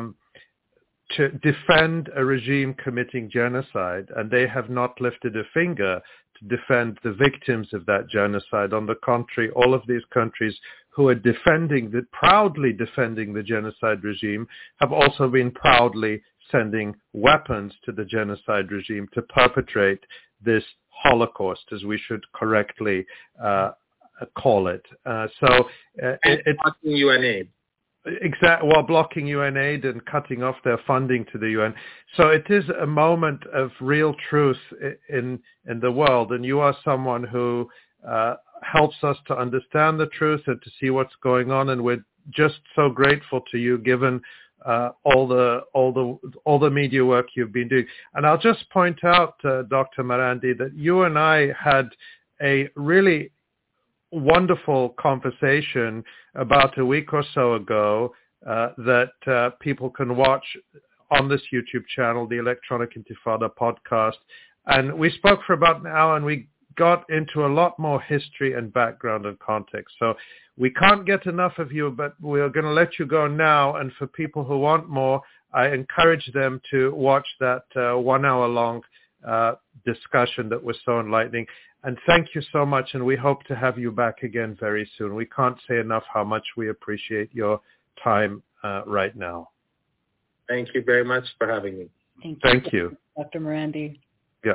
defend a regime committing genocide, and they have not lifted a finger to defend the victims of that genocide. On the contrary, all of these countries who are proudly defending the genocide regime have also been proudly sending weapons to the genocide regime to perpetrate this Holocaust, as we should correctly call it. It's blocking UN aid. Exactly, while blocking UN aid and cutting off their funding to the UN. So it is a moment of real truth in the world, and you are someone who helps us to understand the truth and to see what's going on, and we're just so grateful to you, given all the media work you've been doing. And I'll just point out, Dr. Marandi, that you and I had a really wonderful conversation about a week or so ago that people can watch on this YouTube channel, the Electronic Intifada podcast. And we spoke for about an hour, and we got into a lot more history and background and context. So we can't get enough of you, but we're going to let you go now. And for people who want more, I encourage them to watch that 1 hour long discussion that was so enlightening. And thank you so much, and we hope to have you back again very soon. We can't say enough how much we appreciate your time right now. Thank you very much for having me. Thank you. Dr. Marandi. Yeah.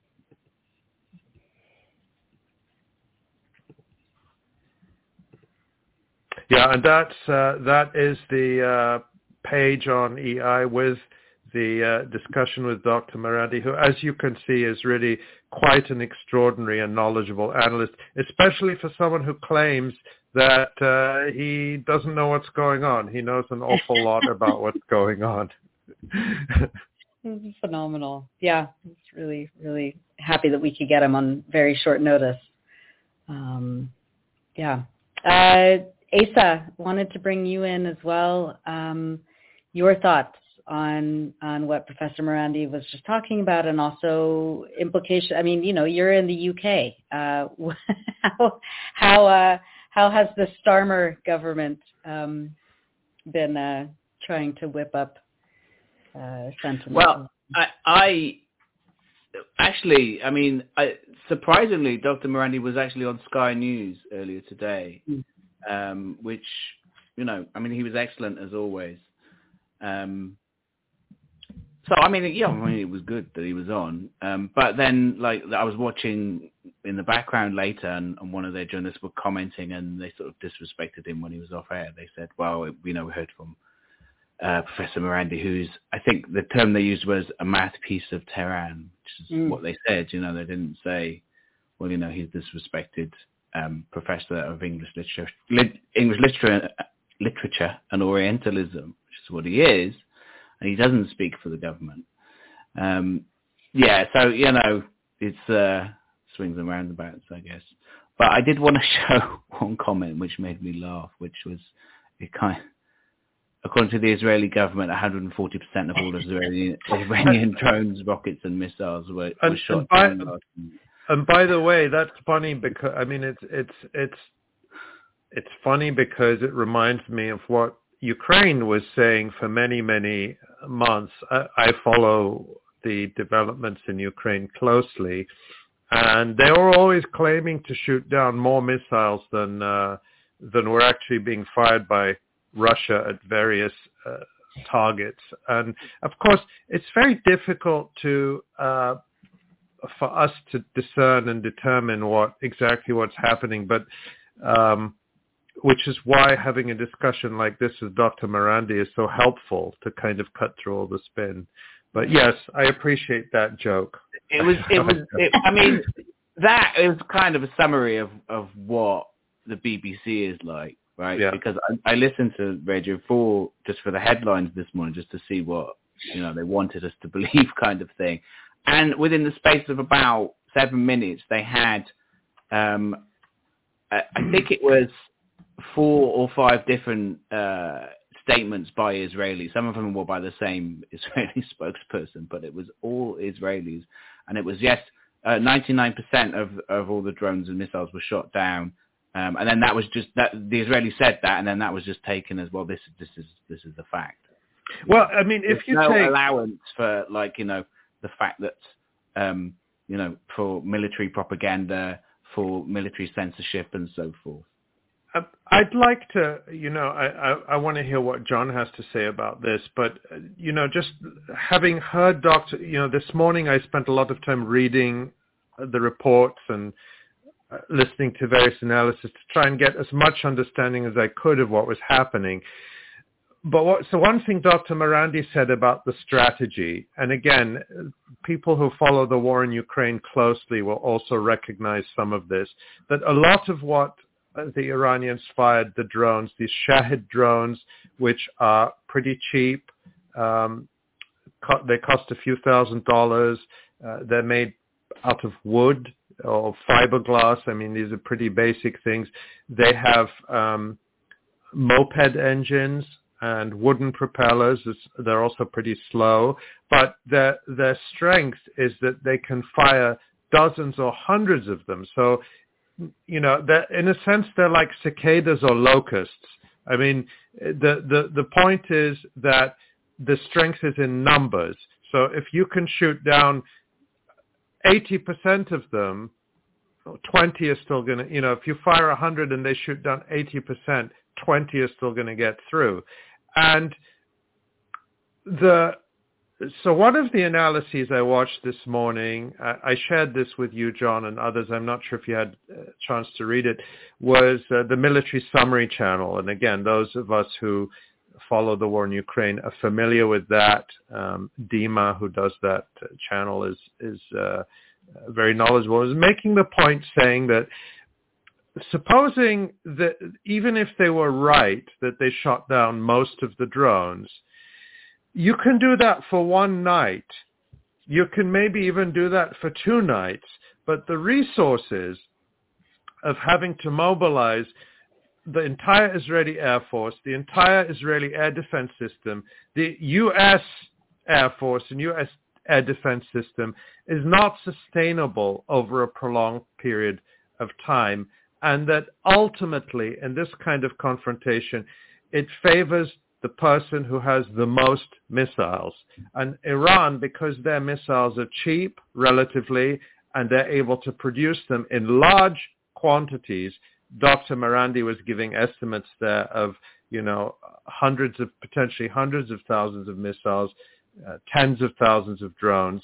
Yeah, and that is the page on EI with the discussion with Dr. Marandi, who, as you can see, is really quite an extraordinary and knowledgeable analyst, especially for someone who claims that he doesn't know what's going on. He knows an awful lot about what's going on. Phenomenal. Yeah, it's really, really happy that we could get him on very short notice. Asa, wanted to bring you in as well. Your thoughts on what Professor Morandi was just talking about, and also implication. I mean, you're in the UK. How has the Starmer government been trying to whip up sentiment? Well, surprisingly, Dr. Morandi was actually on Sky News earlier today, which, he was excellent as always. It was good that he was on. But then, I was watching in the background later, and one of their journalists were commenting, and they sort of disrespected him when he was off air. They said, well, we heard from Professor Morandi, who's, I think the term they used was a mouthpiece of Tehran, which is what they said. They didn't say, well, he's disrespected professor of English literature and Orientalism, which is what he is, and he doesn't speak for the government. It's swings and roundabouts, I guess. But I did want to show one comment which made me laugh, which was according to the Israeli government, 140% of all Iranian drones, rockets, and missiles were shot down. And by the way, that's funny because it's funny because it reminds me of what Ukraine was saying for many, many months. I follow the developments in Ukraine closely, and they were always claiming to shoot down more missiles than were actually being fired by Russia at various targets. And of course, it's very difficult for us to discern and determine exactly what's happening, but which is why having a discussion like this with Dr. Morandi is so helpful to kind of cut through all the spin. But yes, I appreciate that joke. It was kind of a summary of what the BBC is like, right? Yeah. Because I listened to Radio 4 just for the headlines this morning, just to see what they wanted us to believe, kind of thing. And within the space of about 7 minutes, they had, I think it was 4 or 5 different statements by Israelis. Some of them were by the same Israeli spokesperson, but it was all Israelis. And it was, 99% of all the drones and missiles were shot down. And then that was just that the Israeli said that, and then that was just taken as, well, this is the fact. Well, I mean, if you no take allowance for the fact that for military propaganda, for military censorship, and so forth. I'd like to, I want to hear what John has to say about this, but, just having heard this morning I spent a lot of time reading the reports and listening to various analysis to try and get as much understanding as I could of what was happening. But one thing Dr. Morandi said about the strategy, and again, people who follow the war in Ukraine closely will also recognize some of this, that a lot of what the Iranians fired, the drones, these Shahid drones, which are pretty cheap, they cost a few $1,000s, they're made out of wood or fiberglass. I mean, these are pretty basic things. They have moped engines and wooden propellers. They're also pretty slow, but their strength is that they can fire dozens or hundreds of them. So, in a sense, they're like cicadas or locusts. I mean, the point is that the strength is in numbers. So if you can shoot down 80% of them, 20 is still going to, if you fire 100 and they shoot down 80%, 20 is still going to get through. And so one of the analyses I watched this morning, I shared this with you, John, and others, I'm not sure if you had a chance to read it, was the Military Summary Channel. And again, those of us who follow the war in Ukraine are familiar with that. Dima, who does that channel, is very knowledgeable, is making the point saying that supposing that even if they were right, that they shot down most of the drones, you can do that for one night. You can maybe even do that for 2 nights. But the resources of having to mobilize the entire Israeli Air Force, the entire Israeli air defense system, the U.S. Air Force and U.S. air defense system is not sustainable over a prolonged period of time, and that ultimately in this kind of confrontation, it favors the person who has the most missiles. And Iran, because their missiles are cheap relatively, and they're able to produce them in large quantities. Dr. Marandi was giving estimates there of, potentially hundreds of thousands of missiles, tens of thousands of drones,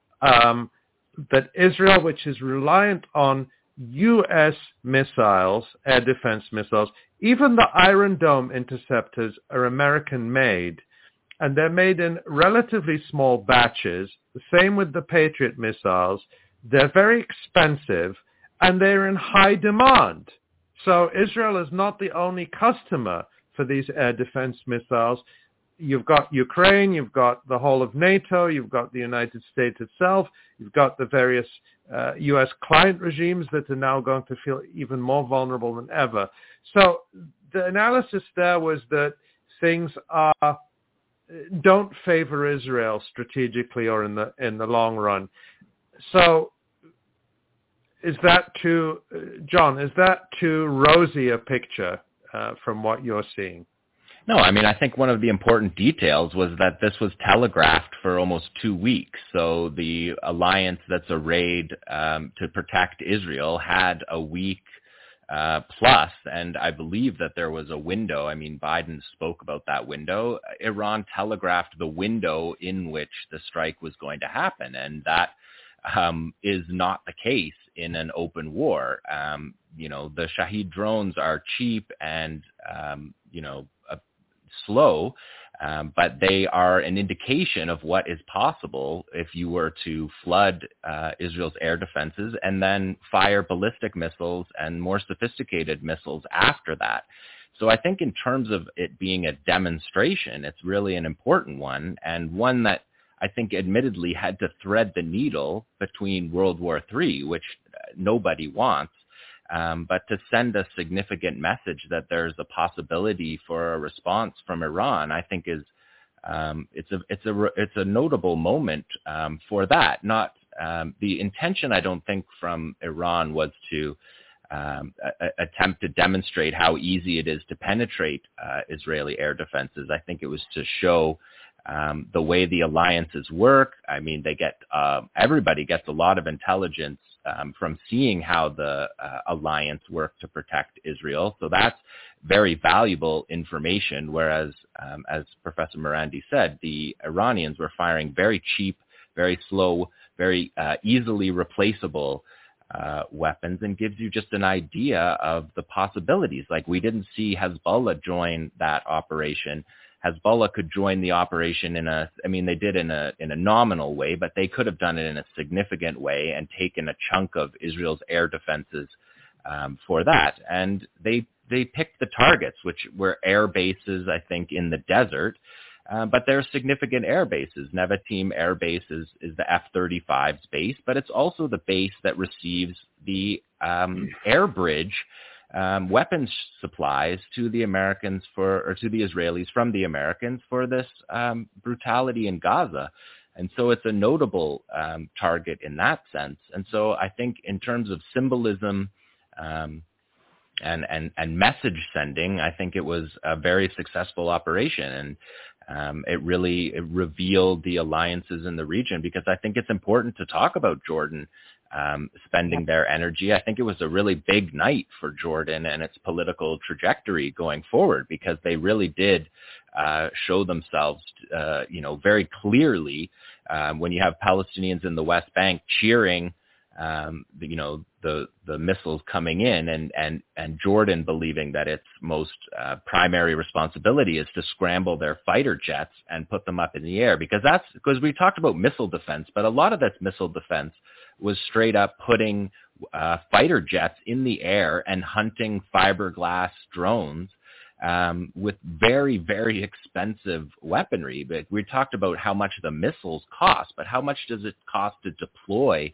that Israel, which is reliant on U.S. missiles, air defense missiles, even the Iron Dome interceptors are American-made, and they're made in relatively small batches. The same with the Patriot missiles. They're very expensive, and they're in high demand. So Israel is not the only customer for these air defense missiles. You've got Ukraine, you've got the whole of NATO, you've got the United States itself, you've got the various U.S. client regimes that are now going to feel even more vulnerable than ever. So the analysis there was that things don't favor Israel strategically or in the long run. So is that too, John, is that too rosy a picture from what you're seeing? No, I mean, I think one of the important details was that this was telegraphed for almost 2 weeks. So the alliance that's arrayed to protect Israel had a week plus, and I believe that there was a window. I mean, Biden spoke about that window. Iran telegraphed the window in which the strike was going to happen, and that is not the case in an open war. The Shahed drones are cheap and, slow, but they are an indication of what is possible if you were to flood Israel's air defenses and then fire ballistic missiles and more sophisticated missiles after that. So I think in terms of it being a demonstration, it's really an important one, and one that I think admittedly had to thread the needle between World War III, which nobody wants, but to send a significant message that there's a possibility for a response from Iran, I think is it's a notable moment for that. Not the intention, I don't think, from Iran was to attempt to demonstrate how easy it is to penetrate Israeli air defenses. I think it was to show the way the alliances work. I mean, everybody gets a lot of intelligence from seeing how the alliance worked to protect Israel. So that's very valuable information, whereas, as Professor Marandi said, the Iranians were firing very cheap, very slow, very easily replaceable weapons, and gives you just an idea of the possibilities. Like, we didn't see Hezbollah join that operation. Hezbollah could join the operation they did in a nominal way, but they could have done it in a significant way and taken a chunk of Israel's air defenses for that. And they picked the targets, which were air bases, I think, in the desert. But there are significant air bases. Nevatim Air Base is the F-35's base, but it's also the base that receives the air bridge weapons supplies to the Americans to the Israelis from the Americans for this brutality in Gaza. And so it's a notable target in that sense. And so I think in terms of symbolism and message sending, I think it was a very successful operation. And it revealed the alliances in the region, because I think it's important to talk about Jordan spending their energy. I think it was a really big night for Jordan and its political trajectory going forward, because they really did show themselves, very clearly when you have Palestinians in the West Bank cheering, the missiles coming in, and Jordan believing that its most primary responsibility is to scramble their fighter jets and put them up in the air, because we talked about missile defense, but a lot of that missile defense was straight up putting fighter jets in the air and hunting fiberglass drones with very, very expensive weaponry. But we talked about how much the missiles cost, but how much does it cost to deploy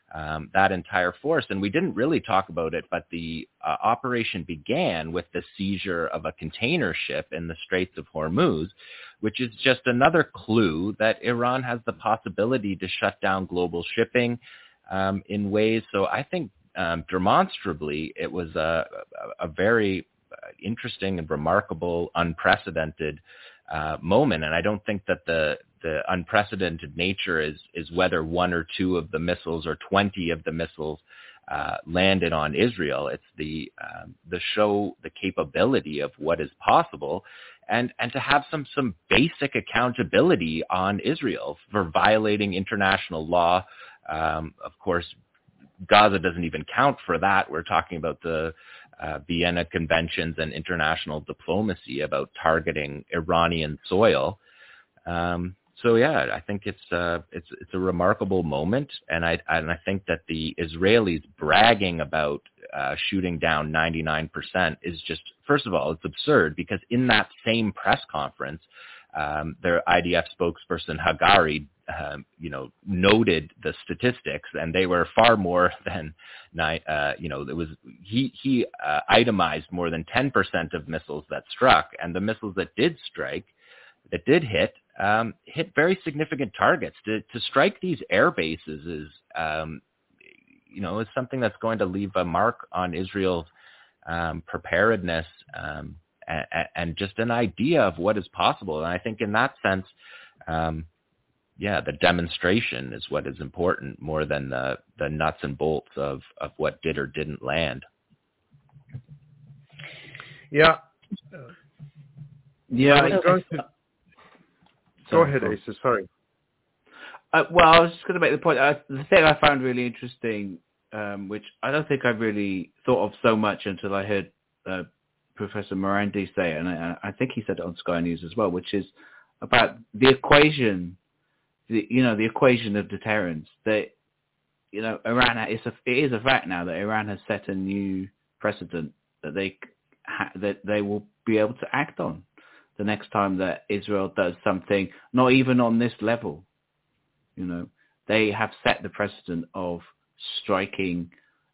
that entire force. And we didn't really talk about it, but the operation began with the seizure of a container ship in the Straits of Hormuz, which is just another clue that Iran has the possibility to shut down global shipping in ways. So I think demonstrably it was a very interesting and remarkable, unprecedented moment. And I don't think that the unprecedented nature is whether one or two of the missiles or 20 of the missiles landed on Israel. It's the show the capability of what is possible, and to have some basic accountability on Israel for violating international law. Of course, Gaza doesn't even count for that. We're talking about the Vienna Conventions and international diplomacy about targeting Iranian soil. So yeah, I think it's a remarkable moment, and I think that the Israelis bragging about shooting down 99% is just, first of all, it's absurd, because in that same press conference, their IDF spokesperson Hagari, noted the statistics, and they were far more than he itemized more than 10% of missiles that struck, and the missiles that did strike, that did hit very significant targets. To strike these air bases is something that's going to leave a mark on Israel's preparedness and just an idea of what is possible. And I think in that sense, the demonstration is what is important more than the nuts and bolts of what did or didn't land. Yeah. Go ahead, Asa. Sorry. Well, I was just going to make the point. The thing I found really interesting, which I don't think I really thought of so much until I heard Professor Morandi say it, and I think he said it on Sky News as well, which is about the equation, the equation of deterrence. That Iran it is a fact now that Iran has set a new precedent that they will be able to act on the next time that Israel does something, not even on this level. They have set the precedent of striking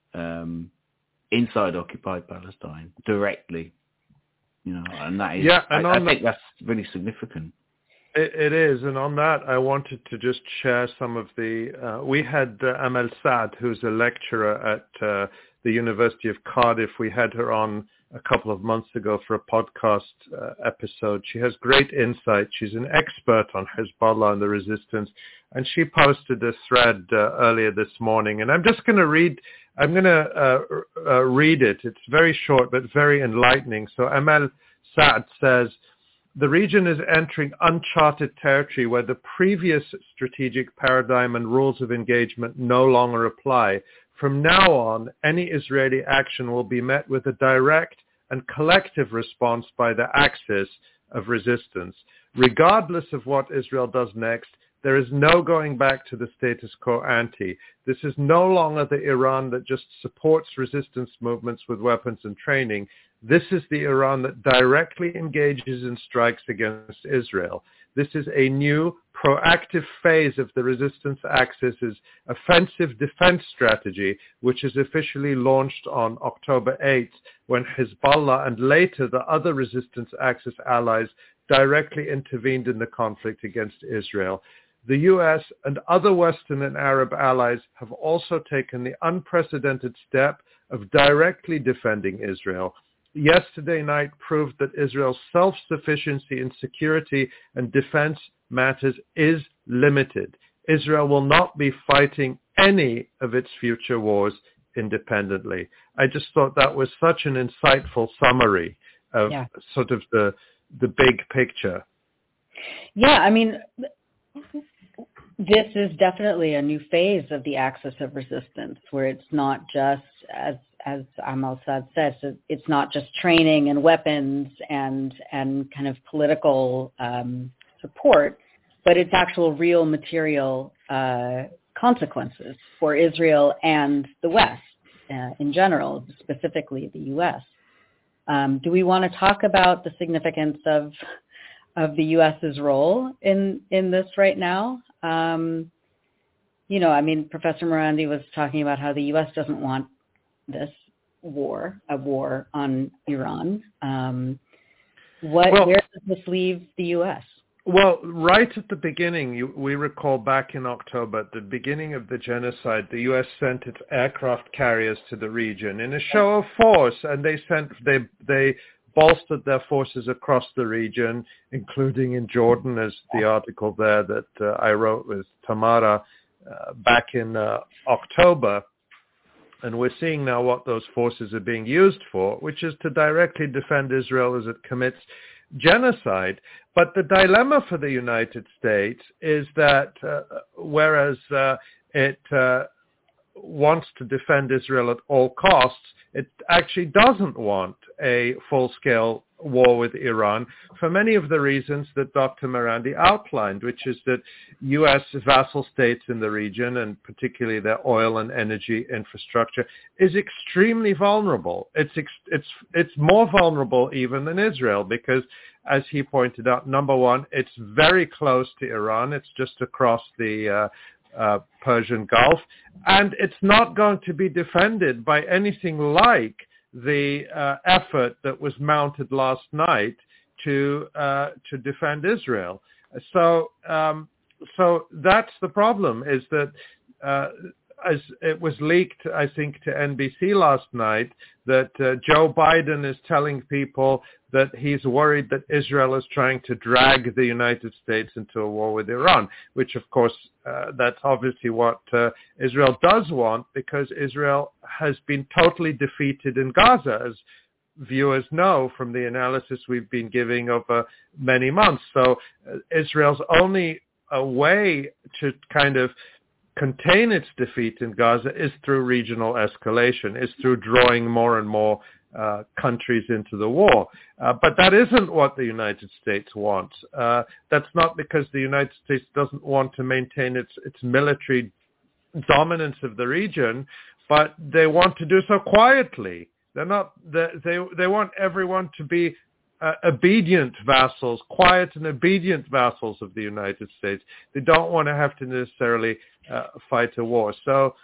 inside occupied Palestine directly. And that is, I think that's really significant. It is, and on that, I wanted to just share some of the. We had Amel Saad, who's a lecturer at the University of Cardiff. We had her on a couple of months ago for a podcast episode. She has great insight. She's an expert on Hezbollah and the resistance, and she posted a thread earlier this morning. And I'm just going to read. I'm going to read it. It's very short but very enlightening. So Amel Saad says, the region is entering uncharted territory where the previous strategic paradigm and rules of engagement no longer apply. From now on, any Israeli action will be met with a direct and collective response by the axis of resistance. Regardless of what Israel does next, there is no going back to the status quo ante. This is no longer the Iran that just supports resistance movements with weapons and training. This is the Iran that directly engages in strikes against Israel. This is a new, proactive phase of the resistance axis's offensive defense strategy, which is officially launched on October 8th, when Hezbollah and later the other resistance axis allies directly intervened in the conflict against Israel. The U.S. and other Western and Arab allies have also taken the unprecedented step of directly defending Israel. Yesterday night proved that Israel's self-sufficiency in security and defense matters is limited. Israel will not be fighting any of its future wars independently. I just thought that was such an insightful summary of sort of the big picture. Yeah, I mean, this is definitely a new phase of the axis of resistance, where it's not just, as Amel Saad says, it's not just training and weapons and kind of political support, but it's actual real material consequences for Israel and the West in general, specifically the U.S. Do we want to talk about the significance of the U.S.'s role in this right now? Professor Morandi was talking about how the U.S. doesn't want this war, a war on Iran. Where does this leave the U.S.? Well, right at the beginning, we recall back in October, at the beginning of the genocide, the U.S. sent its aircraft carriers to the region in a show of force, and they bolstered their forces across the region, including in Jordan, as the article there that I wrote with Tamara back in October. And we're seeing now what those forces are being used for, which is to directly defend Israel as it commits genocide. But the dilemma for the United States is that whereas it wants to defend Israel at all costs, it actually doesn't want a full-scale war with Iran for many of the reasons that Dr. Morandi outlined, which is that U.S. vassal states in the region, and particularly their oil and energy infrastructure, is extremely vulnerable. It's more vulnerable even than Israel because, as he pointed out, number one, it's very close to Iran. It's just across the Persian Gulf, and it's not going to be defended by anything like the effort that was mounted last night to defend Israel. So that's the problem, is that as it was leaked, I think, to NBC last night, that Joe Biden is telling people that he's worried that Israel is trying to drag the United States into a war with Iran, which, of course, that's obviously what Israel does want, because Israel has been totally defeated in Gaza, as viewers know from the analysis we've been giving over many months. So Israel's only way to kind of contain its defeat in Gaza is through regional escalation, is through drawing more and more countries into the war. But that isn't what the United States wants. That's not because the United States doesn't want to maintain its military dominance of the region, but they want to do so quietly. They want everyone to be obedient vassals, quiet and obedient vassals of the United States. They don't want to have to necessarily fight a war. So,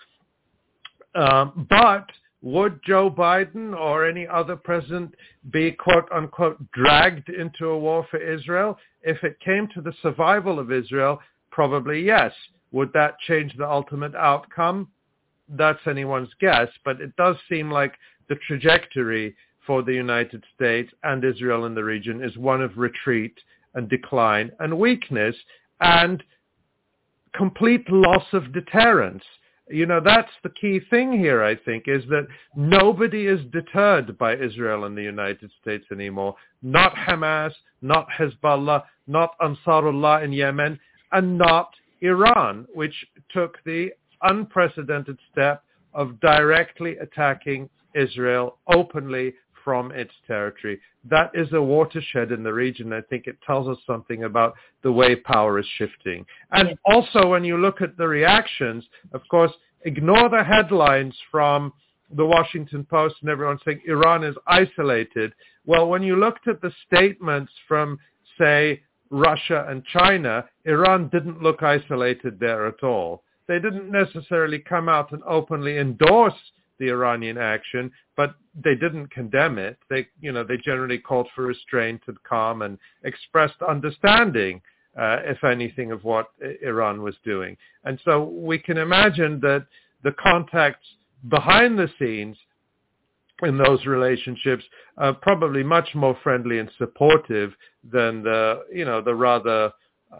but would Joe Biden or any other president be, quote unquote, dragged into a war for Israel? If it came to the survival of Israel, probably yes. Would that change the ultimate outcome? That's anyone's guess, but it does seem like the trajectory for the United States and Israel in the region is one of retreat and decline and weakness and complete loss of deterrence. That's the key thing here, I think, is that nobody is deterred by Israel and the United States anymore. Not Hamas, not Hezbollah, not Ansarullah in Yemen, and not Iran, which took the unprecedented step of directly attacking Israel openly from its territory. That is a watershed in the region. I think it tells us something about the way power is shifting. And also, when you look at the reactions, of course, ignore the headlines from the Washington Post and everyone saying Iran is isolated. Well, when you looked at the statements from, say, Russia and China, Iran didn't look isolated there at all. They didn't necessarily come out and openly endorse the Iranian action, but they didn't condemn it. They generally called for restraint and calm and expressed understanding, if anything, of what Iran was doing. And so we can imagine that the contacts behind the scenes in those relationships are probably much more friendly and supportive than the rather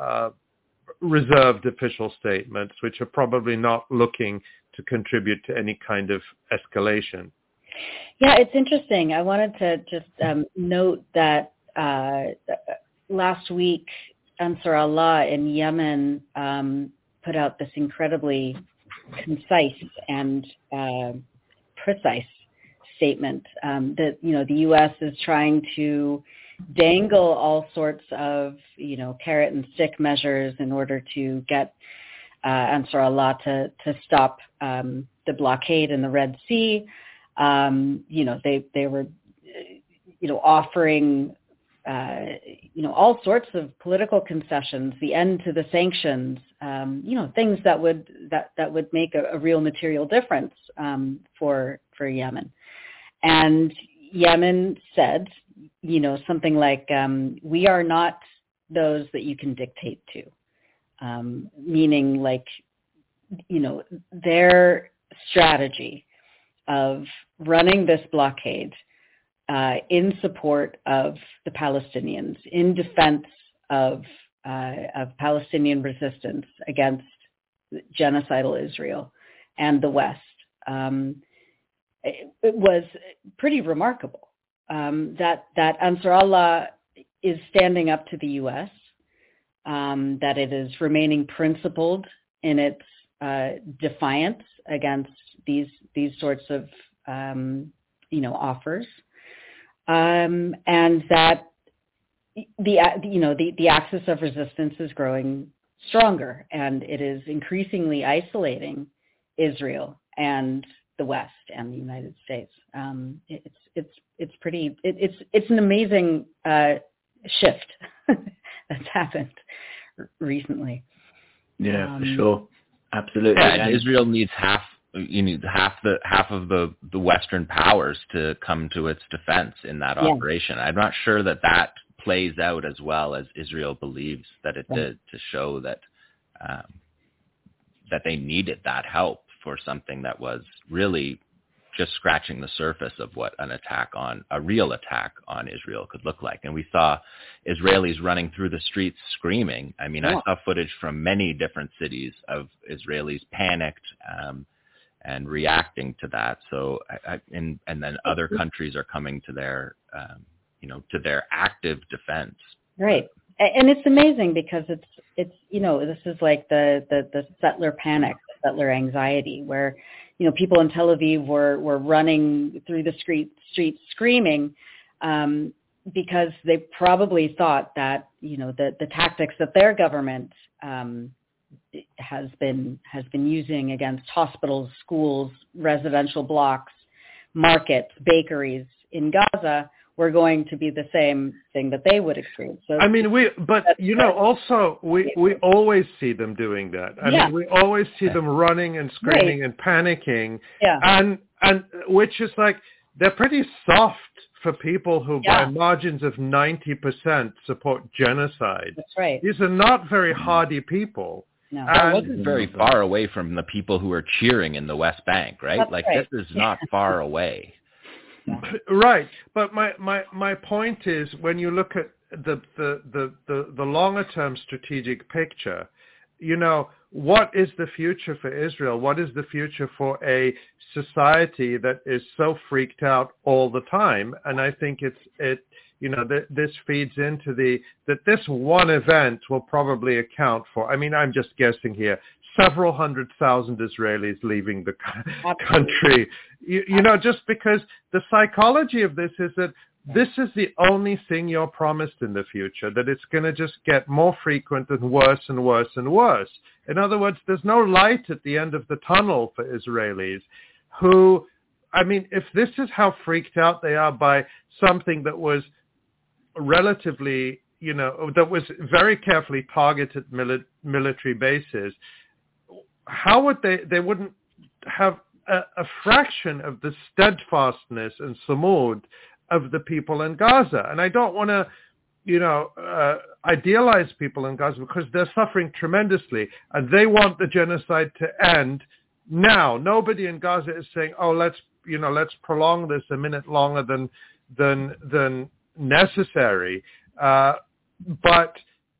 reserved official statements, which are probably not looking to contribute to any kind of escalation. Yeah, it's interesting. I wanted to just note that last week, Ansar Allah in Yemen put out this incredibly concise and precise statement that, the U.S. is trying to dangle all sorts of, carrot and stick measures in order to get Ansar Allah to stop the blockade in the Red Sea. They were, offering all sorts of political concessions, the end to the sanctions, things that would make a real material difference for Yemen. And Yemen said, something like, we are not those that you can dictate to, meaning like, their strategy of running this blockade in support of the Palestinians, in defense of Palestinian resistance against genocidal Israel and the West, it was pretty remarkable. That Ansar Allah is standing up to the U.S., that it is remaining principled in its defiance against these sorts of offers. And that the axis of resistance is growing stronger, and it is increasingly isolating Israel and the West and the United States. It's an amazing shift that's happened recently. Yeah, for sure, absolutely. Yeah, and Israel needs half of the Western powers to come to its defense in that operation. I'm not sure that plays out as well as Israel believes that it did, to show that that they needed that help for something that was really just scratching the surface of what a real attack on Israel could look like. And we saw Israelis running through the streets screaming. I mean, I saw footage from many different cities of Israelis panicked and reacting to that. So, and then other countries are coming to their, to their active defense. Right. And it's amazing because it's this is like the settler panic, the settler anxiety, where people in Tel Aviv were running through the streets screaming because they probably thought that the tactics that their government has been using against hospitals, schools, residential blocks, markets, bakeries in Gaza were going to be the same thing that they would experience. So, also we always see them doing that. I mean, we always see them running and screaming and panicking, and which is like, they're pretty soft for people who by margins of 90% support genocide. That's right. These are not very hardy people. No. I wasn't very far away from the people who were cheering in the West Bank, right? That's right. This is not far away. Right, but my point is, when you look at the longer term strategic picture, what is the future for Israel? What is the future for a society that is so freaked out all the time? And I think this feeds into that this one event will probably account for, I mean, I'm just guessing here, several 100,000 Israelis leaving the country. Just because the psychology of this is that this is the only thing you're promised in the future, that it's going to just get more frequent and worse and worse and worse. In other words, there's no light at the end of the tunnel for Israelis who, I mean, if this is how freaked out they are by something that was relatively, that was very carefully targeted military bases, how would they wouldn't have a fraction of the steadfastness and samud of the people in Gaza. And I don't want to, idealize people in Gaza, because they're suffering tremendously and they want the genocide to end now. Nobody in Gaza is saying, oh, let's prolong this a minute longer than necessary. But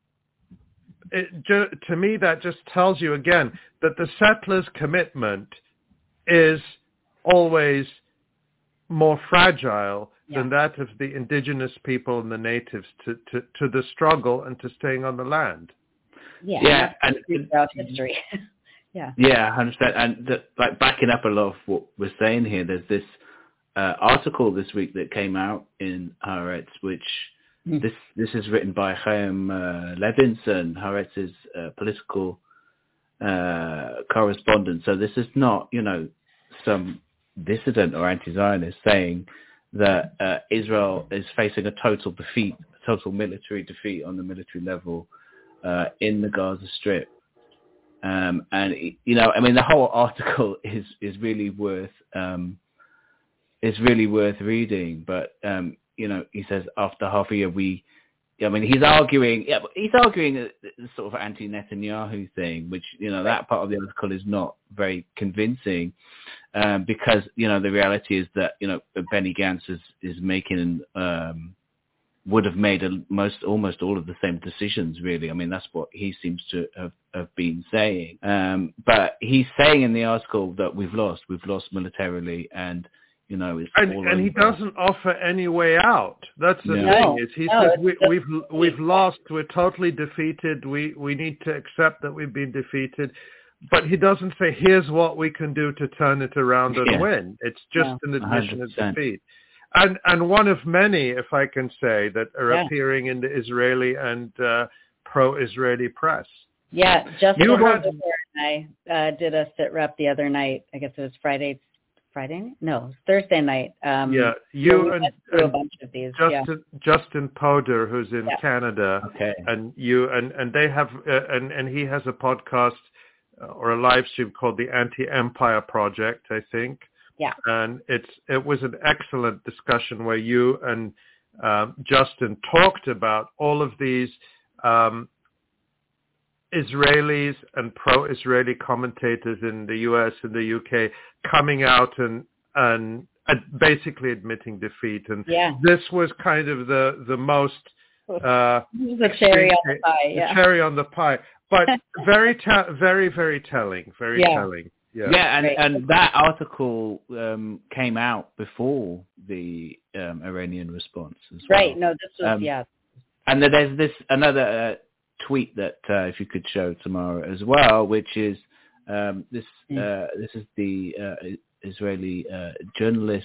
to me, that just tells you again that the settlers' commitment is always more fragile than that of the indigenous people and the natives to the struggle and to staying on the land. Yeah, and throughout history. Yeah, 100%. And backing up a lot of what we're saying here, there's this article this week that came out in Haaretz, which this is written by Chaim Levinson, Haaretz's political correspondent. So this is not, some dissident or anti-Zionist saying that Israel is facing a total defeat, total military defeat on the military level in the Gaza Strip. And you know, I mean, the whole article is really worth reading. But you know, he says after half a year, he's arguing the sort of anti-Netanyahu thing, which, you know, that part of the article is not very convincing, because, you know, the reality is that, you know, Benny Gantz is making would have made almost all of the same decisions, really. I mean, that's what he seems to have been saying. But he's saying in the article that we've lost militarily, and, you know, it's and he doesn't offer any way out. That's the thing. Is he says we've lost. We're totally defeated. We need to accept that we've been defeated. But he doesn't say, here's what we can do to turn it around and win. It's just an admission 100%. of defeat. And one of many, if I can say, that are appearing in the Israeli and pro-Israeli press. Yeah, Justin and I did a sit rep the other night. I guess it was Thursday night. You and a bunch of these. Justin Poder, who's in Canada, and you and they have and he has a podcast or a live stream called the Anti-Empire Project, I think. Yeah. And it was an excellent discussion where you and Justin talked about all of these Israelis and pro-Israeli commentators in the US and the UK coming out and basically admitting defeat. And this was kind of the most the cherry on the pie. The cherry on the pie. But very very telling. Very telling. And that article came out before the Iranian response as well. Right. No, this was And then there's this another tweet that if you could show tomorrow as well, which is this is the Israeli journalist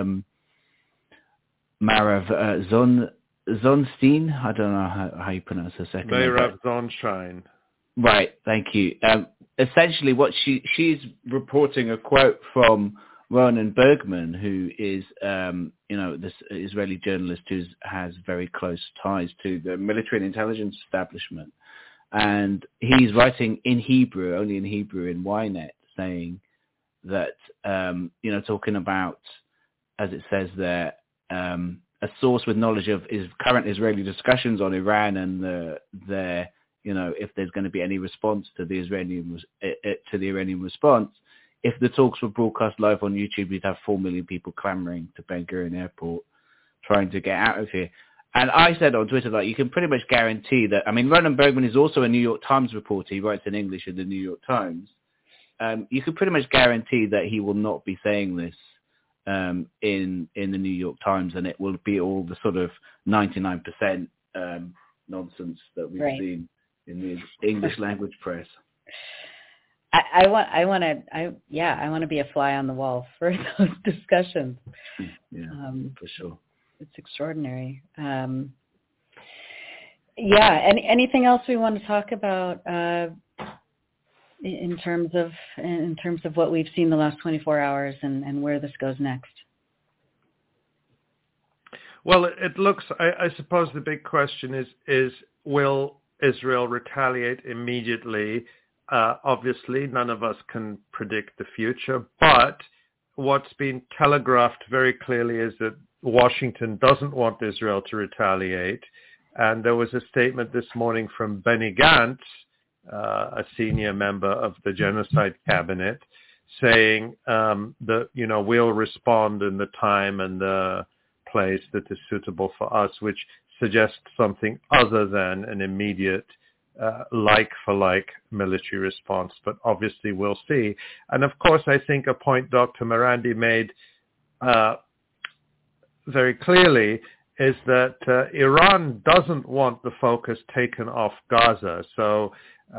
Marav Zonstein. I don't know how you pronounce her second name. Marav Zonstein. Right, thank you. Essentially, what she's reporting a quote from Ronen Bergman, who is, this Israeli journalist who has very close ties to the military and intelligence establishment, and he's writing in Hebrew, only in Hebrew, in Ynet, saying that, talking about, as it says there, a source with knowledge of current Israeli discussions on Iran and their if there's going to be any response to the Iranian response, if the talks were broadcast live on YouTube, you'd have 4 million people clamoring to Ben Gurion Airport, trying to get out of here. And I said on Twitter, you can pretty much guarantee that. I mean, Ronen Bergman is also a New York Times reporter. He writes in English in the New York Times. You can pretty much guarantee that he will not be saying this in the New York Times, and it will be all the sort of 99% nonsense that we've seen in the English language press. I want to be a fly on the wall for those discussions. For sure. It's extraordinary. Anything else we want to talk about in terms of what we've seen the last 24 hours and where this goes next? Well, it looks. I suppose the big question is will Israel retaliate immediately? Obviously, none of us can predict the future, but what's been telegraphed very clearly is that Washington doesn't want Israel to retaliate. And there was a statement this morning from Benny Gantz, a senior member of the Genocide Cabinet, saying that, we'll respond in the time and the place that is suitable for us, which suggests something other than an immediate like-for-like military response. But obviously we'll see. And of course, I think a point Dr. Marandi made very clearly is that Iran doesn't want the focus taken off Gaza. So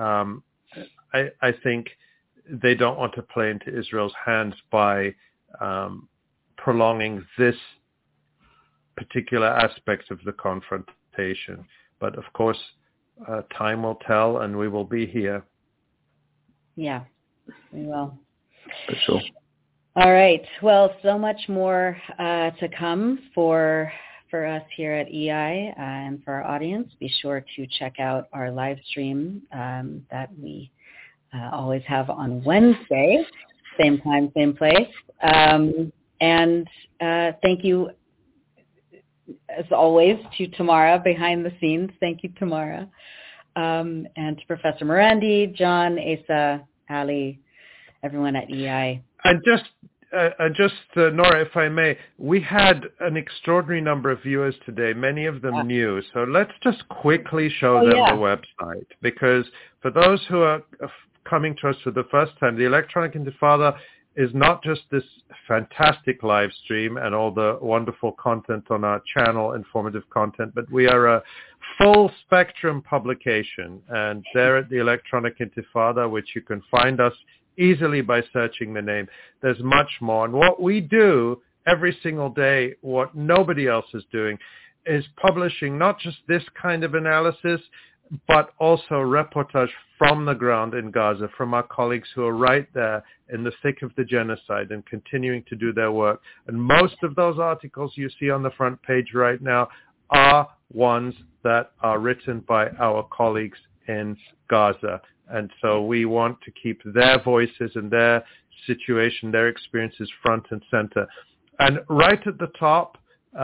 I think they don't want to play into Israel's hands by prolonging this particular aspect of the confrontation. But of course, time will tell, and we will be here. Yeah, we will. For sure. All right. Well, so much more to come for for us here at EI and for our audience. Be sure to check out our live stream that we always have on Wednesday, same time, same place. And thank you, as always, to Tamara behind the scenes. Thank you, Tamara. And to Professor Morandi, John, Asa, Ali, everyone at EI. And just Nora, if I may, we had an extraordinary number of viewers today, many of them new. So let's just quickly show them the website, because for those who are coming to us for the first time, the Electronic Intifada is not just this fantastic live stream and all the wonderful content on our channel, informative content, but we are a full spectrum publication. And there at the Electronic Intifada, which you can find us easily by searching the name, there's much more. And what we do every single day, what nobody else is doing, is publishing not just this kind of analysis, but also reportage from the ground in Gaza, from our colleagues who are right there in the thick of the genocide and continuing to do their work. And most of those articles you see on the front page right now are ones that are written by our colleagues in Gaza. And so we want to keep their voices and their situation, their experiences front and center. And right at the top,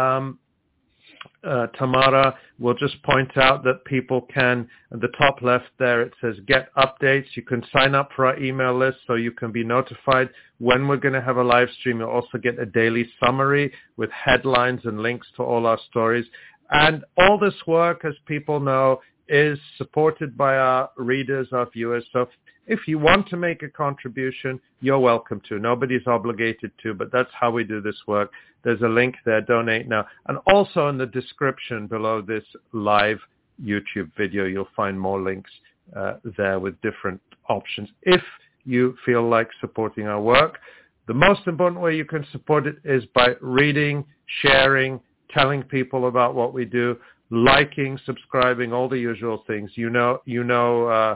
Tamara will just point out that people can, at the top left there, it says get updates. You can sign up for our email list so you can be notified when we're going to have a live stream. You'll also get a daily summary with headlines and links to all our stories. And all this work, as people know, is supported by our readers, our viewers. So if you want to make a contribution, you're welcome to. Nobody's obligated to, but that's how we do this work. There's a link there, donate now. And also in the description below this live YouTube video, you'll find more links there with different options. If you feel like supporting our work, the most important way you can support it is by reading, sharing, telling people about what we do, liking, subscribing, all the usual things. You know the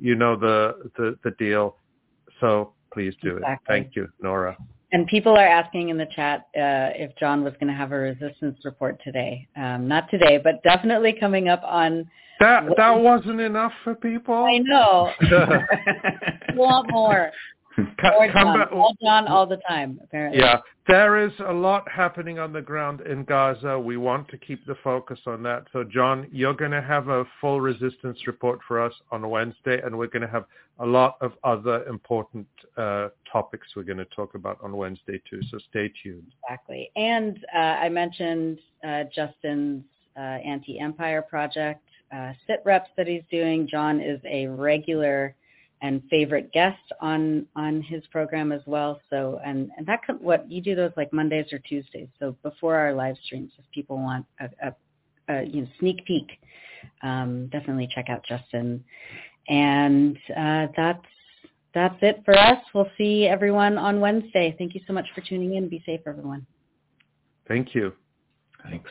deal. So please do it. Thank you, Nora. And people are asking in the chat if John was going to have a resistance report today. Not today, but definitely coming up on. That wasn't enough for people. I know. We want more. All John all the time, apparently. Yeah, there is a lot happening on the ground in Gaza. We want to keep the focus on that. So, John, you're going to have a full resistance report for us on Wednesday, and we're going to have a lot of other important topics we're going to talk about on Wednesday, too. So stay tuned. Exactly. And I mentioned Justin's Anti-Empire Project sit-reps that he's doing. John is a regular and favorite guest on his program as well. So, and that what you do those like Mondays or Tuesdays. So before our live streams, if people want a sneak peek, definitely check out Justin. And that's it for us. We'll see everyone on Wednesday. Thank you so much for tuning in. Be safe, everyone. Thank you. Thanks.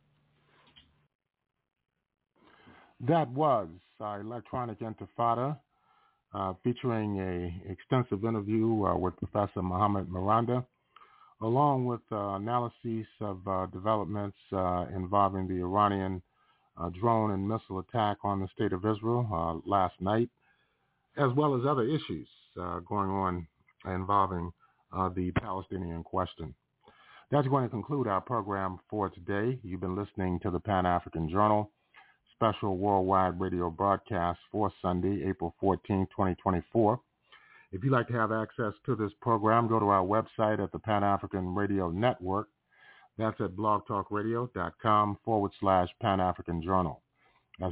That was Electronic Intifada, featuring a extensive interview with Professor Mohammed Miranda, along with analyses of developments involving the Iranian drone and missile attack on the state of Israel last night, as well as other issues going on involving the Palestinian question. That's going to conclude our program for today. You've been listening to the Pan-African Journal special worldwide radio broadcast for Sunday, April 14, 2024. If you'd like to have access to this program, go to our website at the Pan-African Radio Network. That's at blogtalkradio.com/Pan-African Journal. That's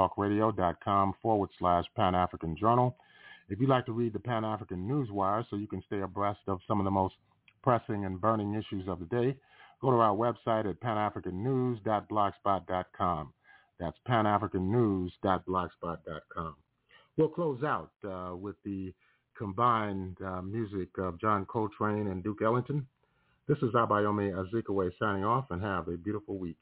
blogtalkradio.com/Pan-African Journal. If you'd like to read the Pan-African Newswire so you can stay abreast of some of the most pressing and burning issues of the day, go to our website at panafricannews.blogspot.com. That's panafricannews.blogspot.com. We'll close out with the combined music of John Coltrane and Duke Ellington. This is Abayomi Azikiwe signing off, and have a beautiful week.